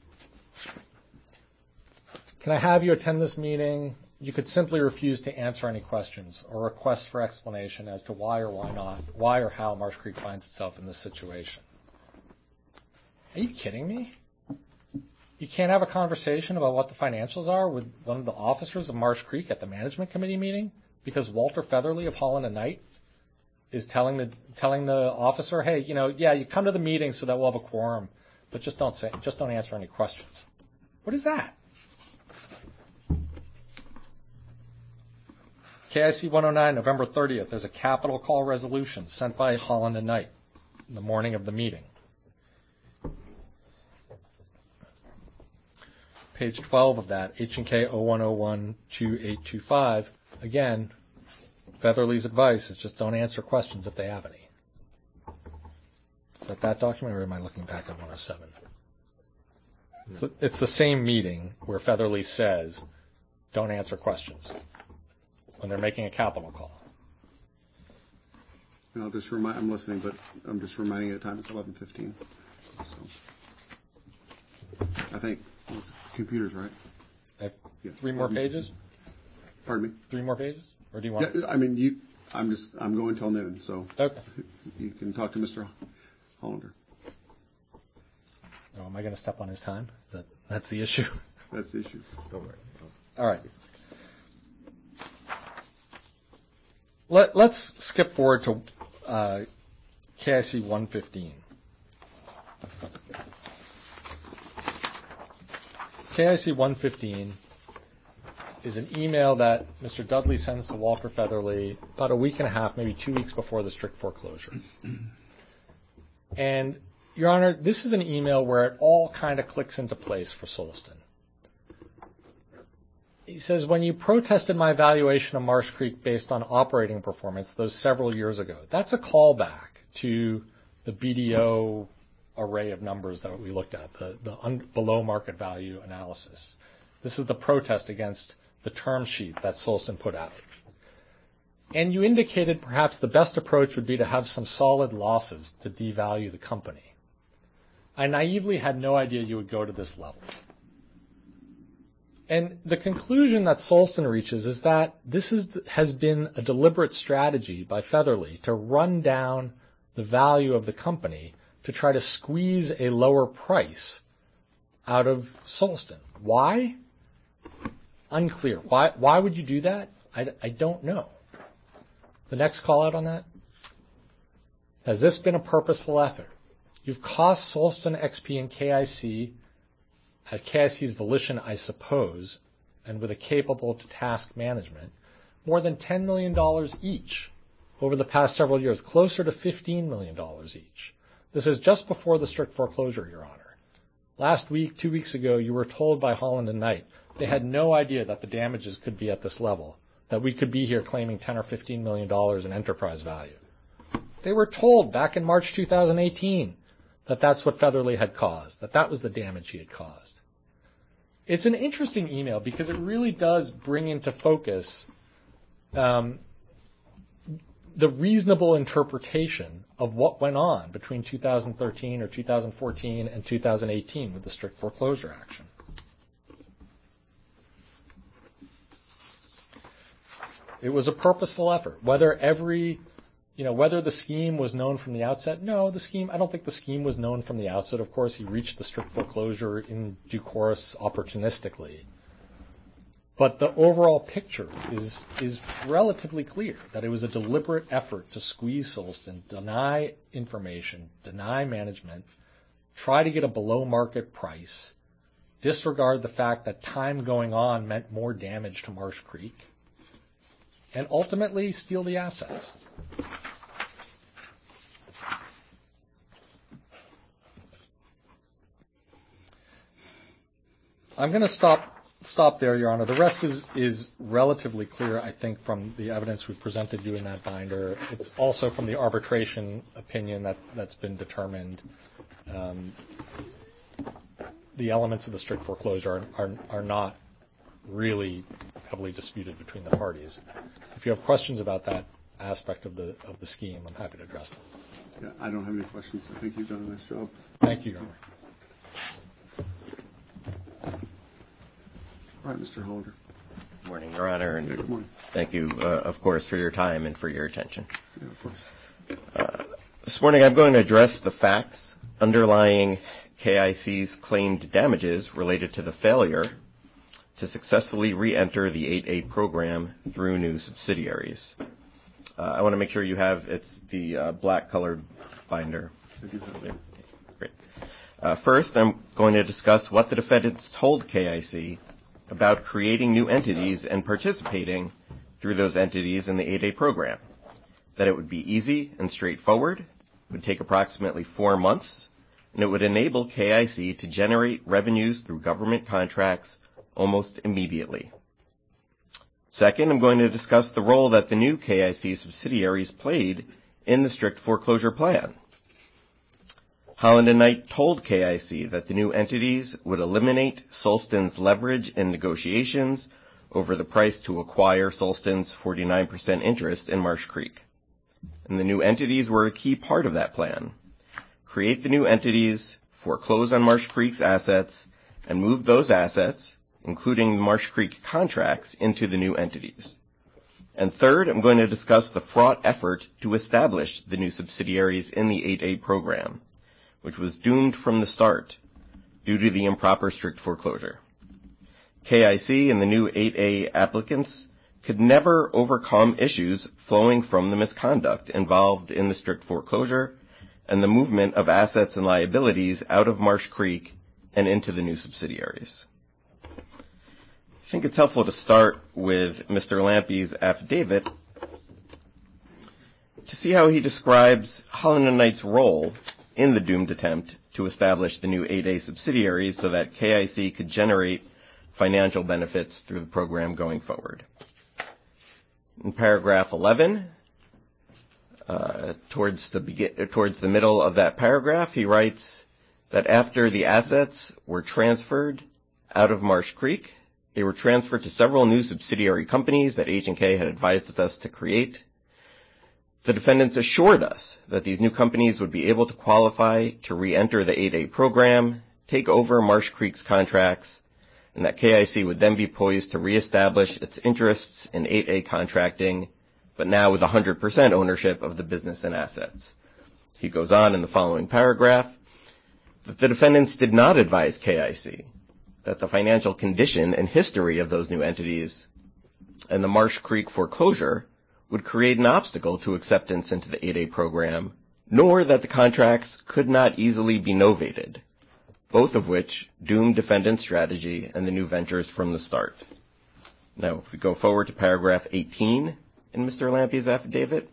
Can I have you attend this meeting? You could simply refuse to answer any questions or requests for explanation as to why or how Marsh Creek finds itself in this situation. Are you kidding me? You can't have a conversation about what the financials are with one of the officers of Marsh Creek at the management committee meeting because Walter Featherly of Holland and Knight is telling the officer, hey, you come to the meeting so that we'll have a quorum, but just don't answer any questions. What is that? KIC 109, November 30th, there's a capital call resolution sent by Holland and Knight in the morning of the meeting. Page 12 of that, H&K 01012825, again, Featherly's advice is just don't answer questions if they have any. Is that document, or am I looking back at 107? It's the same meeting where Featherly says don't answer questions when they're making a capital call. And I'm listening, but I'm just reminding you the time it's 11:15. So I think it's computers, right? Yeah. 3 more pages? Pardon me? 3 more pages? Or do you want? Yeah, I mean, I'm going till noon, so Okay. You can talk to Mr. Hollander. Oh, am I going to step on his time? That's the issue? That's the issue. Don't worry. All right. Let's skip forward to KIC 115. KIC 115 is an email that Mr. Dudley sends to Walter Featherly about a week and a half, maybe 2 weeks before the strict foreclosure. And, Your Honor, this is an email where it all kind of clicks into place for Solston. He says, when you protested my valuation of Marsh Creek based on operating performance those several years ago, that's a callback to the BDO array of numbers that we looked at, the below market value analysis. This is the protest against the term sheet that Solston put out. And you indicated perhaps the best approach would be to have some solid losses to devalue the company. I naively had no idea you would go to this level. And the conclusion that Solston reaches is that this has been a deliberate strategy by Featherly to run down the value of the company to try to squeeze a lower price out of Solston. Why? Unclear. Why would you do that? I don't know. The next call out on that? Has this been a purposeful effort? You've cost Solston XP and KIC at KIC's volition, I suppose, and with a capable task management, more than $10 million each over the past several years, closer to $15 million each. This is just before the strict foreclosure, Your Honor. Last week, 2 weeks ago, you were told by Holland and Knight they had no idea that the damages could be at this level, that we could be here claiming $10 or $15 million in enterprise value. They were told back in March 2018 that that's what Featherly had caused, that was the damage he had caused. It's an interesting email because it really does bring into focus the reasonable interpretation of what went on between 2013 or 2014 and 2018 with the strict foreclosure action. It was a purposeful effort. Whether the scheme was known from the outset, no, I don't think the scheme was known from the outset. Of course, he reached the strict foreclosure in due course opportunistically. But the overall picture is relatively clear that it was a deliberate effort to squeeze Solston, deny information, deny management, try to get a below market price, disregard the fact that time going on meant more damage to Marsh Creek, and ultimately steal the assets. I'm going to stop there, Your Honor. The rest is relatively clear, I think, from the evidence we presented you in that binder. It's also from the arbitration opinion that's been determined. The elements of the strict foreclosure are not really heavily disputed between the parties. If you have questions about that aspect of the scheme, I'm happy to address them. Yeah, I don't have any questions. I think you've done a nice job. Thank you, Your Honor. All right, Mr. Hollander. Good morning, Your Honor, and Good morning. thank you, of course, for your time and for your attention. Yeah, of course. This morning I'm going to address the facts underlying KIC's claimed damages related to the failure to successfully re-enter the 8A program through new subsidiaries. I want to make sure you have, it's the black-colored binder. Great. First, I'm going to discuss what the defendants told KIC about creating new entities and participating through those entities in the 8A program. That it would be easy and straightforward, would take approximately 4 months, and it would enable KIC to generate revenues through government contracts almost immediately. Second, I'm going to discuss the role that the new KIC subsidiaries played in the strict foreclosure plan. Holland & Knight told KIC that the new entities would eliminate Solston's leverage in negotiations over the price to acquire Solston's 49% interest in Marsh Creek. And the new entities were a key part of that plan. Create the new entities, foreclose on Marsh Creek's assets, and move those assets, including the Marsh Creek contracts, into the new entities. And third, I'm going to discuss the fraught effort to establish the new subsidiaries in the 8A program, which was doomed from the start due to the improper strict foreclosure. KIC and the new 8A applicants could never overcome issues flowing from the misconduct involved in the strict foreclosure and the movement of assets and liabilities out of Marsh Creek and into the new subsidiaries. I think it's helpful to start with Mr. Lampe's affidavit to see how he describes Holland & Knight's role in the doomed attempt to establish the new 8A subsidiaries so that KIC could generate financial benefits through the program going forward. In paragraph 11, towards the middle of that paragraph, he writes that after the assets were transferred out of Marsh Creek, they were transferred to several new subsidiary companies that H&K had advised us to create. The defendants assured us that these new companies would be able to qualify to re-enter the 8A program, take over Marsh Creek's contracts, and that KIC would then be poised to reestablish its interests in 8A contracting, but now with 100% ownership of the business and assets. He goes on in the following paragraph that the defendants did not advise KIC that the financial condition and history of those new entities and the Marsh Creek foreclosure would create an obstacle to acceptance into the 8A program, nor that the contracts could not easily be novated, both of which doomed defendant strategy and the new ventures from the start. Now, if we go forward to paragraph 18 in Mr. Lampe's affidavit,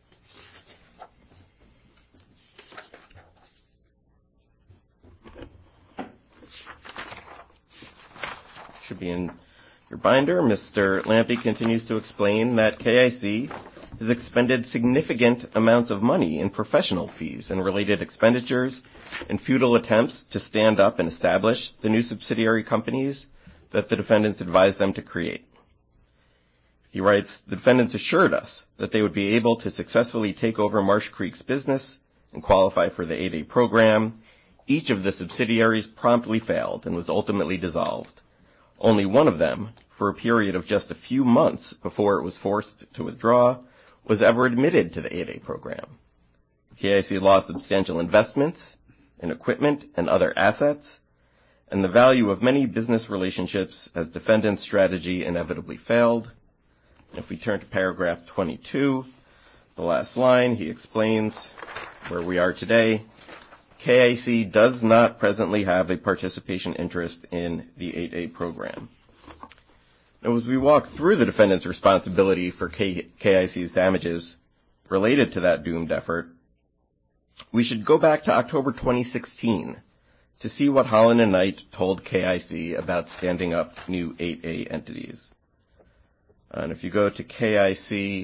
should be in your binder, Mr. Lampe continues to explain that KIC has expended significant amounts of money in professional fees and related expenditures in futile attempts to stand up and establish the new subsidiary companies that the defendants advised them to create. He writes, the defendants assured us that they would be able to successfully take over Marsh Creek's business and qualify for the 8A program. Each of the subsidiaries promptly failed and was ultimately dissolved. Only one of them, for a period of just a few months before it was forced to withdraw, was ever admitted to the 8A program. KIC lost substantial investments in equipment and other assets, and the value of many business relationships as defendant strategy inevitably failed. If we turn to paragraph 22, the last line, he explains where we are today. KIC does not presently have a participation interest in the 8A program. Now, as we walk through the defendant's responsibility for KIC's damages related to that doomed effort, we should go back to October 2016 to see what Holland & Knight told KIC about standing up new 8A entities. And if you go to KIC,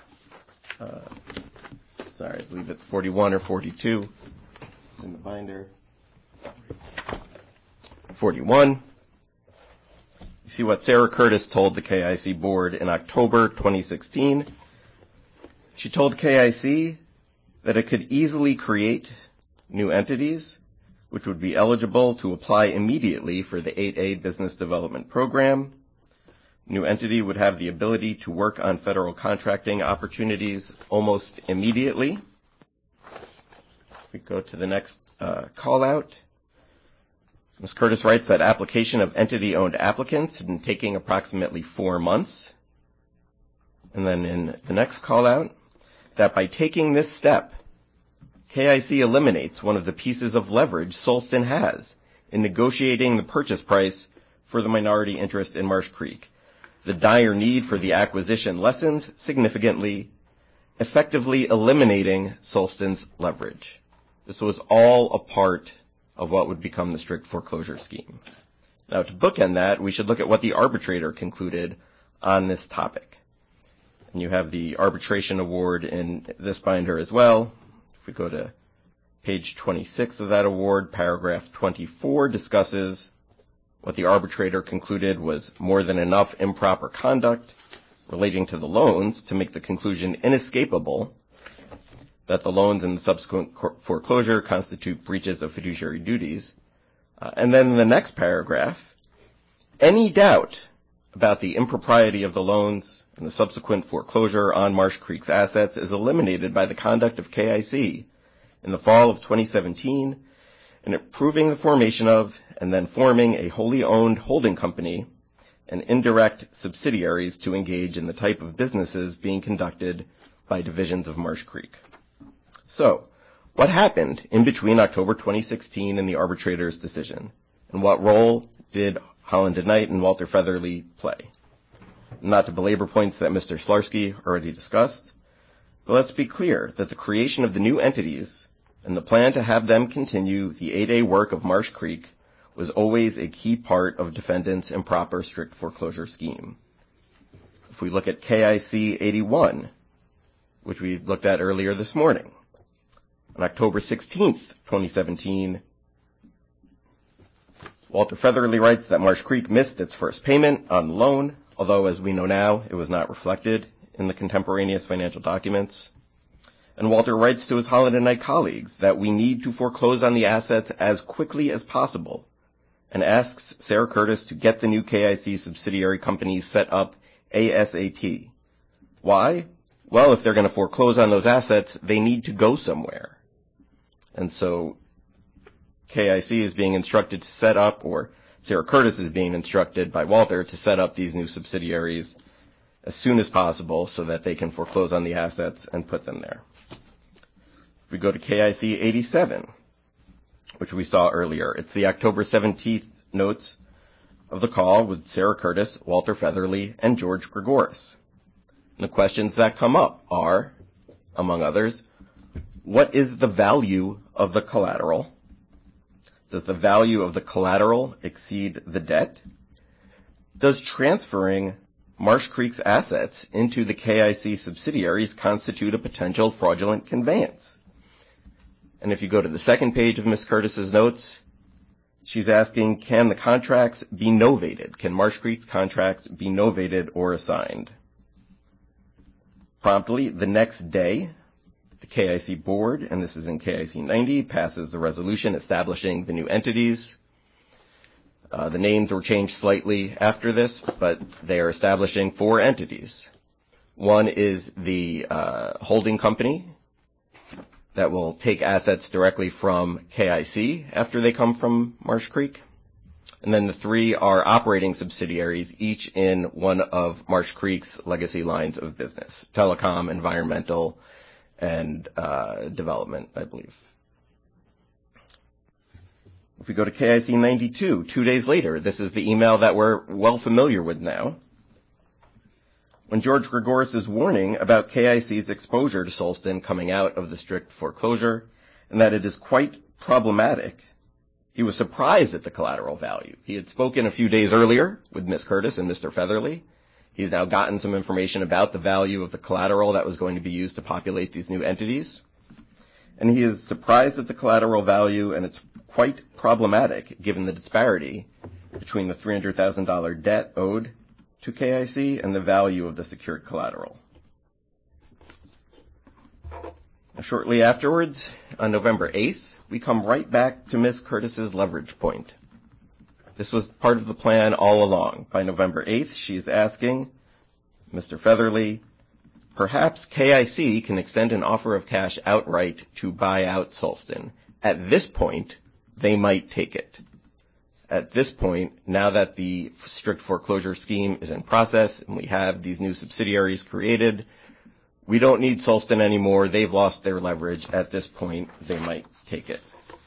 I believe it's 41 or 42 in the binder. 41. You see what Sarah Curtis told the KIC board in October 2016. She told KIC that it could easily create new entities which would be eligible to apply immediately for the 8A business development program. New entity would have the ability to work on federal contracting opportunities almost immediately. We go to the next call out. Ms. Curtis writes that application of entity-owned applicants had been taking approximately 4 months. And then in the next call-out, that by taking this step, KIC eliminates one of the pieces of leverage Solston has in negotiating the purchase price for the minority interest in Marsh Creek. The dire need for the acquisition lessens significantly, effectively eliminating Solston's leverage. This was all a part of what would become the strict foreclosure scheme. Now, to bookend that, we should look at what the arbitrator concluded on this topic. And you have the arbitration award in this binder as well. If we go to page 26 of that award, paragraph 24 discusses what the arbitrator concluded was more than enough improper conduct relating to the loans to make the conclusion inescapable that the loans and the subsequent foreclosure constitute breaches of fiduciary duties. And then in the next paragraph, any doubt about the impropriety of the loans and the subsequent foreclosure on Marsh Creek's assets is eliminated by the conduct of KIC in the fall of 2017 in approving the formation of and then forming a wholly owned holding company and indirect subsidiaries to engage in the type of businesses being conducted by divisions of Marsh Creek. So, what happened in between October 2016 and the arbitrator's decision? And what role did Holland and Knight and Walter Featherly play? Not to belabor points that Mr. Slarsky already discussed, but let's be clear that the creation of the new entities and the plan to have them continue the 8A work of Marsh Creek was always a key part of defendants' improper strict foreclosure scheme. If we look at KIC 81, which we looked at earlier this morning, on October 16th, 2017, Walter Featherly writes that Marsh Creek missed its first payment on the loan, although as we know now, it was not reflected in the contemporaneous financial documents. And Walter writes to his Holland and Knight colleagues that we need to foreclose on the assets as quickly as possible and asks Sarah Curtis to get the new KIC subsidiary companies set up ASAP. Why? Well, if they're going to foreclose on those assets, they need to go somewhere. And so KIC is being instructed to set up, or Sarah Curtis is being instructed by Walter to set up these new subsidiaries as soon as possible so that they can foreclose on the assets and put them there. If we go to KIC 87, which we saw earlier, it's the October 17th notes of the call with Sarah Curtis, Walter Featherly, and George Gregoris. And the questions that come up are, among others, what is the value of the collateral? Does the value of the collateral exceed the debt? Does transferring Marsh Creek's assets into the KIC subsidiaries constitute a potential fraudulent conveyance? And if you go to the second page of Ms. Curtis's notes, she's asking, can the contracts be novated? Can Marsh Creek's contracts be novated or assigned? Promptly, the next day, the KIC board, and this is in KIC 90, passes the resolution establishing the new entities. The names were changed slightly after this, but they are establishing 4 entities. One is the holding company that will take assets directly from KIC after they come from Marsh Creek. And then the 3 are operating subsidiaries, each in one of Marsh Creek's legacy lines of business: telecom, environmental, and development, I believe. If we go to KIC 92, 2 days later, this is the email that we're well familiar with now. When George Gregoris is warning about KIC's exposure to Solston coming out of the strict foreclosure, and that it is quite problematic, he was surprised at the collateral value. He had spoken a few days earlier with Ms. Curtis and Mr. Featherly. He's now gotten some information about the value of the collateral that was going to be used to populate these new entities. And he is surprised at the collateral value, and it's quite problematic given the disparity between the $300,000 debt owed to KIC and the value of the secured collateral. Now, shortly afterwards, on November 8th, we come right back to Ms. Curtis's leverage point. This was part of the plan all along. By November 8th, she's asking Mr. Featherly, perhaps KIC can extend an offer of cash outright to buy out Solston. At this point, they might take it. at this point, now that the strict foreclosure scheme is in process and we have these new subsidiaries created, we don't need Sulston anymore. They've lost their leverage. At this point, they might take it.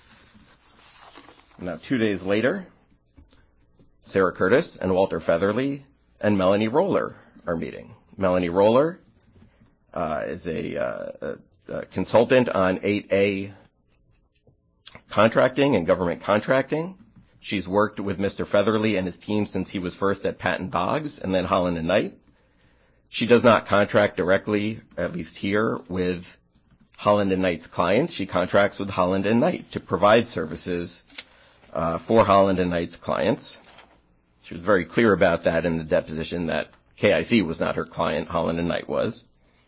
Now, 2 days later, Sarah Curtis and Walter Featherly and Melanie Roller are meeting. Melanie Roller is a consultant on 8A contracting and government contracting. She's worked with Mr. Featherly and his team since he was first at Patton Boggs and then Holland and Knight. She does not contract directly, at least here, with Holland and Knight's clients. She contracts with Holland and Knight to provide services for Holland and Knight's clients. She was very clear about that in the deposition that KIC was not her client, Holland and Knight was.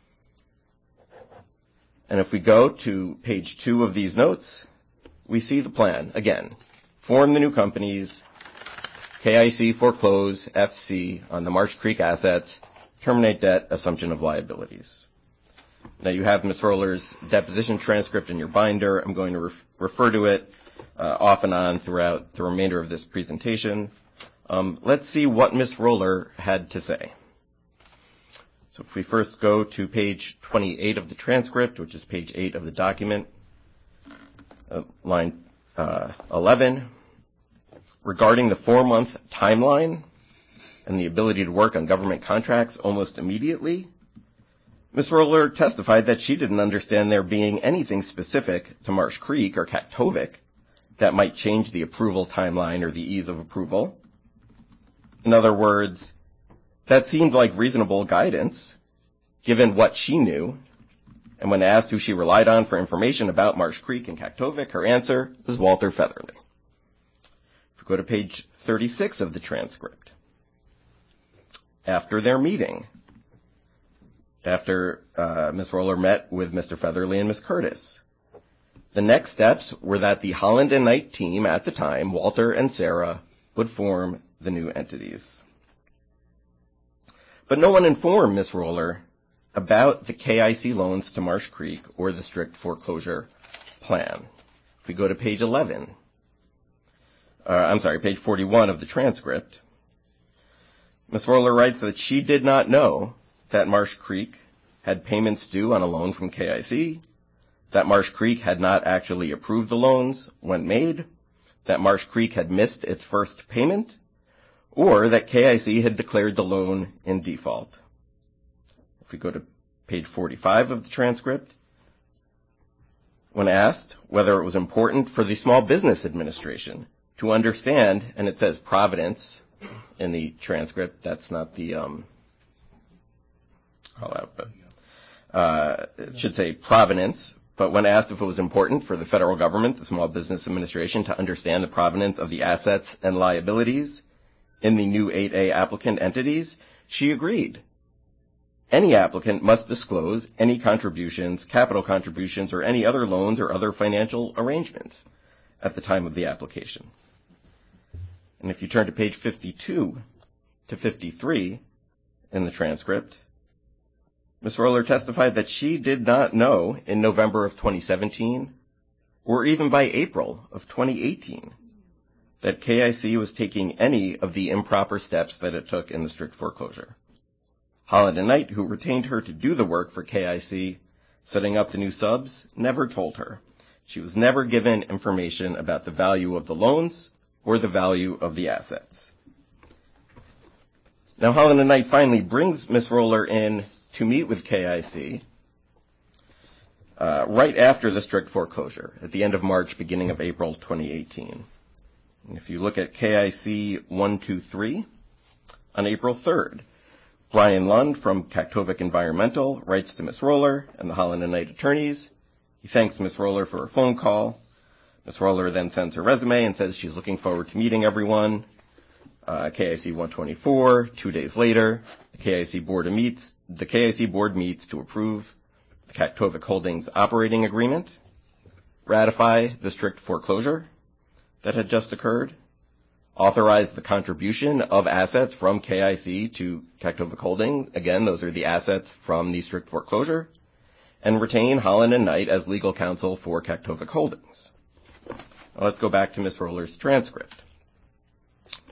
And if we go to page 2 of these notes, we see the plan. Again, form the new companies, KIC foreclose FC on the Marsh Creek assets, terminate debt, assumption of liabilities. Now you have Ms. Roller's deposition transcript in your binder. I'm going to refer to it off and on throughout the remainder of this presentation. Let's see what Ms. Roller had to say. So if we first go to page 28 of the transcript, which is page 8 of the document, line 11, regarding the 4-month timeline and the ability to work on government contracts almost immediately, Ms. Roller testified that she didn't understand there being anything specific to Marsh Creek or Kaktovik that might change the approval timeline or the ease of approval. In other words, that seemed like reasonable guidance, given what she knew. And when asked who she relied on for information about Marsh Creek and Kaktovik, her answer was Walter Featherly. If we go to page 36 of the transcript, after their meeting, after Ms. Roller met with Mr. Featherly and Ms. Curtis, the next steps were that the Holland and Knight team at the time, Walter and Sarah, would form the new entities. But no one informed Ms. Roller about the KIC loans to Marsh Creek or the strict foreclosure plan. If we go to page 41 of the transcript, Ms. Roller writes that she did not know that Marsh Creek had payments due on a loan from KIC, that Marsh Creek had not actually approved the loans when made, that Marsh Creek had missed its first payment, or that KIC had declared the loan in default. If we go to page 45 of the transcript, when asked whether it was important for the Small Business Administration to understand, and it says Providence in the transcript, that's not the, it should say Providence, but when asked if it was important for the federal government, the Small Business Administration, to understand the provenance of the assets and liabilities in the new 8A applicant entities, she agreed. Any applicant must disclose any contributions, capital contributions, or any other loans or other financial arrangements at the time of the application. And if you turn to page 52 to 53 in the transcript, Ms. Roller testified that she did not know in November of 2017, or even by April of 2018, that KIC was taking any of the improper steps that it took in the strict foreclosure. Holland and Knight, who retained her to do the work for KIC, setting up the new subs, never told her. She was never given information about the value of the loans or the value of the assets. Now, Holland and Knight finally brings Ms. Roller in to meet with KIC right after the strict foreclosure, at the end of March, beginning of April 2018. And if you look at KIC 123, on April 3rd, Brian Lund from Kaktovik Environmental writes to Ms. Roller and the Holland and Knight attorneys. He thanks Ms. Roller for her phone call. Ms. Roller then sends her resume and says she's looking forward to meeting everyone. KIC 124, 2 days later, the KIC board meets to approve the Kaktovik Holdings operating agreement, ratify the strict foreclosure that had just occurred, authorize the contribution of assets from KIC to Kaktovik Holdings. Again, those are the assets from the strict foreclosure, and retain Holland and Knight as legal counsel for Kaktovik Holdings. Now let's go back to Ms. Roller's transcript.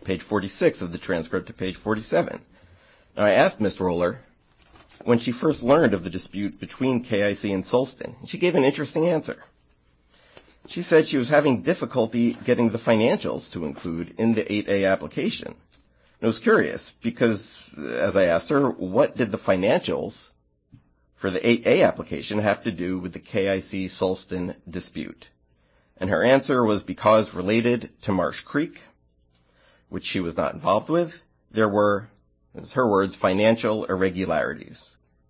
page 46 of the transcript to page 47. Now, I asked Ms. Roller when she first learned of the dispute between KIC and Solston, and she gave an interesting answer. She said she was having difficulty getting the financials to include in the 8A application. And I was curious because, as I asked her, what did the financials for the 8A application have to do with the KIC-Solston dispute? And her answer was because related to Marsh Creek, which she was not involved with, there were, as her words, financial irregularities.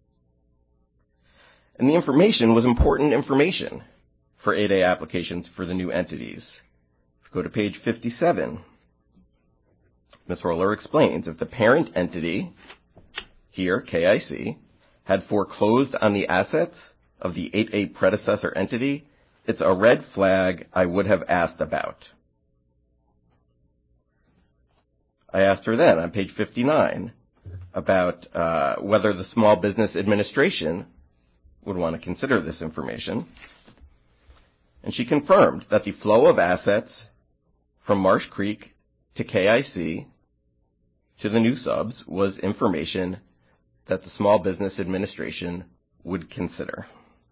And the information was important information for 8A applications for the new entities. If you go to page 57, Ms. Roller explains if the parent entity, here, KIC, had foreclosed on the assets of the 8A predecessor entity, it's a red flag I would have asked about. I asked her then on page 59 about whether the Small Business Administration would want to consider this information. And she confirmed that the flow of assets from Marsh Creek to KIC to the new subs was information that the Small Business Administration would consider.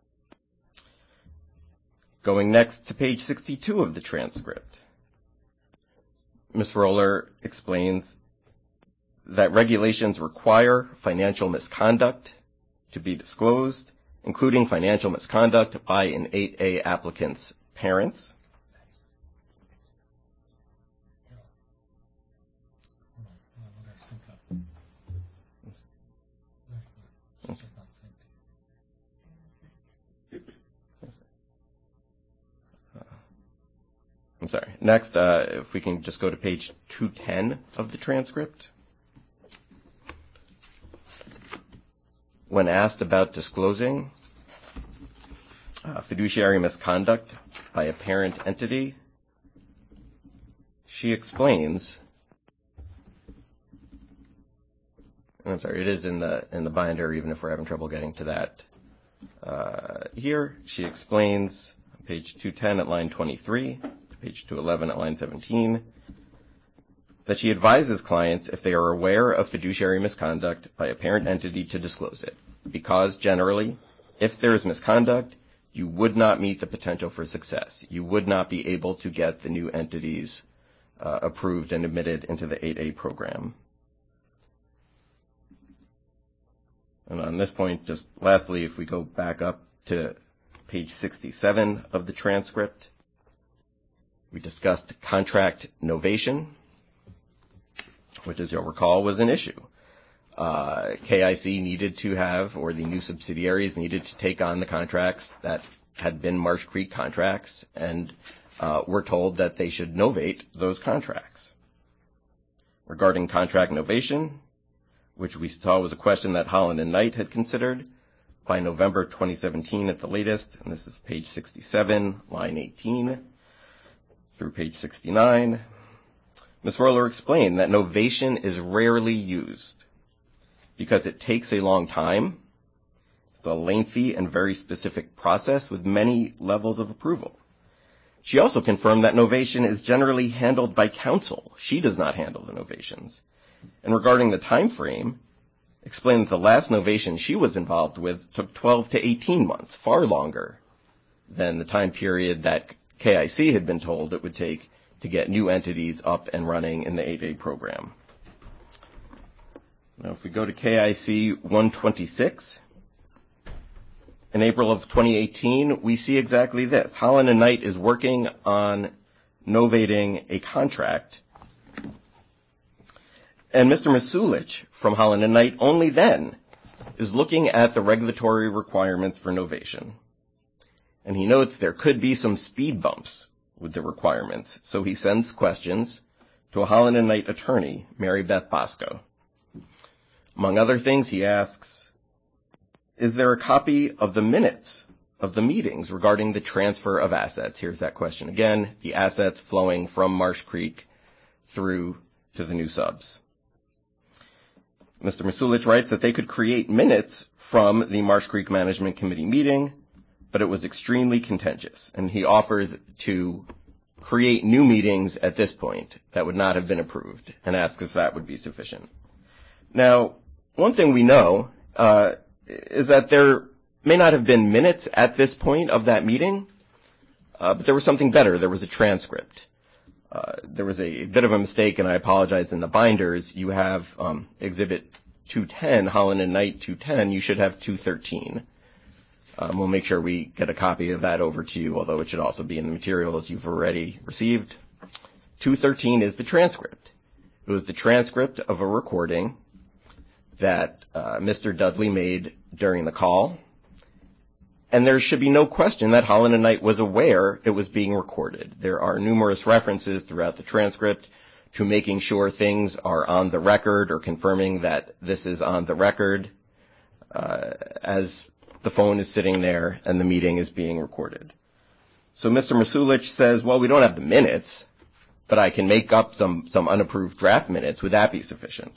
Going next to page 62 of the transcript, Ms. Roller explains that regulations require financial misconduct to be disclosed, including financial misconduct by an 8A applicant's parents. I'm sorry. Next, if we can just go to page 210 of the transcript. When asked about disclosing fiduciary misconduct by a parent entity, she explains, I'm sorry, it is in the binder, even if we're having trouble getting to that. Here, she explains, page 210 at line 23, page 211 at line 17, that she advises clients if they are aware of fiduciary misconduct by a parent entity to disclose it, because generally, if there is misconduct, you would not meet the potential for success. You would not be able to get the new entities approved and admitted into the 8A program. And on this point, just lastly, if we go back up to page 67 of the transcript, we discussed contract novation, which, as you'll recall, was an issue. KIC needed to have, or the new subsidiaries needed to take on the contracts that had been Marsh Creek contracts, and were told that they should novate those contracts. Regarding contract novation, which we saw was a question that Holland and Knight had considered, by November 2017 at the latest, and this is page 67, line 18, through page 69, Ms. Roller explained that novation is rarely used because it takes a long time. It's a lengthy and very specific process with many levels of approval. She also confirmed that novation is generally handled by counsel. She does not handle the novations. And regarding the time frame, explained that the last novation she was involved with took 12 to 18 months, far longer than the time period that KIC had been told it would take to get new entities up and running in the 8A program. Now, if we go to KIC 126, in April of 2018, we see exactly this. Holland and Knight is working on novating a contract, and Mr. Masulich from Holland and Knight only then is looking at the regulatory requirements for novation. And he notes there could be some speed bumps with the requirements, so he sends questions to a Holland and Knight attorney, Mary Beth Bosco. Among other things, he asks, is there a copy of the minutes of the meetings regarding the transfer of assets? Here's that question again, the assets flowing from Marsh Creek through to the new subs. Mr. Masulich writes that they could create minutes from the Marsh Creek Management Committee meeting, but it was extremely contentious, and he offers to create new meetings at this point that would not have been approved and ask if that would be sufficient. Now, one thing we know is that there may not have been minutes at this point of that meeting, but there was something better. There was a transcript. There was a bit of a mistake, and I apologize, in the binders. You have Exhibit 210, Holland and Knight 210. You should have 213. We'll make sure we get a copy of that over to you, although it should also be in the materials you've already received. 213 is the transcript. It was the transcript of a recording that Mr. Dudley made during the call, and there should be no question that Holland and Knight was aware it was being recorded. There are numerous references throughout the transcript to making sure things are on the record or confirming that this is on the record as the phone is sitting there and the meeting is being recorded. So Mr. Masulich says, well, we don't have the minutes, but I can make up some unapproved draft minutes. Would that be sufficient?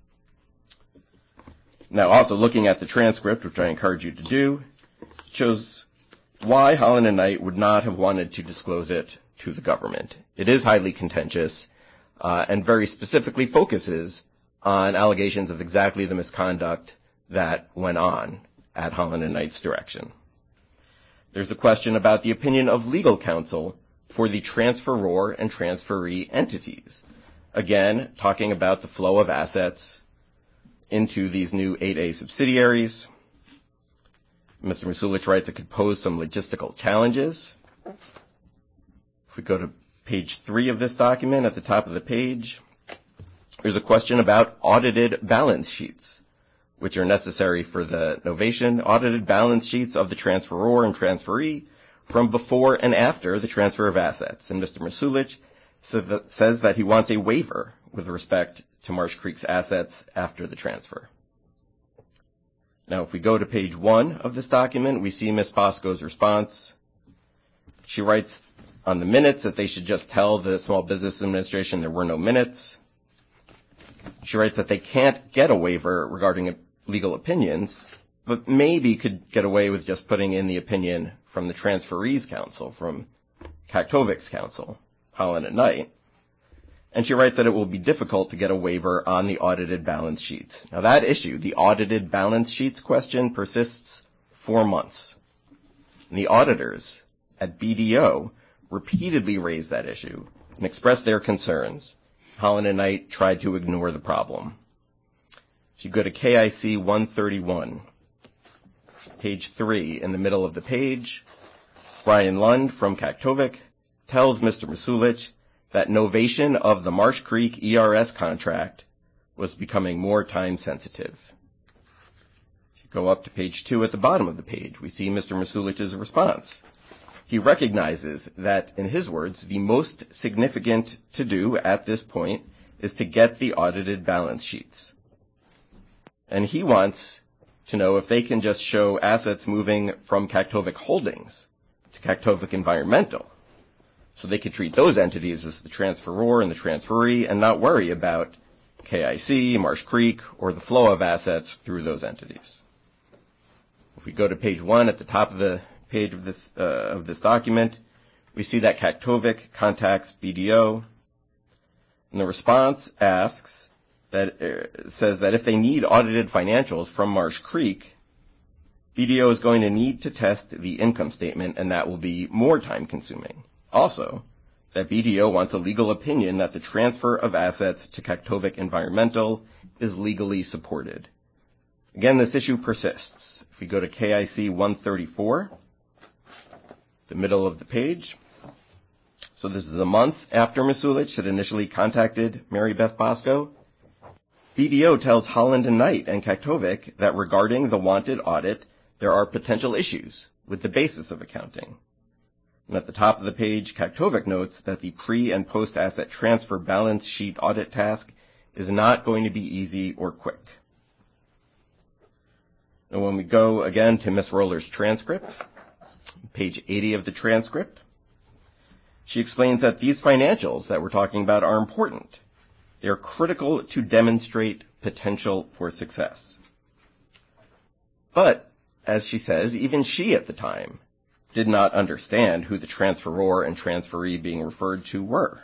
Now, also looking at the transcript, which I encourage you to do, shows why Holland and Knight would not have wanted to disclose it to the government. It is highly contentious and very specifically focuses on allegations of exactly the misconduct that went on at Holland and Knight's direction. There's a question about the opinion of legal counsel for the transferor and transferee entities. Again, talking about the flow of assets into these new 8A subsidiaries. Mr. Masulich writes it could pose some logistical challenges. If we go to page 3 of this document, at the top of the page, there's a question about audited balance sheets, which are necessary for the novation. Audited balance sheets of the transferor and transferee from before and after the transfer of assets. And Mr. Masulich says that he wants a waiver with respect to Marsh Creek's assets after the transfer. Now, if we go to page 1 of this document, we see Ms. Bosco's response. She writes on the minutes that they should just tell the Small Business Administration there were no minutes. She writes that they can't get a waiver regarding legal opinions, but maybe could get away with just putting in the opinion from the transferee's counsel, from Kaktovic's counsel, Holland and Knight. And she writes that it will be difficult to get a waiver on the audited balance sheets. Now that issue, the audited balance sheets question, persists 4 months. And the auditors at BDO repeatedly raised that issue and expressed their concerns. Holland and Knight tried to ignore the problem. If you go to KIC 131, page 3, in the middle of the page, Brian Lund from Kaktovic tells Mr. Masulich that novation of the Marsh Creek ERS contract was becoming more time sensitive. If you go up to page 2 at the bottom of the page, we see Mr. Masulich's response. He recognizes that, in his words, the most significant to do at this point is to get the audited balance sheets. And he wants to know if they can just show assets moving from Kaktovic Holdings to Kaktovic Environmental, so they could treat those entities as the transferor and the transferee and not worry about KIC, Marsh Creek, or the flow of assets through those entities. If we go to page 1 at the top of the page of this document, we see that Kaktovic contacts BDO, and the response says that if they need audited financials from Marsh Creek, BDO is going to need to test the income statement, and that will be more time consuming. Also, that BDO wants a legal opinion that the transfer of assets to Kaktovic Environmental is legally supported. Again, this issue persists. If we go to KIC 134, the middle of the page, so this is a month after Masulich had initially contacted Mary Beth Bosco, BDO tells Holland and Knight and Kaktovic that regarding the wanted audit, there are potential issues with the basis of accounting. And at the top of the page, Kaktovic notes that the pre- and post-asset transfer balance sheet audit task is not going to be easy or quick. And when we go again to Ms. Roller's transcript, page 80 of the transcript, she explains that these financials that we're talking about are important. They're critical to demonstrate potential for success. But, as she says, even she at the time did not understand who the transferor and transferee being referred to were.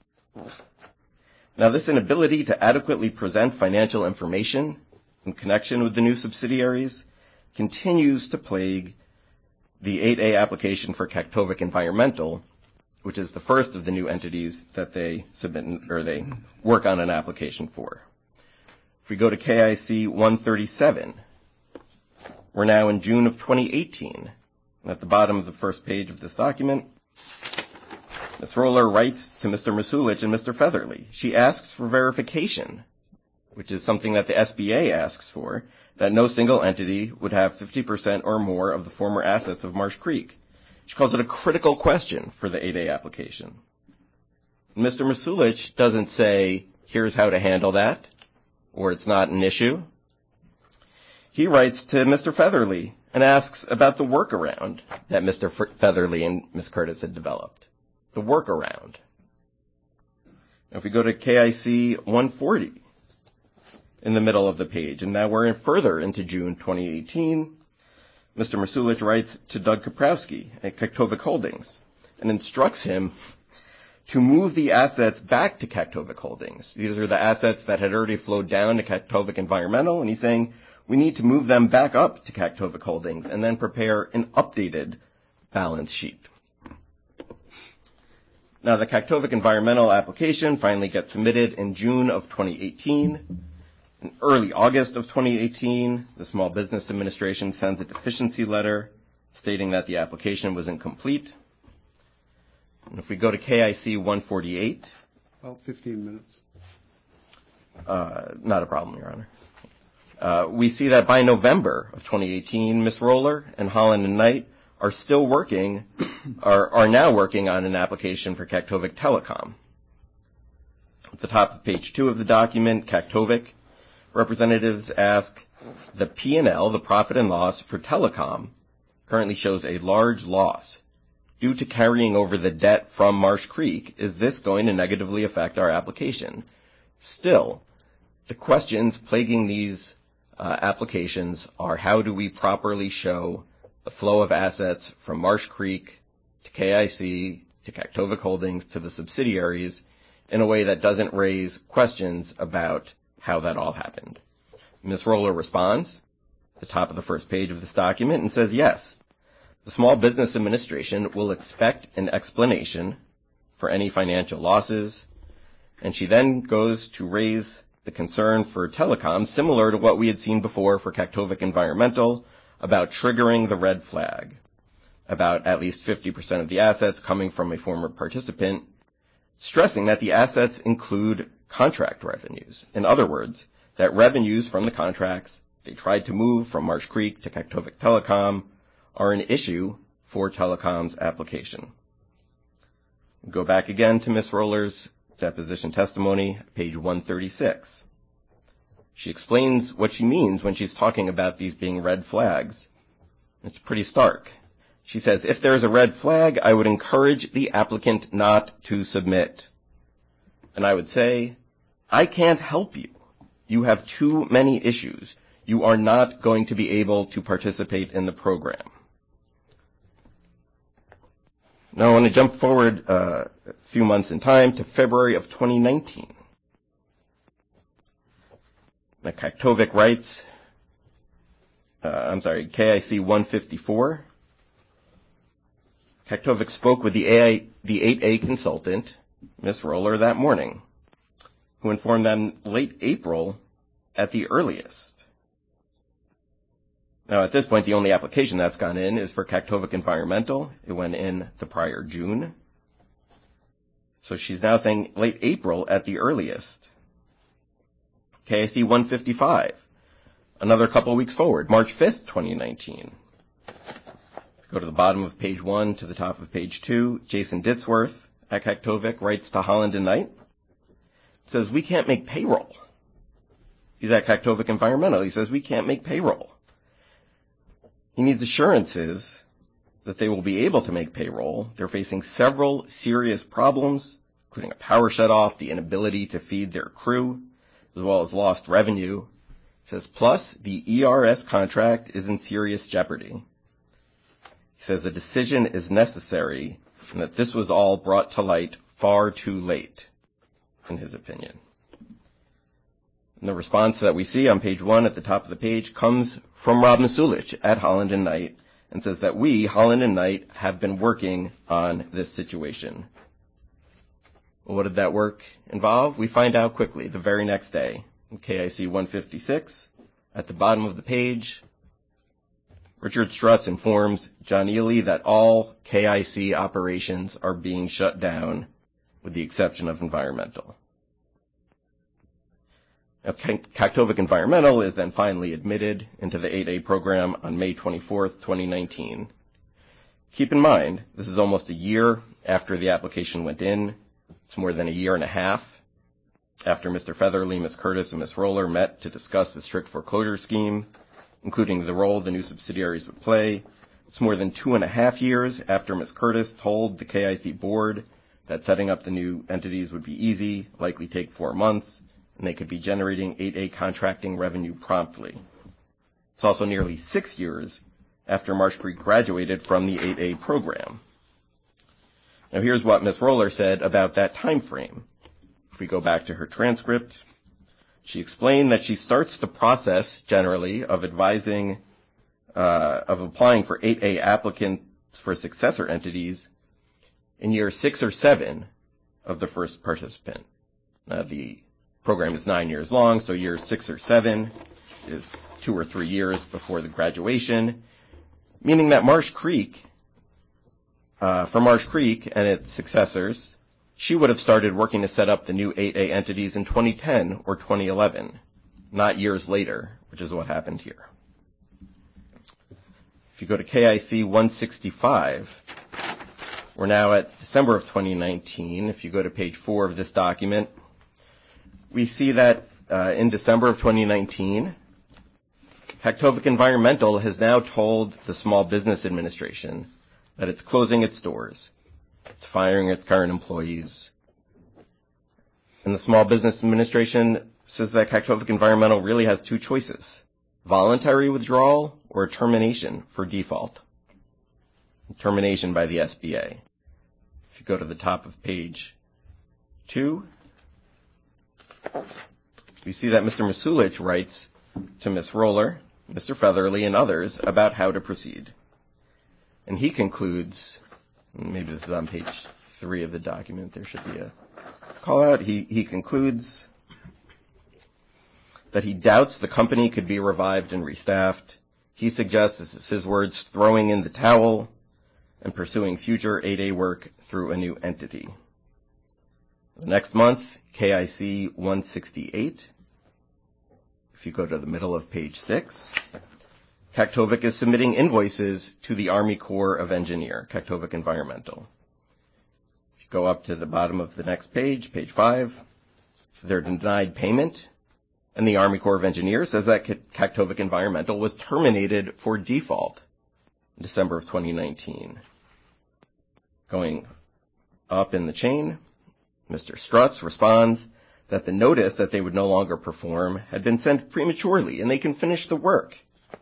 Now, this inability to adequately present financial information in connection with the new subsidiaries continues to plague the 8A application for Kaktovik Environmental, which is the first of the new entities that they submit or they work on an application for. If we go to KIC 137, we're now in June of 2018. And at the bottom of the first page of this document, Ms. Roller writes to Mr. Masulich and Mr. Featherly. She asks for verification, which is something that the SBA asks for, that no single entity would have 50% or more of the former assets of Marsh Creek. She calls it a critical question for the 8A application. Mr. Masulich doesn't say, here's how to handle that, or it's not an issue. He writes to Mr. Featherly and asks about the workaround that Mr. Featherly and Ms. Curtis had developed. The workaround. Now, if we go to KIC 140 in the middle of the page, and now we're further into June 2018, Mr. Masulich writes to Doug Kaprowski at Kaktovik Holdings and instructs him to move the assets back to Kaktovik Holdings. These are the assets that had already flowed down to Kaktovik Environmental, and he's saying we need to move them back up to Kaktovik Holdings and then prepare an updated balance sheet. Now, the Kaktovik Environmental application finally gets submitted in June of 2018. In early August of 2018, the Small Business Administration sends a deficiency letter stating that the application was incomplete. And if we go to KIC 148. About 15 minutes. Not a problem, Your Honor. We see that by November of 2018, Ms. Roller and Holland and Knight are still working, are now working on an application for Kaktovik Telecom. At the top of page 2 of the document, Kaktovik representatives ask, the P&L, the profit and loss for telecom, currently shows a large loss. Due to carrying over the debt from Marsh Creek, is this going to negatively affect our application? Still, the questions plaguing these applications are how do we properly show the flow of assets from Marsh Creek to KIC to Kaktovik Holdings to the subsidiaries in a way that doesn't raise questions about how that all happened. Ms. Roller responds at the top of the first page of this document and says, yes, the Small Business Administration will expect an explanation for any financial losses, and she then goes to raise the concern for telecom, similar to what we had seen before for Kaktovik Environmental, about triggering the red flag, about at least 50% of the assets coming from a former participant, stressing that the assets include contract revenues. In other words, that revenues from the contracts they tried to move from Marsh Creek to Kaktovik Telecom are an issue for telecom's application. Go back again to Ms. Roller's deposition testimony, page 136. She explains what she means when she's talking about these being red flags. It's pretty stark. She says, if there's a red flag, I would encourage the applicant not to submit. And I would say, I can't help you. You have too many issues. You are not going to be able to participate in the program. Now I want to jump forward a few months in time to February of 2019. Now Kaktovik writes, KIC 154. Kaktovik spoke with the 8A consultant, Ms. Roller, that morning, who informed them late April at the earliest. Now, at this point, the only application that's gone in is for Kaktovik Environmental. It went in the prior June. So she's now saying late April at the earliest. KIC 155, another couple weeks forward, March 5th, 2019. Go to the bottom of page 1 to the top of page 2. Jason Ditzworth at Kaktovik writes to Holland and Knight. It says, we can't make payroll. He's at Kaktovik Environmental. He says, we can't make payroll. He needs assurances that they will be able to make payroll. They're facing several serious problems, including a power shutoff, the inability to feed their crew, as well as lost revenue. It says, plus, the ERS contract is in serious jeopardy. He He says a decision is necessary and that this was all brought to light far too late, in his opinion. And the response that we see on page 1 at the top of the page comes from Rob Masulich at Holland and Knight and says that we, Holland and Knight, have been working on this situation. Well, what did that work involve? We find out quickly the very next day. In KIC 156, at the bottom of the page, Richard Strutz informs John Ely that all KIC operations are being shut down with the exception of environmental. Now, Kaktovik Environmental is then finally admitted into the 8A program on May 24th, 2019. Keep in mind, this is almost a year after the application went in. It's more than a year and a half after Mr. Featherly, Ms. Curtis, and Ms. Roller met to discuss the strict foreclosure scheme, including the role the new subsidiaries would play. It's more than 2.5 years after Ms. Curtis told the KIC board that setting up the new entities would be easy, likely take 4 months, and they could be generating 8A contracting revenue promptly. It's also nearly 6 years after Marsh Creek graduated from the 8A program. Now here's what Ms. Roller said about that time frame. If we go back to her transcript, she explained that she starts the process generally of advising, of applying for 8A applicants for successor entities in year 6 or 7 of the first participant. The program is 9 years long, so year 6 or 7 is 2 or 3 years before the graduation, meaning that Marsh Creek, for Marsh Creek and its successors, she would have started working to set up the new 8A entities in 2010 or 2011, not years later, which is what happened here. If you go to KIC 165, we're now at December of 2019. If you go to page 4 of this document, we see that in December of 2019, Kaktovik Environmental has now told the Small Business Administration that it's closing its doors. It's firing its current employees. And the Small Business Administration says that Kaktovik Environmental really has 2 choices: voluntary withdrawal or termination for default. Termination by the SBA. If you go to the top of page 2, we see that Mr. Masulich writes to Ms. Roller, Mr. Featherly, and others about how to proceed. And he concludes, maybe this is on page 3 of the document, there should be a call out. He concludes that he doubts the company could be revived and restaffed. He suggests, this is his words, throwing in the towel and pursuing future 8A work through a new entity. The next month, KIC 168. If you go to the middle of page 6, Kaktovik is submitting invoices to the Army Corps of Engineers, Kaktovik Environmental. If you go up to the bottom of the next page, page 5, they're denied payment, and the Army Corps of Engineers says that Kaktovik Environmental was terminated for default in December of 2019. Going up in the chain, Mr. Strutz responds that the notice that they would no longer perform had been sent prematurely and they can finish the work.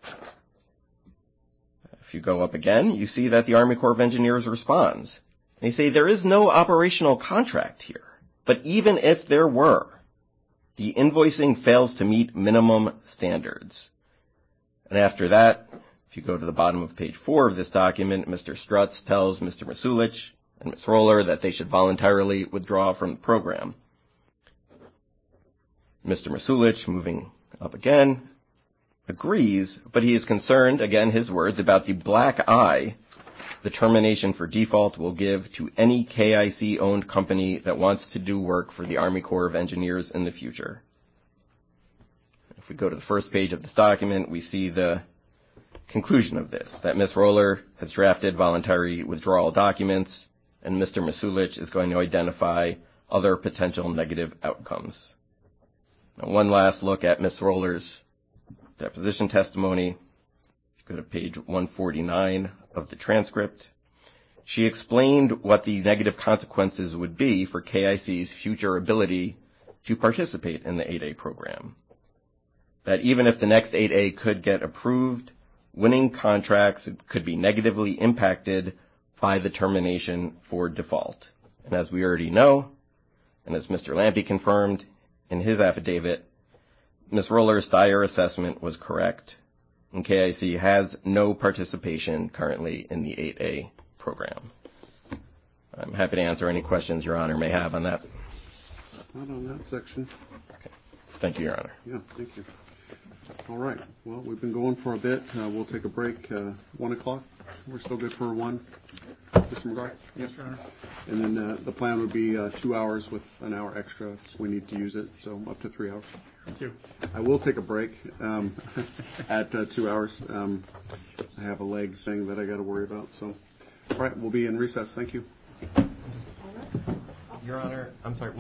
If you go up again, you see that the Army Corps of Engineers responds. They say there is no operational contract here, but even if there were, the invoicing fails to meet minimum standards. And after that, if you go to the bottom of page 4 of this document, Mr. Strutz tells Mr. Masulich and Ms. Roller that they should voluntarily withdraw from the program. Mr. Masulich, moving up again, agrees, but he is concerned, again his words, about the black eye the termination for default will give to any KIC-owned company that wants to do work for the Army Corps of Engineers in the future. If we go to the first page of this document, we see the conclusion of this, that Ms. Roller has drafted voluntary withdrawal documents, and Mr. Masulich is going to identify other potential negative outcomes. Now, one last look at Ms. Roller's deposition testimony. Go to page 149 of the transcript. She explained what the negative consequences would be for KIC's future ability to participate in the 8A program. That even if the next 8A could get approved, winning contracts could be negatively impacted by the termination for default. And as we already know, and as Mr. Lampe confirmed in his affidavit, Ms. Roller's dire assessment was correct, and KIC has no participation currently in the 8A program. I'm happy to answer any questions Your Honor may have on that. Not on that section. Okay. Thank you, Your Honor. Yeah, thank you. All right. Well, we've been going for a bit. We'll take a break. 1 o'clock. We're still good for 1. Mr. McGuire? Yes, Your Honor. And then the plan would be 2 hours with an hour extra if we need to use it, so up to 3 hours. Thank you. I will take a break at 2 hours. I have a leg thing that I got to worry about. So, all right, we'll be in recess. Thank you. Your Honor, I'm sorry.